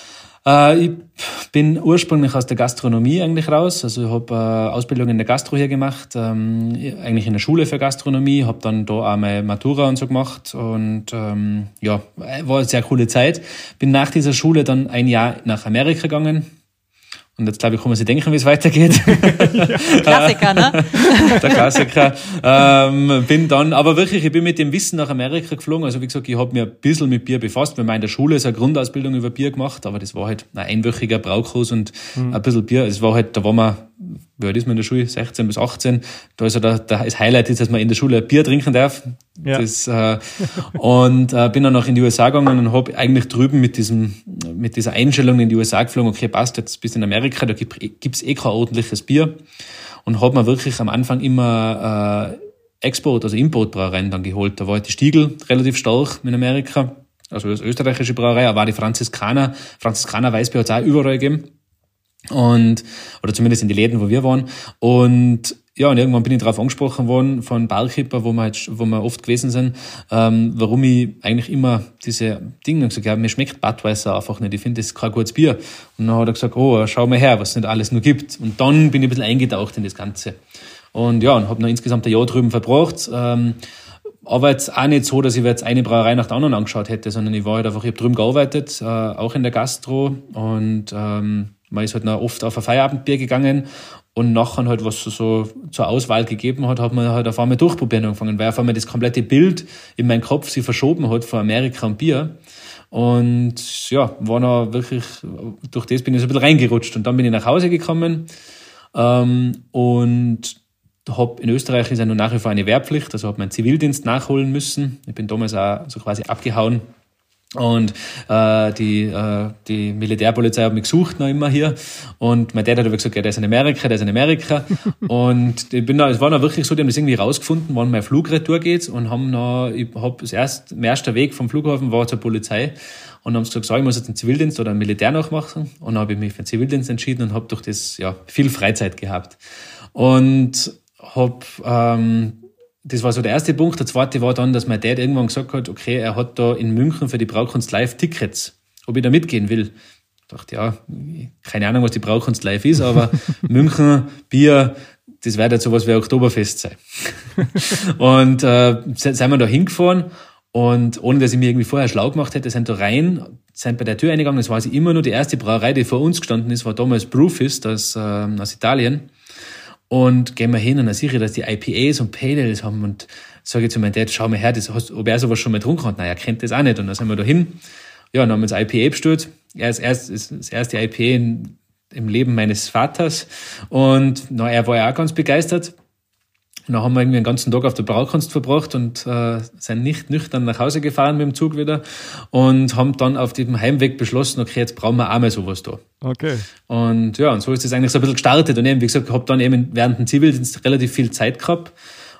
Äh, ich bin ursprünglich aus der Gastronomie eigentlich raus. Also ich habe äh, Ausbildung in der Gastro hier gemacht, ähm, eigentlich in der Schule für Gastronomie, habe dann da auch meine Matura und so gemacht und ähm, ja, war eine sehr coole Zeit. Bin nach dieser Schule dann ein Jahr nach Amerika gegangen. Und jetzt, glaube ich, kann man sich denken, wie es weitergeht. Klassiker, ne? Der Klassiker. ähm, bin dann, aber wirklich, ich bin mit dem Wissen nach Amerika geflogen. Also wie gesagt, ich habe mir ein bisschen mit Bier befasst. Wir haben in der Schule so eine Grundausbildung über Bier gemacht, aber das war halt ein einwöchiger Braukurs und mhm. ein bisschen Bier. Es war halt, da waren wir, wie alt ist man in der Schule? sechzehn bis achtzehn. Da ist ja der, der, das Highlight ist, dass man in der Schule Bier trinken darf. Ja. Das, äh, und äh, bin dann noch in die U S A gegangen und habe eigentlich drüben mit diesem, mit dieser Einstellung in die U S A geflogen, okay, passt, jetzt bist du in Amerika, da gibt es eh kein ordentliches Bier. Und habe mir wirklich am Anfang immer äh, Export, also Importbrauereien dann geholt. Da war halt die Stiegl relativ stark in Amerika, also das österreichische Brauerei, aber auch die Franziskaner. Franziskaner Weißbier hat es auch überall gegeben. Und, oder zumindest in die Läden, wo wir waren. Und ja, und irgendwann bin ich darauf angesprochen worden von Barkeeper, wo wir halt, wo wir oft gewesen sind, ähm, warum ich eigentlich immer diese Dinge gesagt habe, mir schmeckt Budweiser einfach nicht, ich finde, das ist kein gutes Bier. Und dann hat er gesagt, oh, schau mal her, was es nicht alles nur gibt. Und dann bin ich ein bisschen eingetaucht in das Ganze. Und ja, und habe noch insgesamt ein Jahr drüben verbracht. Ähm, aber jetzt auch nicht so, dass ich jetzt eine Brauerei nach der anderen angeschaut hätte, sondern ich war halt einfach, ich habe drüben gearbeitet, äh, auch in der Gastro und ähm, man ist halt noch oft auf ein Feierabendbier gegangen und nachher halt, was es so zur Auswahl gegeben hat, hat man halt auf einmal durchprobieren angefangen, weil auf einmal das komplette Bild in meinem Kopf sich verschoben hat von Amerika und Bier. Und ja, war noch wirklich, durch das bin ich so ein bisschen reingerutscht. Und dann bin ich nach Hause gekommen ähm, und hab, in Österreich ist ja noch nach wie vor eine Wehrpflicht, also habe meinen Zivildienst nachholen müssen. Ich bin damals auch so quasi abgehauen. Und äh, die äh, die Militärpolizei hat mich gesucht noch immer hier und mein Dad hat aber gesagt, ja, der ist in Amerika, der ist in Amerika und ich bin da, es war noch wirklich so, die haben das irgendwie rausgefunden, wann mein Flug retour geht und haben noch, ich hab das erste, mein erster Weg vom Flughafen war zur Polizei und haben gesagt, so, ich muss jetzt einen Zivildienst oder einen Militär nachmachen und dann habe ich mich für den Zivildienst entschieden und habe durch das ja viel Freizeit gehabt und habe ähm, das war so der erste Punkt. Der zweite war dann, dass mein Dad irgendwann gesagt hat, okay, er hat da in München für die Braukunst Live Tickets, ob ich da mitgehen will. Ich dachte, ja, keine Ahnung, was die Braukunst Live ist, aber München, Bier, das wird jetzt sowas wie Oktoberfest sein. Und äh, sind wir da hingefahren und ohne, dass ich mir irgendwie vorher schlau gemacht hätte, sind da rein, sind bei der Tür eingegangen, das war sie immer nur die erste Brauerei, die vor uns gestanden ist, war damals Brewfist aus, äh, aus Italien. Und gehen wir hin und dann sehe ich, dass die I P As und Pale Ales haben und sage ich zu meinem Dad, schau mal her, das hast, ob er sowas schon mal getrunken hat. Nein, er kennt das auch nicht. Und dann sind wir da hin. Ja, dann haben wir das I P A bestellt. Er ist erst, ist das erste I P A in, im Leben meines Vaters. Und na, er war ja auch ganz begeistert. Und dann haben wir irgendwie den ganzen Tag auf der Braukunst verbracht und äh, sind nicht nüchtern nach Hause gefahren mit dem Zug wieder und haben dann auf dem Heimweg beschlossen, okay, jetzt brauchen wir auch mal sowas da. Okay. Und ja, und so ist das eigentlich so ein bisschen gestartet. Und eben, wie gesagt, ich habe dann eben während dem Zivildienst relativ viel Zeit gehabt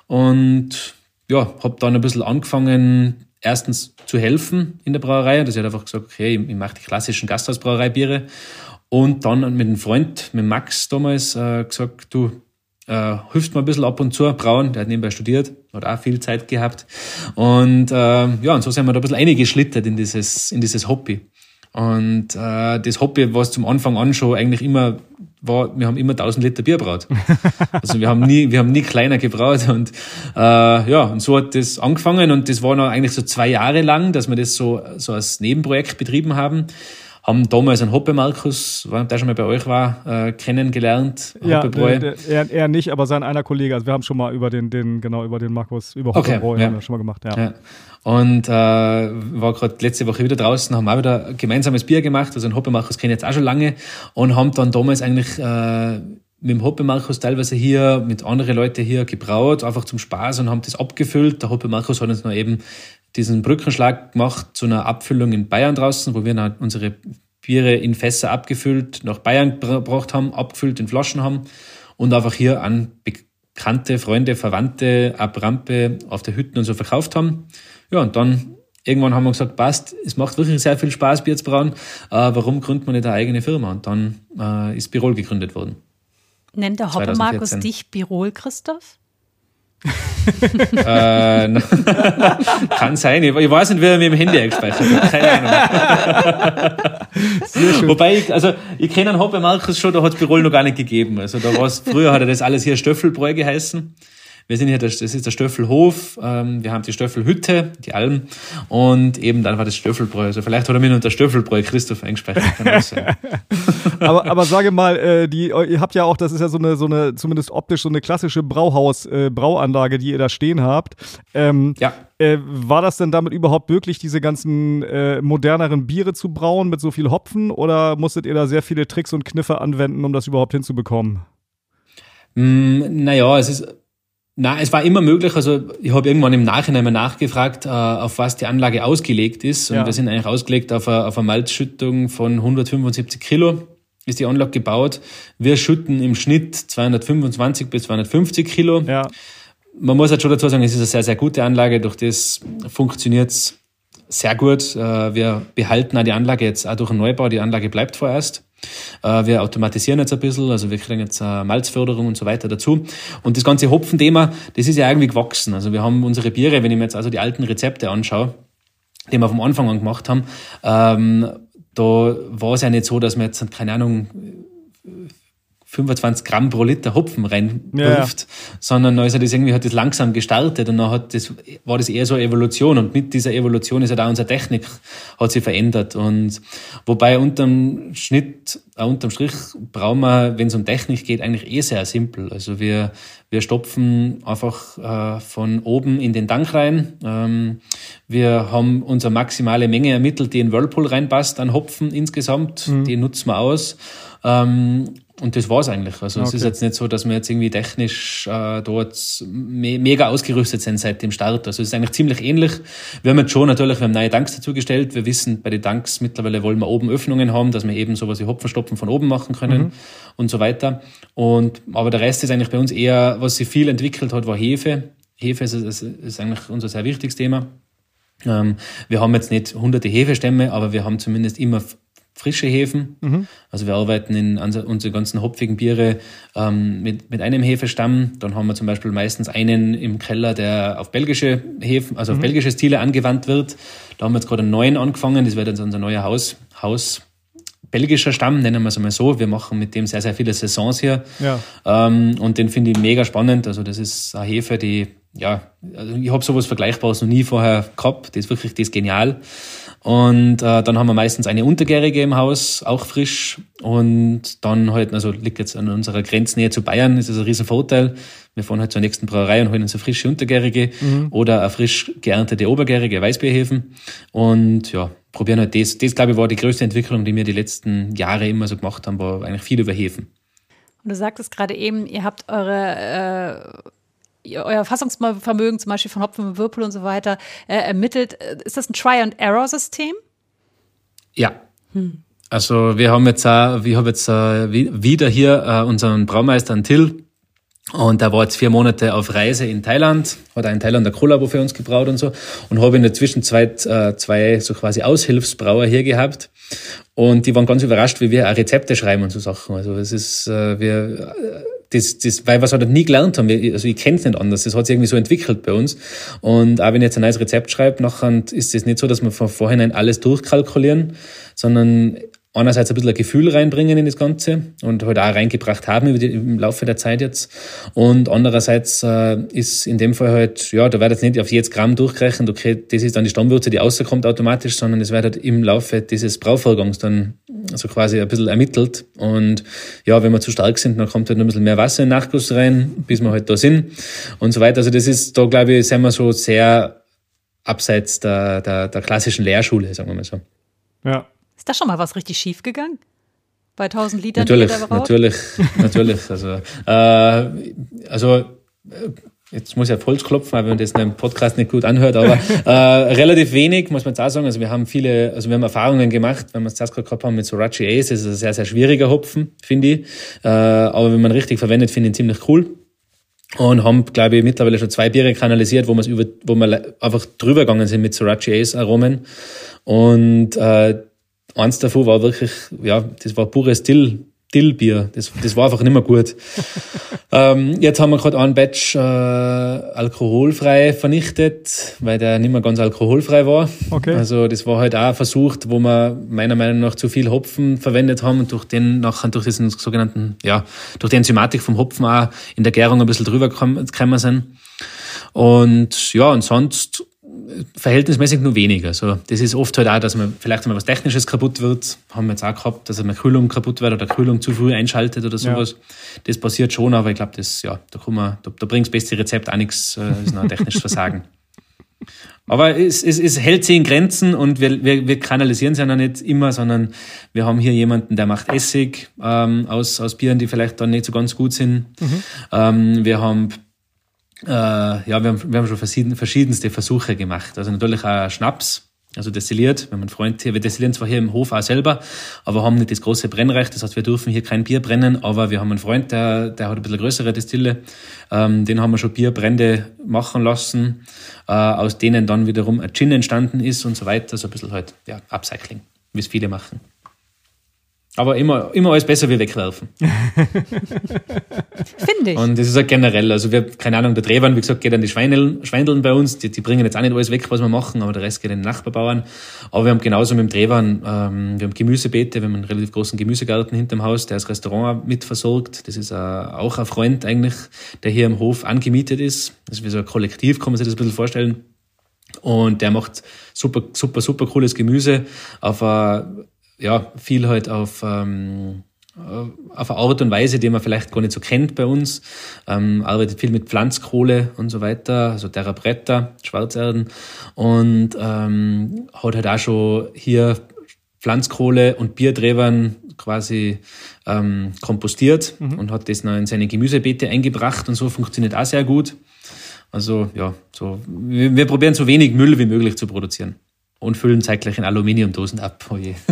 und ja, habe dann ein bisschen angefangen, erstens zu helfen in der Brauerei. Und das hat einfach gesagt, okay, ich, ich mache die klassischen Gasthausbrauereibiere. Und dann mit einem Freund, mit Max damals, äh, gesagt, du, Äh, hilft mir ein bisschen ab und zu brauen, der hat nebenbei studiert, hat auch viel Zeit gehabt und äh, ja, und so sind wir da ein bisschen eingeschlittert in dieses, in dieses Hobby. Und äh, das Hobby, was zum Anfang an schon eigentlich immer war, wir haben immer tausend Liter Bier braut. Also wir haben nie, wir haben nie kleiner gebraut und äh, ja, und so hat das angefangen und das war noch eigentlich so zwei Jahre lang, dass wir das so, so als Nebenprojekt betrieben haben. Haben damals einen Hoppe Markus, der schon mal bei euch war, äh, kennengelernt. Ja, der, der, er, er nicht, aber sein einer Kollege. Also wir haben schon mal über den, den genau über den Markus, über Hoppe okay, ja. haben wir schon mal gemacht. Ja. Ja. Und äh, war gerade letzte Woche wieder draußen, haben auch wieder ein gemeinsames Bier gemacht. Also einen Hoppe Markus kenne ich jetzt auch schon lange und haben dann damals eigentlich äh, mit dem Hoppe Markus teilweise hier mit anderen Leuten hier gebraut, einfach zum Spaß und haben das abgefüllt. Der Hoppe Markus hat uns noch eben diesen Brückenschlag gemacht zu einer Abfüllung in Bayern draußen, wo wir dann unsere Biere in Fässer abgefüllt nach Bayern gebracht haben, abgefüllt in Flaschen haben und einfach hier an bekannte Freunde, Verwandte ab Rampe auf der Hütten und so verkauft haben. Ja, und dann irgendwann haben wir gesagt, passt, es macht wirklich sehr viel Spaß, Bier zu brauen. Äh, warum gründet man nicht eine eigene Firma? Und dann äh, ist Birol gegründet worden. Nennt der Hoppe Markus dich Birol, Christoph? äh, kann sein. Ich, ich weiß nicht, wie er mir im Handy eingespeichert hat. Keine Ahnung. Wobei, ich, also, ich kenne einen Hoppe Markus schon, da hat es Birol noch gar nicht gegeben. Also, da war's, früher hat er das alles hier Stöffelbräu geheißen. Wir sind hier, das ist der Stöffelhof, ähm, wir haben die Stöffelhütte, die Alm und eben dann war das Stöffelbräu. Also vielleicht hat er mir nur der Stöffelbräu Christoph eingespeichert. Kann auch sein. aber, aber sage mal, äh, die, ihr habt ja auch, das ist ja so eine, so eine zumindest optisch so eine klassische Brauhaus, äh, Brauanlage, die ihr da stehen habt. Ähm, ja. Äh, war das denn damit überhaupt möglich, diese ganzen äh, moderneren Biere zu brauen mit so viel Hopfen oder musstet ihr da sehr viele Tricks und Kniffe anwenden, um das überhaupt hinzubekommen? Mm, naja, es ist Na, es war immer möglich, also ich habe irgendwann im Nachhinein mal nachgefragt, äh, auf was die Anlage ausgelegt ist. Und ja. wir sind eigentlich ausgelegt auf eine, auf eine Malzschüttung von hundertfünfundsiebzig Kilo, ist die Anlage gebaut. Wir schütten im Schnitt zweihundertfünfundzwanzig bis zweihundertfünfzig Kilo. Ja. Man muss halt schon dazu sagen, es ist eine sehr, sehr gute Anlage, durch das funktioniert es sehr gut. Äh, wir behalten auch die Anlage jetzt auch durch den Neubau, die Anlage bleibt vorerst. Wir automatisieren jetzt ein bisschen, also wir kriegen jetzt eine Malzförderung und so weiter dazu. Und das ganze Hopfenthema, das ist ja irgendwie gewachsen. Also wir haben unsere Biere, wenn ich mir jetzt also die alten Rezepte anschaue, die wir vom Anfang an gemacht haben, ähm, da war es ja nicht so, dass wir jetzt, keine Ahnung, fünfundzwanzig Gramm pro Liter Hopfen reinwirft, ja. sondern also das irgendwie hat das langsam gestartet und dann hat das, war das eher so eine Evolution und mit dieser Evolution ist ja halt auch unsere Technik hat sich verändert und wobei unterm Schnitt, äh, unterm Strich brauchen wir, wenn es um Technik geht, eigentlich eh sehr simpel. Also wir, wir stopfen einfach äh, von oben in den Tank rein. Ähm, wir haben unsere maximale Menge ermittelt, die in Whirlpool reinpasst an Hopfen insgesamt, mhm. die nutzen wir aus. Ähm, Und das war's eigentlich. Also okay. Es ist jetzt nicht so, dass wir jetzt irgendwie technisch äh, dort me- mega ausgerüstet sind seit dem Start. Also es ist eigentlich ziemlich ähnlich. Wir haben jetzt schon natürlich, wir haben neue Tanks dazugestellt. Wir wissen, bei den Tanks mittlerweile wollen wir oben Öffnungen haben, dass wir eben sowas wie Hopfenstopfen von oben machen können mhm. und so weiter. Und aber der Rest ist eigentlich bei uns eher, was sich viel entwickelt hat, war Hefe. Hefe ist, ist, ist eigentlich unser sehr wichtiges Thema. Ähm, wir haben jetzt nicht hunderte Hefestämme, aber wir haben zumindest immer frische Hefen. Mhm. Also wir arbeiten in unsere ganzen hopfigen Biere ähm, mit, mit einem Hefestamm. Dann haben wir zum Beispiel meistens einen im Keller, der auf belgische Hefen, also auf mhm. belgische Stile angewandt wird. Da haben wir jetzt gerade einen neuen angefangen. Das wird jetzt unser neuer Haus, Haus belgischer Stamm, nennen wir es einmal so. Wir machen mit dem sehr, sehr viele Saisons hier. Ja. Ähm, und den finde ich mega spannend. Also das ist eine Hefe, die, ja, also ich habe sowas Vergleichbares noch nie vorher gehabt. Das ist wirklich, das ist genial. Und äh, dann haben wir meistens eine Untergärige im Haus, auch frisch. Und dann halt, also liegt jetzt an unserer Grenznähe zu Bayern, ist das ein riesen Vorteil. Wir fahren halt zur nächsten Brauerei und holen uns eine frische Untergärige mhm. oder eine frisch geerntete Obergärige, Weißbierhefen. Und ja, probieren halt das. Das, glaube ich, war die größte Entwicklung, die wir die letzten Jahre immer so gemacht haben, war eigentlich viel über Hefen. Und du sagtest gerade eben, ihr habt eure... Äh euer Fassungsvermögen zum Beispiel von Hopfen, Whirlpool und so weiter äh, ermittelt. Ist das ein Try-and-Error-System? Ja. Hm. Also wir haben jetzt auch, wir haben jetzt äh, wieder hier äh, unseren Braumeister Till und der war jetzt vier Monate auf Reise in Thailand, hat auch in Thailand ein Kollabo für uns gebraut und so und habe in der Zwischenzeit äh, zwei so quasi Aushilfsbrauer hier gehabt und die waren ganz überrascht, wie wir auch Rezepte schreiben und so Sachen. Also es ist, äh, wir... Äh, Das, das, weil wir es halt nie gelernt haben. Also ich kenne es nicht anders. Das hat sich irgendwie so entwickelt bei uns. Und auch wenn ich jetzt ein neues Rezept schreibe, nachher ist es nicht so, dass wir von vorhinein alles durchkalkulieren, sondern einerseits ein bisschen ein Gefühl reinbringen in das Ganze und halt auch reingebracht haben über die, im Laufe der Zeit jetzt. Und andererseits äh, ist in dem Fall halt, ja, da wird jetzt nicht auf jedes Gramm durchgerechnet, okay, das ist dann die Stammwürze, die rauskommt automatisch, sondern es wird halt im Laufe dieses Brauvorgangs dann so quasi ein bisschen ermittelt. Und ja, wenn wir zu stark sind, dann kommt halt noch ein bisschen mehr Wasser in den Nachguss rein, bis wir halt da sind und so weiter. Also das ist, da glaube ich, sind wir so sehr abseits der, der, der klassischen Lehrschule, sagen wir mal so. Ja. Ist da schon mal was richtig schief gegangen? Bei tausend Litern? Natürlich, natürlich, natürlich. Also, äh, also jetzt muss ich auf Holz klopfen, weil man das in einem Podcast nicht gut anhört, aber äh, relativ wenig, muss man jetzt auch sagen. Also wir haben viele, also wir haben Erfahrungen gemacht, wenn wir es zuerst gerade gehabt haben mit Sorachi Ace, das ist ein sehr, sehr schwieriger Hopfen, finde ich. Äh, aber wenn man richtig verwendet, finde ich ihn ziemlich cool. Und haben, glaube ich, mittlerweile schon zwei Biere kanalisiert, wo wir über, wo wir einfach drüber gegangen sind mit Sorachi Ace Aromen. Und äh, eins davon war wirklich, ja, das war pures Dill, Dillbier. Das, das war einfach nicht mehr gut. ähm, jetzt haben wir gerade einen Batch äh, alkoholfrei vernichtet, weil der nicht mehr ganz alkoholfrei war. Okay. Also das war halt auch ein Versuch, wo wir meiner Meinung nach zu viel Hopfen verwendet haben und durch den nachher durch diesen sogenannten, ja, durch die Enzymatik vom Hopfen auch in der Gärung ein bisschen drüber gekommen sind. Und ja, und sonst verhältnismäßig nur weniger. Also das ist oft halt auch, dass man vielleicht mal was Technisches kaputt wird. Haben wir jetzt auch gehabt, dass eine Kühlung kaputt wird oder Kühlung zu früh einschaltet oder sowas. Ja. Das passiert schon, aber ich glaube, das, ja, da kann man, da, da bringt das beste Rezept auch nichts, äh, ist noch ein technisches Versagen. Aber es, es, es hält sich in Grenzen und wir, wir, wir kanalisieren es ja noch nicht immer, sondern wir haben hier jemanden, der macht Essig ähm, aus, aus Bieren, die vielleicht dann nicht so ganz gut sind. Mhm. Ähm, wir haben Äh, ja, wir haben, wir haben schon verschieden, verschiedenste Versuche gemacht. Also natürlich auch Schnaps, also destilliert. Wir haben einen Freund hier, wir destillieren zwar hier im Hof auch selber, aber haben nicht das große Brennrecht. Das heißt, wir dürfen hier kein Bier brennen, aber wir haben einen Freund, der, der hat ein bisschen größere Destille. Ähm, den haben wir schon Bierbrände machen lassen, äh, aus denen dann wiederum ein Gin entstanden ist und so weiter. So ein bisschen halt, ja, Upcycling, wie es viele machen. Aber immer, immer alles besser wie wegwerfen. Finde ich. Und das ist auch generell, also wir, keine Ahnung, der Drehwand, wie gesagt, geht an die Schweineln, Schweindeln bei uns, die, die bringen jetzt auch nicht alles weg, was wir machen, aber der Rest geht an den Nachbarbauern. Aber wir haben genauso mit dem Drehwand, ähm, wir haben Gemüsebeete, wir haben einen relativ großen Gemüsegarten hinterm Haus, der das Restaurant mit versorgt. Das ist äh, auch ein Freund eigentlich, der hier im Hof angemietet ist. Das ist wie so ein Kollektiv, kann man sich das ein bisschen vorstellen. Und der macht super, super, super cooles Gemüse auf eine, ja, viel halt auf, ähm, auf eine Art und Weise, die man vielleicht gar nicht so kennt bei uns. Ähm, arbeitet viel mit Pflanzkohle und so weiter, also Terra Preta, Schwarzerden. Und ähm, hat halt auch schon hier Pflanzkohle und Bierdrehwern quasi ähm, kompostiert mhm. und hat das noch in seine Gemüsebeete eingebracht und so, funktioniert auch sehr gut. Also ja, so wir, wir probieren so wenig Müll wie möglich zu produzieren. Und füllen zeitgleich in Aluminiumdosen ab. Oh je.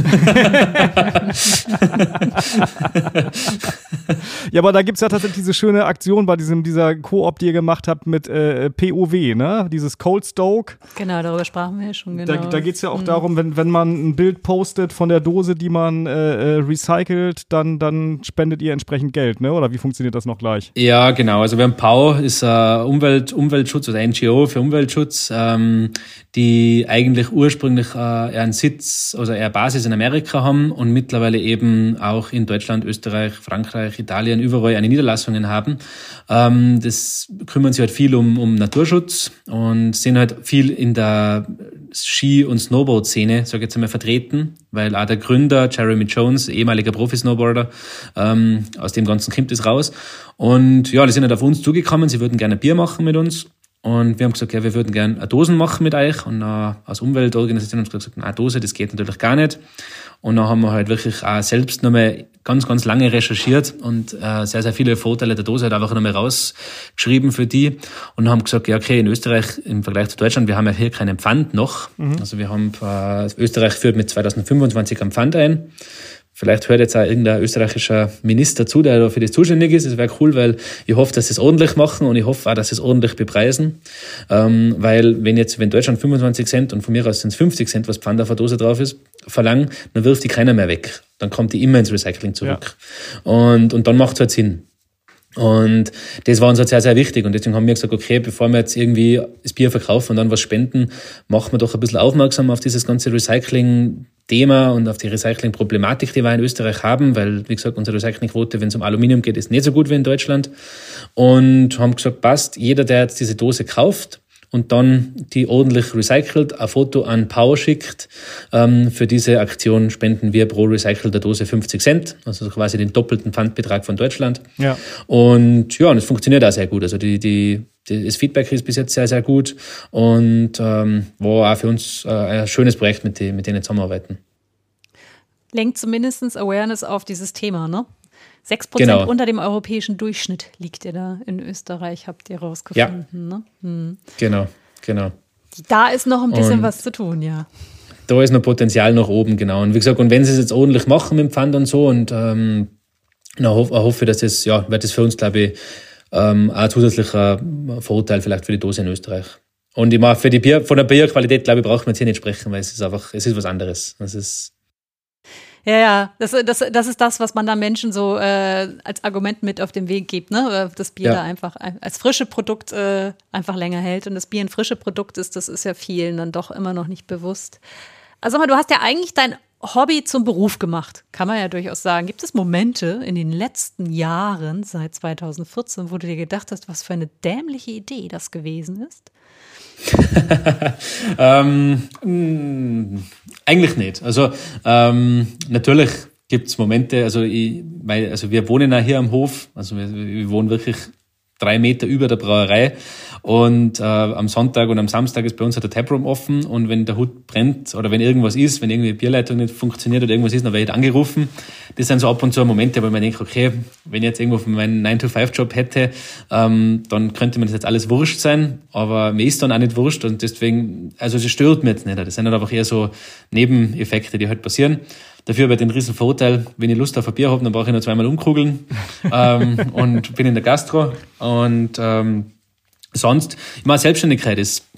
Ja, aber da gibt's ja tatsächlich diese schöne Aktion bei diesem dieser Koop, die ihr gemacht habt mit äh, P O W, ne? Dieses Cold Stoke. Genau, darüber sprachen wir ja schon. Genau. Da, da geht's ja auch mhm. darum, wenn, wenn man ein Bild postet von der Dose, die man äh, recycelt, dann, dann spendet ihr entsprechend Geld, ne? Oder wie funktioniert das noch gleich? Ja, genau. Also wir haben P A U, ist ein Umwelt, Umweltschutz oder N G O für Umweltschutz, ähm, die eigentlich ursprünglich ursprünglich äh, einen Sitz, also eher Basis in Amerika haben und mittlerweile eben auch in Deutschland, Österreich, Frankreich, Italien, überall eine Niederlassungen haben. Ähm, das kümmern sich halt viel um, um Naturschutz und sind halt viel in der Ski- und Snowboard-Szene, sage ich jetzt einmal, vertreten, weil auch der Gründer, Jeremy Jones, ehemaliger Profi-Snowboarder, ähm, aus dem Ganzen kommt es raus. Und ja, die sind halt auf uns zugekommen, sie würden gerne Bier machen mit uns. Und wir haben gesagt, ja, wir würden gerne eine Dosen machen mit euch. Und äh, als Umweltorganisation haben wir gesagt, eine Dose, das geht natürlich gar nicht. Und dann haben wir halt wirklich auch selbst nochmal ganz, ganz lange recherchiert und äh, sehr, sehr viele Vorteile der Dose halt einfach nochmal rausgeschrieben für die. Und haben gesagt, ja, okay, in Österreich im Vergleich zu Deutschland, wir haben ja hier keinen Pfand noch. Mhm. Also wir haben, äh, Österreich führt mit zweitausendfünfundzwanzig einen Pfand ein. Vielleicht hört jetzt auch irgendein österreichischer Minister zu, der da für das zuständig ist. Das wäre cool, weil ich hoffe, dass sie es ordentlich machen und ich hoffe auch, dass sie es ordentlich bepreisen. Ähm, weil wenn jetzt, wenn Deutschland fünfundzwanzig Cent und von mir aus sind es fünfzig Cent, was Pfand auf der Dose drauf ist, verlangen, dann wirft die keiner mehr weg. Dann kommt die immer ins Recycling zurück. Ja. Und, und dann macht es halt Sinn. Und das war uns halt sehr, sehr wichtig. Und deswegen haben wir gesagt, okay, bevor wir jetzt irgendwie das Bier verkaufen und dann was spenden, machen wir doch ein bisschen aufmerksam auf dieses ganze Recycling-Thema und auf die Recycling-Problematik, die wir in Österreich haben, weil, wie gesagt, unsere Recyclingquote, wenn es um Aluminium geht, ist nicht so gut wie in Deutschland. Und haben gesagt, passt, jeder, der jetzt diese Dose kauft und dann die ordentlich recycelt, ein Foto an P A U schickt. Ähm, für diese Aktion spenden wir pro recycelter Dose fünfzig Cent, also quasi den doppelten Pfandbetrag von Deutschland. Ja. Und ja, und es funktioniert auch sehr gut. Also die, die, die, das Feedback ist bis jetzt sehr, sehr gut und ähm, war auch für uns äh, ein schönes Projekt, mit, die, mit denen zusammenarbeiten. Lenkt zumindest Awareness auf dieses Thema, ne? Sechs Prozent genau. Unter dem europäischen Durchschnitt liegt ihr da in Österreich, habt ihr rausgefunden. Ja. Ne? Hm. Genau, genau. Da ist noch ein bisschen und was zu tun, ja. Da ist noch Potenzial nach oben, genau. Und wie gesagt, und wenn sie es jetzt ordentlich machen mit dem Pfand und so, und ähm, dann hoffe, hoffe ich, dass das, ja, wird das für uns, glaube ich, ähm, auch ein zusätzlicher Vorteil vielleicht für die Dose in Österreich. Und ich meine, für die Bier, von der Bierqualität, glaube ich, braucht man jetzt hier nicht sprechen, weil es ist einfach, es ist was anderes. Es ist Ja, ja, das, das, das ist das, was man da Menschen so äh, als Argument mit auf den Weg gibt, ne? Das Bier ja. da einfach als frische Produkt äh, einfach länger hält. Und das Bier ein frische Produkt ist, das ist ja vielen dann doch immer noch nicht bewusst. Also sag mal, du hast ja eigentlich dein Hobby zum Beruf gemacht, kann man ja durchaus sagen. Gibt es Momente in den letzten Jahren, seit zweitausendvierzehn, wo du dir gedacht hast, was für eine dämliche Idee das gewesen ist? ähm, mh, eigentlich nicht. Also ähm, natürlich gibt es Momente, also, ich, weil, also wir wohnen ja hier am Hof, also wir, wir wohnen wirklich drei Meter über der Brauerei und äh, am Sonntag und am Samstag ist bei uns halt der Taproom offen und wenn der Hut brennt oder wenn irgendwas ist, wenn irgendwie die Bierleitung nicht funktioniert oder irgendwas ist, dann werde ich angerufen. Das sind so ab und zu Momente, wo ich mir denke, okay, wenn ich jetzt irgendwo von meinem nine to five Job hätte, ähm, dann könnte mir das jetzt alles wurscht sein, aber mir ist dann auch nicht wurscht und deswegen, also das stört mich jetzt nicht. Das sind halt einfach eher so Nebeneffekte, die halt passieren. Dafür habe ich den riesen Vorteil, wenn ich Lust auf ein Bier habe, dann brauche ich nur zweimal umkugeln ähm, und bin in der Gastro. Und ähm, sonst, ich meine, Selbstständigkeit ist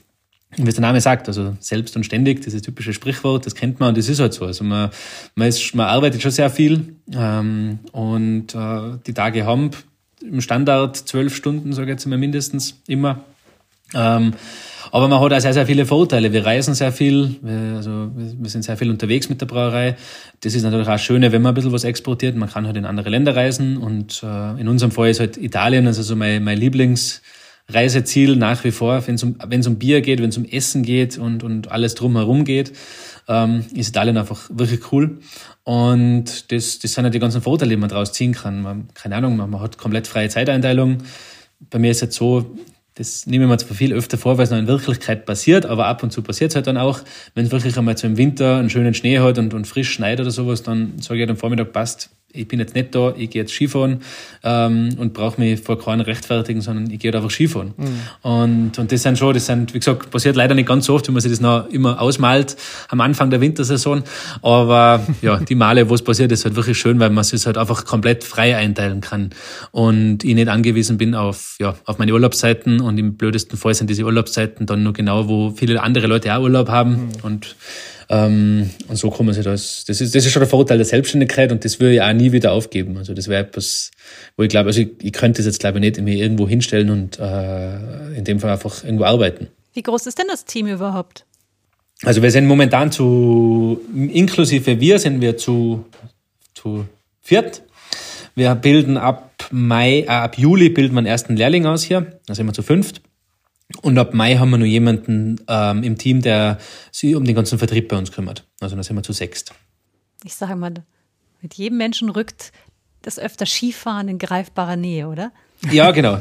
wie es der Name sagt, also selbst und ständig, dieses typische Sprichwort, das kennt man und das ist halt so. Also man, man, ist, man arbeitet schon sehr viel ähm, und äh, die Tage haben im Standard zwölf Stunden, sage ich jetzt mal mindestens, immer. Ähm, aber man hat auch sehr, sehr viele Vorteile. Wir reisen sehr viel, wir, also wir sind sehr viel unterwegs mit der Brauerei. Das ist natürlich auch das Schöne, wenn man ein bisschen was exportiert. Man kann halt in andere Länder reisen und äh, in unserem Fall ist halt Italien, also so mein, mein Lieblings- Reiseziel nach wie vor, wenn es um, wenn es um Bier geht, wenn es um Essen geht und, und alles drumherum geht, ähm, ist Italien einfach wirklich cool. Und das, das sind ja die ganzen Vorteile, die man daraus ziehen kann. Man, keine Ahnung, man, man hat komplett freie Zeiteinteilung. Bei mir ist jetzt so, das nehme ich mir zwar viel öfter vor, weil es noch in Wirklichkeit passiert, aber ab und zu passiert es halt dann auch, wenn es wirklich einmal so im Winter einen schönen Schnee hat und, und frisch schneit oder sowas, dann sage ich halt am Vormittag, passt, ich bin jetzt nicht da, ich gehe jetzt Skifahren ähm, und brauche mich vor keinen rechtfertigen, sondern ich gehe halt einfach Skifahren. Mhm. Und, und das sind schon, das sind, wie gesagt, passiert leider nicht ganz so oft, wie man sich das noch immer ausmalt am Anfang der Wintersaison. Aber ja, die Male, wo es passiert, ist halt wirklich schön, weil man es halt einfach komplett frei einteilen kann und ich nicht angewiesen bin auf, ja, auf meine Urlaubszeiten und im blödesten Fall sind diese Urlaubszeiten dann nur genau, wo viele andere Leute auch Urlaub haben. Mhm. Und Ähm, und so kann man sich das, das ist, das ist schon der Vorteil der Selbstständigkeit und das würde ich auch nie wieder aufgeben. Also das wäre etwas, wo ich glaube, also ich, ich könnte das jetzt glaube ich nicht mir irgendwo hinstellen und äh, in dem Fall einfach irgendwo arbeiten. Wie groß ist denn das Team überhaupt? Also wir sind momentan zu, inklusive wir sind wir zu, zu viert. Wir bilden ab Mai, äh, ab Juli bilden wir einen ersten Lehrling aus hier, da sind wir zu fünft. Und ab Mai haben wir noch jemanden ähm, im Team, der sich um den ganzen Vertrieb bei uns kümmert. Also da sind wir zu sechst. Ich sage mal, mit jedem Menschen rückt das öfter Skifahren in greifbarer Nähe, oder? Ja, genau.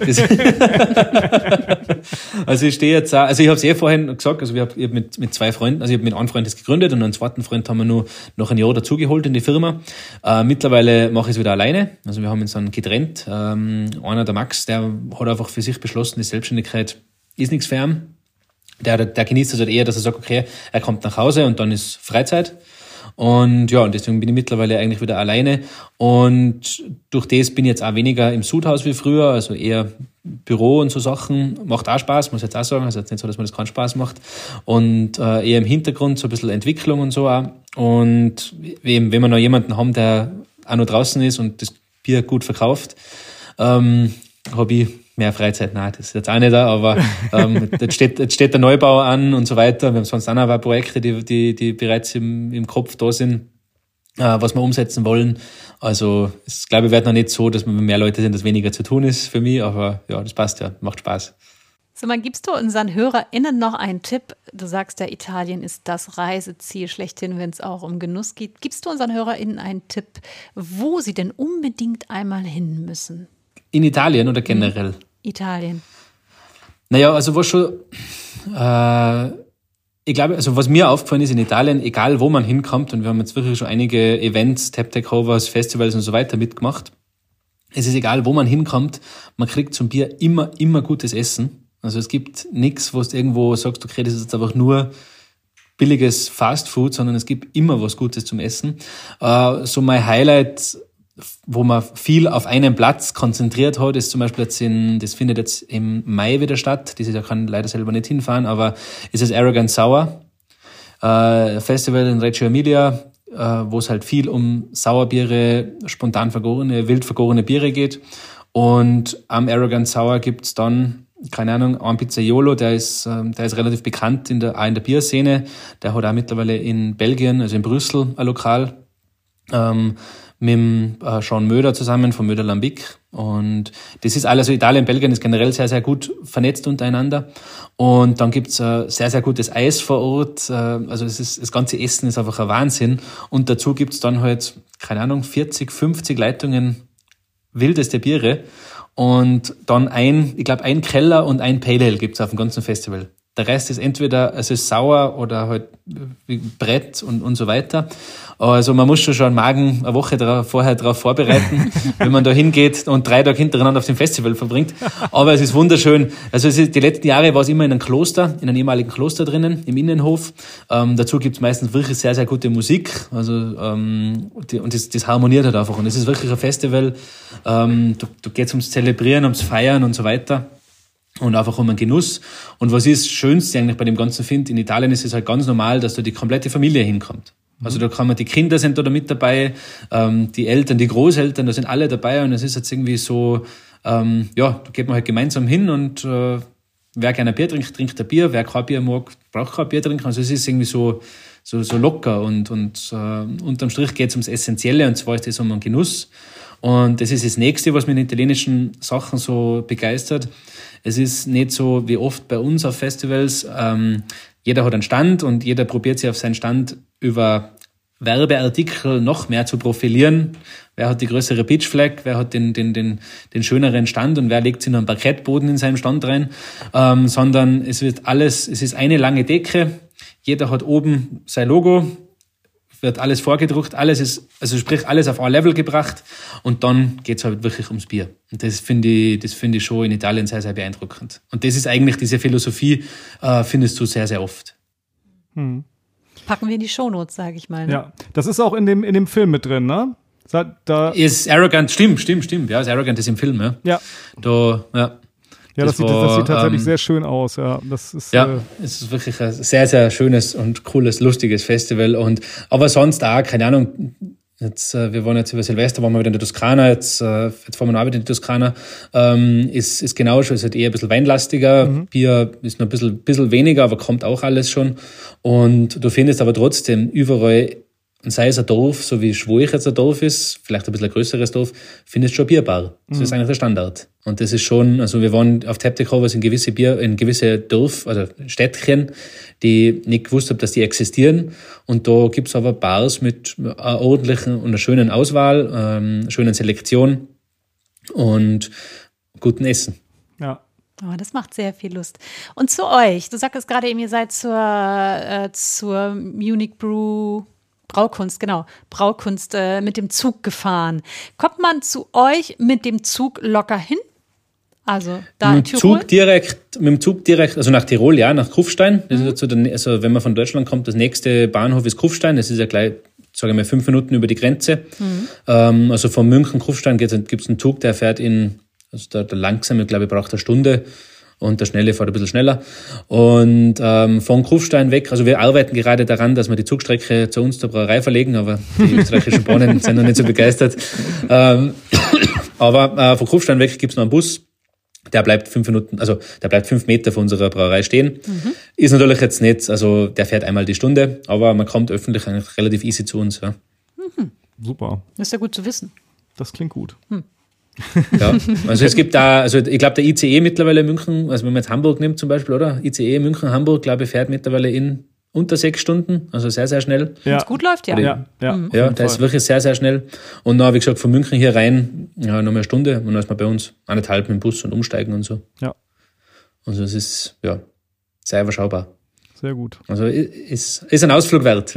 Also ich stehe jetzt auch, also ich habe es eh vorhin gesagt, also ich habe hab mit, mit zwei Freunden, also ich habe mit einem Freund das gegründet und einen zweiten Freund haben wir nur noch ein Jahr dazugeholt in die Firma. Äh, mittlerweile mache ich es wieder alleine. Also wir haben uns dann getrennt. Ähm, einer, der Max, der hat einfach für sich beschlossen, die Selbstständigkeit ist nichts für ihn. Der, der genießt es halt eher, dass er sagt, okay, er kommt nach Hause und dann ist Freizeit. Und ja, und deswegen bin ich mittlerweile eigentlich wieder alleine. Und durch das bin ich jetzt auch weniger im Sudhaus wie früher, also eher Büro und so Sachen. Macht auch Spaß, muss ich jetzt auch sagen. Also jetzt nicht so, dass mir das keinen Spaß macht. Und äh, eher im Hintergrund so ein bisschen Entwicklung und so auch. Und eben, wenn wir noch jemanden haben, der auch noch draußen ist und das Bier gut verkauft, ähm, habe ich mehr Freizeit. Nein, das ist jetzt auch nicht da, aber ähm, jetzt, steht, jetzt steht der Neubau an und so weiter. Wir haben sonst auch noch ein paar Projekte, die, die, die bereits im, im Kopf da sind, äh, was wir umsetzen wollen. Also es glaube ich wird noch nicht so, dass wir mehr Leute sind, dass weniger zu tun ist für mich, aber ja, das passt ja, macht Spaß. So, mal gibst du unseren HörerInnen noch einen Tipp? Du sagst ja, Italien ist das Reiseziel schlechthin, wenn es auch um Genuss geht. Gibst du unseren HörerInnen einen Tipp, wo sie denn unbedingt einmal hin müssen? In Italien oder generell? Italien. Naja, also was schon, äh, ich glaube, also was mir aufgefallen ist in Italien, egal wo man hinkommt, und wir haben jetzt wirklich schon einige Events, Tap-Takeovers, Festivals und so weiter mitgemacht, es ist egal, wo man hinkommt, man kriegt zum Bier immer, immer gutes Essen. Also es gibt nichts, wo du irgendwo sagst, okay, das ist jetzt einfach nur billiges Fastfood, sondern es gibt immer was Gutes zum Essen. Äh, so mein Highlight, wo man viel auf einen Platz konzentriert hat, ist zum Beispiel jetzt in, das findet jetzt im Mai wieder statt. Dieses Jahr kann ich leider selber nicht hinfahren, aber ist das Arrogant Sour äh, Festival in Reggio Emilia, äh, wo es halt viel um Sauerbiere, spontan vergorene, wild vergorene Biere geht. Und am Arrogant Sour gibt's dann, keine Ahnung, ein Pizzaiolo, der ist, der ist relativ bekannt in der, auch in der Bierszene. Der hat auch mittlerweile in Belgien, also in Brüssel, ein Lokal, ähm, mit dem äh, Sean Möder zusammen von Möder Lambic. Und das ist alles, also Italien, Belgien ist generell sehr, sehr gut vernetzt untereinander. Und dann gibt's äh, sehr, sehr gutes Eis vor Ort. Äh, also es ist, das ganze Essen ist einfach ein Wahnsinn. Und dazu gibt's dann halt, keine Ahnung, vierzig, fünfzig Leitungen wildeste Biere. Und dann ein, ich glaube, ein Keller und ein Pale Ale gibt's auf dem ganzen Festival. Der Rest ist entweder, also sauer oder halt Brett und, und so weiter. Also man muss schon schon einen Magen eine Woche drauf, vorher darauf vorbereiten, wenn man da hingeht und drei Tage hintereinander auf dem Festival verbringt. Aber es ist wunderschön. Also es ist, die letzten Jahre war es immer in einem Kloster, in einem ehemaligen Kloster drinnen, im Innenhof. Ähm, dazu gibt's meistens wirklich sehr, sehr gute Musik. Also ähm, die, und das, das harmoniert halt einfach. Und es ist wirklich ein Festival. Ähm, du, du gehst ums Zelebrieren, ums Feiern und so weiter. und einfach um einen Genuss. Und was ist das Schönste eigentlich bei dem Ganzen finde, in Italien ist es halt ganz normal, dass da die komplette Familie hinkommt. Also da kann man, die Kinder sind da mit dabei, ähm, die Eltern, die Großeltern, da sind alle dabei und es ist jetzt irgendwie so, ähm, ja, da geht man halt gemeinsam hin und äh, wer gerne ein Bier trinkt, trinkt ein Bier, wer kein Bier mag, braucht kein Bier trinken. Also es ist irgendwie so, so, so locker und, und äh, unterm Strich geht es ums Essentielle und zwar ist es um einen Genuss. Und das ist das Nächste, was mich in italienischen Sachen so begeistert. Es ist nicht so wie oft bei uns auf Festivals, ähm, jeder hat einen Stand und jeder probiert sich auf seinen Stand über Werbeartikel noch mehr zu profilieren. Wer hat die größere Pitchflag, wer hat den, den, den, den schöneren Stand und wer legt sich noch einen Parkettboden in seinen Stand rein, ähm, sondern es wird alles, es ist eine lange Decke, jeder hat oben sein Logo, wird alles vorgedruckt, alles ist, also sprich alles auf ein Level gebracht und dann geht's halt wirklich ums Bier. Und das finde ich, das finde ich schon in Italien sehr, sehr beeindruckend. Und das ist eigentlich diese Philosophie, äh, findest du sehr, sehr oft. Hm. Packen wir in die Shownotes, sage ich mal. Ne? Ja, das ist auch in dem, in dem Film mit drin, ne? Da ist Arrogant, stimmt, stimmt, stimmt. Ja, ist Arrogant ist im Film, ja. Ja. Da, ja. Ja, das, das, war, sieht, das sieht tatsächlich ähm, sehr schön aus. Ja, das ist, ja, äh, es ist wirklich ein sehr, sehr schönes und cooles, lustiges Festival. Und aber sonst auch, keine Ahnung, jetzt, äh, wir waren jetzt über Silvester, waren wir wieder in der Toskana, jetzt, äh, jetzt fahren wir noch wieder in die Toskana, ähm, ist, ist genau schon, ist halt eher ein bisschen weinlastiger, mhm. Bier ist noch ein bisschen, bisschen weniger, aber kommt auch alles schon. Und du findest aber trotzdem überall, und sei es ein Dorf, so wie Schwoich jetzt ein Dorf ist, vielleicht ein bisschen ein größeres Dorf, findest du schon eine Bierbar. Das mhm. ist eigentlich der Standard. Und das ist schon, also wir waren auf Taptecovers in gewisse Bier, in gewisse Dorf, also Städtchen, die nicht gewusst haben, dass die existieren. Und da gibt's aber Bars mit einer ordentlichen und einer schönen Auswahl, ähm, schönen Selektion und gutem Essen. Ja. Oh, das macht sehr viel Lust. Und zu euch, du sagtest gerade eben, ihr seid zur, äh, zur Munich Brew Braukunst, genau, Braukunst äh, mit dem Zug gefahren. Kommt man zu euch mit dem Zug locker hin? Also da mit in Tirol? Zug direkt, mit dem Zug direkt, also nach Tirol, ja, nach Kufstein. Das mhm. ist also, der, also wenn man von Deutschland kommt, das nächste Bahnhof ist Kufstein. Das ist ja gleich, sagen wir, fünf Minuten über die Grenze. Mhm. Ähm, also von München Kufstein gibt es einen Zug, der fährt in, also der, der langsame, glaube ich, braucht eine Stunde. Und der Schnelle fährt ein bisschen schneller. Und ähm, von Kufstein weg, also wir arbeiten gerade daran, dass wir die Zugstrecke zu uns zur Brauerei verlegen, aber die österreichischen Bahnen sind noch nicht so begeistert. Ähm, aber äh, von Kufstein weg gibt's noch einen Bus, der bleibt fünf Minuten, also der bleibt fünf Meter von unserer Brauerei stehen. Mhm. Ist natürlich jetzt nicht, also der fährt einmal die Stunde, aber man kommt öffentlich eigentlich relativ easy zu uns. Ja. Mhm. Super. Das ist ja gut zu wissen. Das klingt gut. Hm. Ja, also es gibt da, also ich glaube der I C E mittlerweile in München, also wenn man jetzt Hamburg nimmt zum Beispiel, oder? I C E München, Hamburg, glaube ich, fährt mittlerweile in unter sechs Stunden, also sehr, sehr schnell. Ja. Wenn es gut läuft, ja. Ja, ja, mhm. ja der ist wirklich sehr, sehr schnell. Und dann, wie gesagt, von München hier rein, ja, noch mehr eine Stunde und dann ist man bei uns eineinhalb mit dem Bus und umsteigen und so. Ja. Also es ist, ja, sehr überschaubar. Sehr gut. Also ist, ist ein Ausflug wert.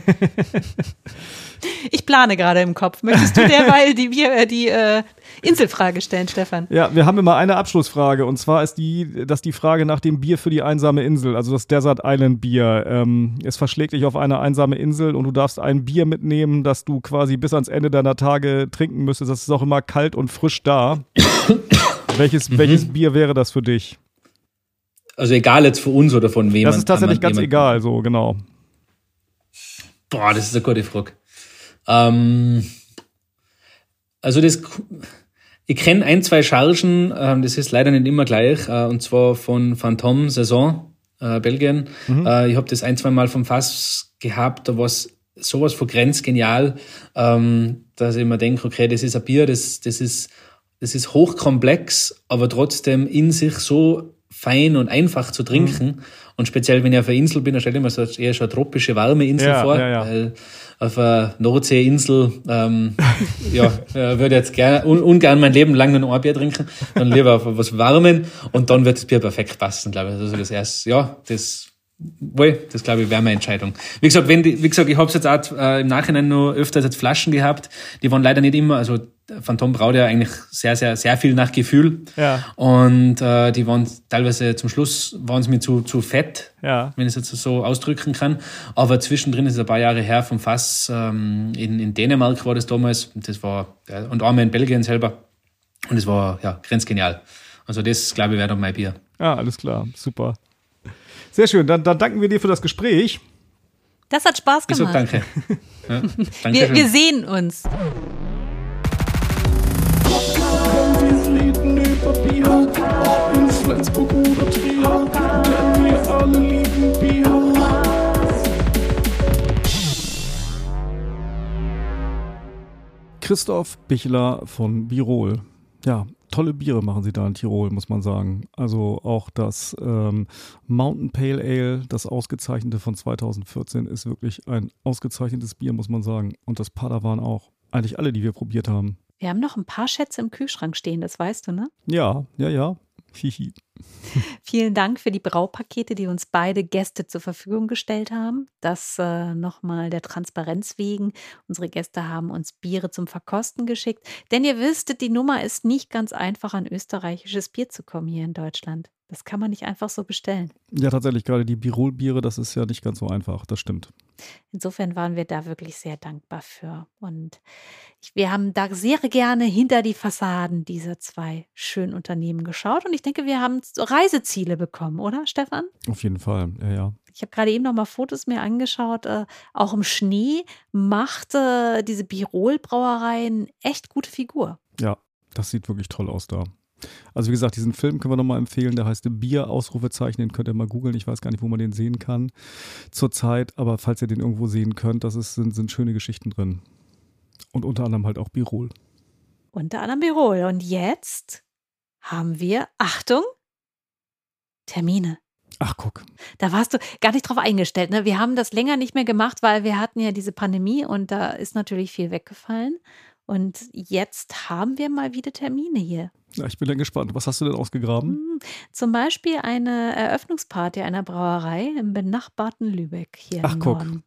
Ich plane gerade im Kopf. Möchtest du derweil die, die, die äh, Inselfrage stellen, Stefan? Ja, wir haben immer eine Abschlussfrage und zwar ist die, dass die Frage nach dem Bier für die einsame Insel, also das Desert Island Bier. Ähm, es verschlägt dich auf eine einsame Insel und du darfst ein Bier mitnehmen, das du quasi bis ans Ende deiner Tage trinken müsstest. Das ist auch immer kalt und frisch da. welches, mhm. welches Bier wäre das für dich? Also egal jetzt für uns oder von wem. Das ist tatsächlich ganz egal, so genau. Boah, das ist eine gute Frage. Ähm, also das, ich kenne ein, zwei Chargen, ähm, das ist leider nicht immer gleich, äh, und zwar von Phantom Saison, äh, Belgien. Mhm. Äh, ich habe das ein, zwei Mal vom Fass gehabt, da war es sowas von grenzgenial, ähm, dass ich mir denke, okay, das ist ein Bier, das, das ist, das ist hochkomplex, aber trotzdem in sich so fein und einfach zu trinken. Mhm. Und speziell, wenn ich auf einer Insel bin, dann stelle ich mir so eher schon eine tropische, warme Insel ja, vor. Ja, ja. Weil auf einer Nordseeinsel ähm, ja, äh, würde ich jetzt gerne, un, ungern mein Leben lang nur ein Bier trinken, dann lieber auf was Warmen und dann wird das Bier perfekt passen, glaube ich. Also das erst, ja, das wohl, das glaube ich wäre meine Entscheidung. Wie gesagt, wenn die, wie gesagt, ich habe es jetzt auch äh, im Nachhinein noch öfters jetzt Flaschen gehabt, die waren leider nicht immer, also Phantom braut ja eigentlich sehr, sehr, sehr viel nach Gefühl. Ja. Und äh, die waren teilweise zum Schluss waren es mir zu, zu fett, ja. wenn ich es jetzt so ausdrücken kann. Aber zwischendrin ist es ein paar Jahre her vom Fass, ähm, in, in Dänemark war das damals. Das war, ja, und einmal in Belgien selber. Und es war ja grenzgenial. Also das, glaube ich, wäre dann mein Bier. Ah, alles klar, super. Sehr schön, dann, dann danken wir dir für das Gespräch. Das hat Spaß Ich sag gemacht. danke. Ja, danke Wir, schön. wir sehen uns. Wir reden über Bier, ob in Flensburg oder Trier, denn wir alle lieben Bier. Christoph Bichler von Birol. Ja, tolle Biere machen sie da in Tirol, muss man sagen. Also auch das ähm, Mountain Pale Ale, das ausgezeichnete von zweitausendvierzehn, ist wirklich ein ausgezeichnetes Bier, muss man sagen. Und das Padawan auch. Eigentlich alle, die wir probiert haben. Wir haben noch ein paar Schätze im Kühlschrank stehen, das weißt du, ne? Ja, ja, ja. Hihi. Vielen Dank für die Braupakete, die uns beide Gäste zur Verfügung gestellt haben. Das äh, nochmal der Transparenz wegen. Unsere Gäste haben uns Biere zum Verkosten geschickt. Denn ihr wisstet, die Nummer ist nicht ganz einfach, an österreichisches Bier zu kommen hier in Deutschland. Das kann man nicht einfach so bestellen. Ja, tatsächlich, gerade die Birol-Biere, das ist ja nicht ganz so einfach, das stimmt. Insofern waren wir da wirklich sehr dankbar für. Und ich, wir haben da sehr gerne hinter die Fassaden dieser zwei schönen Unternehmen geschaut. Und ich denke, wir haben so Reiseziele bekommen, oder, Stefan? Auf jeden Fall, ja, ja. Ich habe gerade eben noch mal Fotos mir angeschaut. Äh, auch im Schnee macht äh, diese Birol-Brauerei eine echt gute Figur. Ja, das sieht wirklich toll aus da. Also wie gesagt, diesen Film können wir nochmal empfehlen, der heißt Bier, Ausrufezeichen, den könnt ihr mal googeln, ich weiß gar nicht, wo man den sehen kann zurzeit, aber falls ihr den irgendwo sehen könnt, das ist, sind, sind schöne Geschichten drin. Und unter anderem halt auch Birol. Unter anderem Birol. Und jetzt haben wir, Achtung, Termine. Ach, guck. Da warst du gar nicht drauf eingestellt. Ne? Wir haben das länger nicht mehr gemacht, weil wir hatten ja diese Pandemie und da ist natürlich viel weggefallen. Und jetzt haben wir mal wieder Termine hier. Ja, ich bin dann gespannt. Was hast du denn ausgegraben? Hm, Zum Beispiel eine Eröffnungsparty einer Brauerei im benachbarten Lübeck hier Ach, im guck. Norden.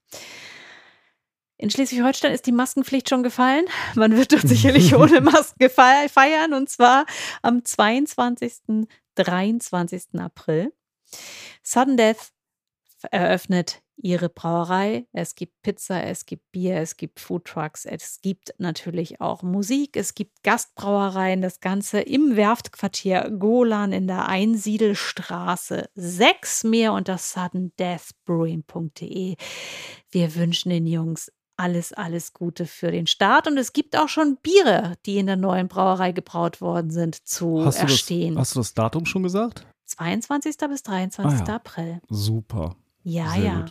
In Schleswig-Holstein ist die Maskenpflicht schon gefallen. Man wird dort sicherlich ohne Maske feiern und zwar am zweiundzwanzigsten, dreiundzwanzigsten April. Sudden Death eröffnet ihre Brauerei. Es gibt Pizza, es gibt Bier, es gibt Foodtrucks, es gibt natürlich auch Musik, es gibt Gastbrauereien, das Ganze im Werftquartier Golan in der Einsiedelstraße sechs, mehr unter sudden death brewing punkt de. Wir wünschen den Jungs alles, alles Gute für den Start und es gibt auch schon Biere, die in der neuen Brauerei gebraut worden sind, zu Hast du, das, erstehen. hast du das Datum schon gesagt? zweiundzwanzigsten bis dreiundzwanzigsten Ah ja. April. Super. Ja, Sehr ja. gut.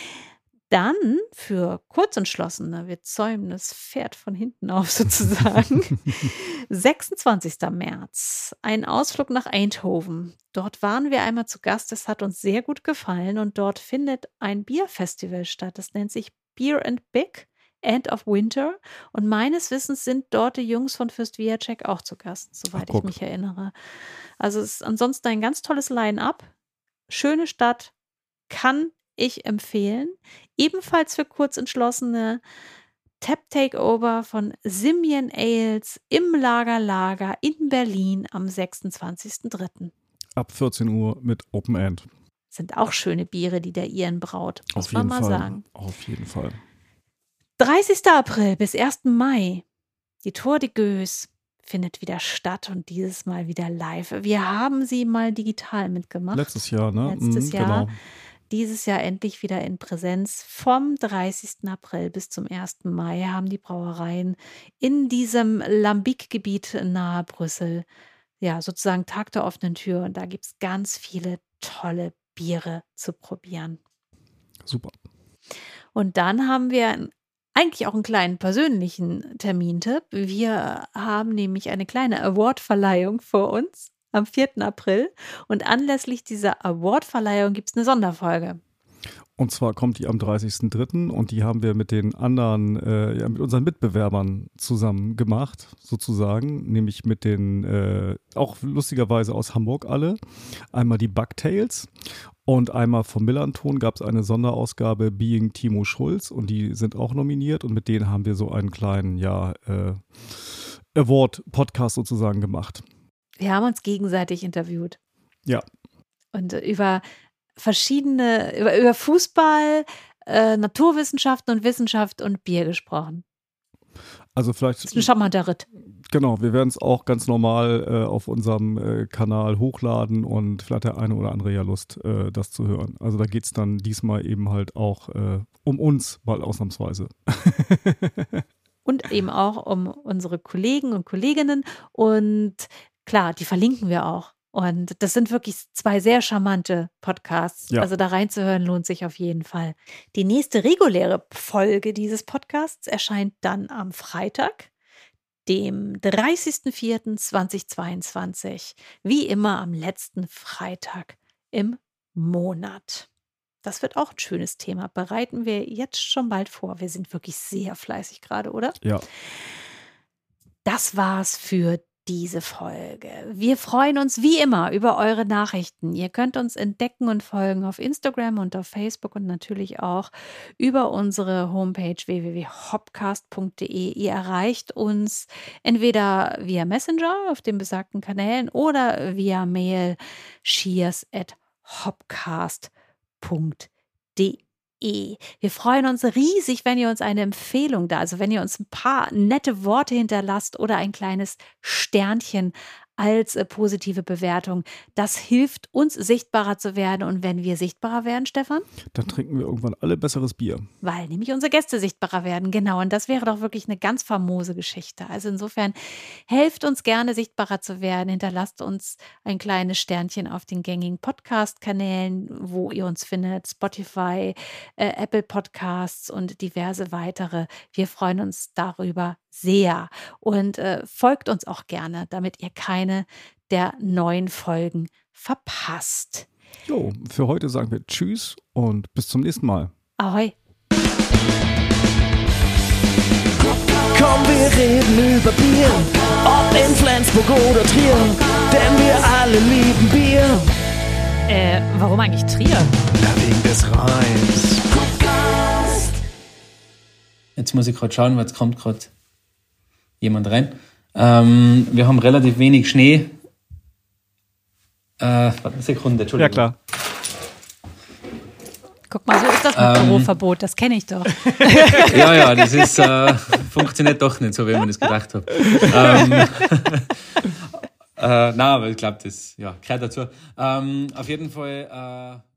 Dann für Kurzentschlossene, wir zäumen das Pferd von hinten auf sozusagen, sechsundzwanzigsten März, ein Ausflug nach Eindhoven. Dort waren wir einmal zu Gast, das hat uns sehr gut gefallen und dort findet ein Bierfestival statt, das nennt sich Beer and Big, End of Winter und meines Wissens sind dort die Jungs von Fürst Viacek auch zu Gast, soweit Ach, ich guck. mich erinnere. Also es ist ansonsten ein ganz tolles Line-up, schöne Stadt, kann ich empfehlen. Ebenfalls für Kurzentschlossene Tap Takeover von Simian Ales im Lager Lager in Berlin am sechsundzwanzigsten dritten Ab vierzehn Uhr mit Open End. Sind auch schöne Biere, die der Iren braut, muss Auf man jeden mal Fall. sagen. Auf jeden Fall. dreißigsten April bis ersten Mai. Die Tour de Gueuse findet wieder statt und dieses Mal wieder live. Wir haben sie mal digital mitgemacht. Letztes Jahr, ne? Letztes Mhm, Jahr. Genau. Dieses Jahr endlich wieder in Präsenz. Vom dreißigsten April bis zum ersten Mai haben die Brauereien in diesem Lambic-Gebiet nahe Brüssel ja sozusagen Tag der offenen Tür. Und da gibt es ganz viele tolle Biere zu probieren. Super. Und dann haben wir eigentlich auch einen kleinen persönlichen Termintipp. Wir haben nämlich eine kleine Awardverleihung vor uns am vierten April und anlässlich dieser Awardverleihung gibt es eine Sonderfolge. Und zwar kommt die am dreißigsten dritten und die haben wir mit den anderen, äh, ja, mit unseren Mitbewerbern zusammen gemacht, sozusagen, nämlich mit den, äh, auch lustigerweise aus Hamburg alle, einmal die Bugtails und einmal vom Millanton gab es eine Sonderausgabe Being Timo Schulz und die sind auch nominiert und mit denen haben wir so einen kleinen, ja, äh, Award-Podcast sozusagen gemacht. Wir haben uns gegenseitig interviewt. Ja. Und über verschiedene, über, über Fußball, äh, Naturwissenschaften und Wissenschaft und Bier gesprochen. Also vielleicht Das ist ein charmanter Ritt. Genau, wir werden es auch ganz normal äh, auf unserem äh, Kanal hochladen und vielleicht der eine oder andere ja Lust, äh, das zu hören. Also da geht es dann diesmal eben halt auch äh, um uns, mal ausnahmsweise. Und eben auch um unsere Kollegen und Kolleginnen. Und klar, die verlinken wir auch. Und das sind wirklich zwei sehr charmante Podcasts. Ja. Also da reinzuhören lohnt sich auf jeden Fall. Die nächste reguläre Folge dieses Podcasts erscheint dann am Freitag, dem dreißigsten vierten zweitausendzweiundzwanzig. Wie immer am letzten Freitag im Monat. Das wird auch ein schönes Thema. Bereiten wir jetzt schon bald vor. Wir sind wirklich sehr fleißig gerade, oder? Ja. Das war's für diese Folge. Wir freuen uns wie immer über eure Nachrichten. Ihr könnt uns entdecken und folgen auf Instagram und auf Facebook und natürlich auch über unsere Homepage w w w punkt hopcast punkt d e. Ihr erreicht uns entweder via Messenger auf den besagten Kanälen oder via Mail cheers at hopcast punkt d e. Wir freuen uns riesig, wenn ihr uns eine Empfehlung da, also wenn ihr uns ein paar nette Worte hinterlasst oder ein kleines Sternchen als äh, positive Bewertung. Das hilft uns, sichtbarer zu werden. Und wenn wir sichtbarer werden, Stefan? Dann trinken wir irgendwann alle besseres Bier. Weil nämlich unsere Gäste sichtbarer werden. Genau, und das wäre doch wirklich eine ganz famose Geschichte. Also insofern helft uns gerne, sichtbarer zu werden. Hinterlasst uns ein kleines Sternchen auf den gängigen Podcast-Kanälen, wo ihr uns findet. Spotify, äh, Apple Podcasts und diverse weitere. Wir freuen uns darüber sehr. Und äh, folgt uns auch gerne, damit ihr keine der neuen Folgen verpasst. Jo, für heute sagen wir Tschüss und bis zum nächsten Mal. Ahoi. Komm, wir reden über Bier, ob in Flensburg oder Trier, denn wir alle lieben Bier. Äh, warum eigentlich Trier? Na, wegen des Reims. Jetzt muss ich gerade schauen, weil jetzt kommt gerade jemand rein. Ähm, wir haben relativ wenig Schnee. Äh, warte eine Sekunde, Entschuldigung. Ja, klar. Guck mal, so ist das mit Ähm. Büroverbot, das kenne ich doch. Ja, ja, das ist, äh, funktioniert doch nicht so, wie man das gedacht hat. ähm, äh, nein, aber ich glaube, das ja, gehört dazu. Ähm, auf jeden Fall... Äh,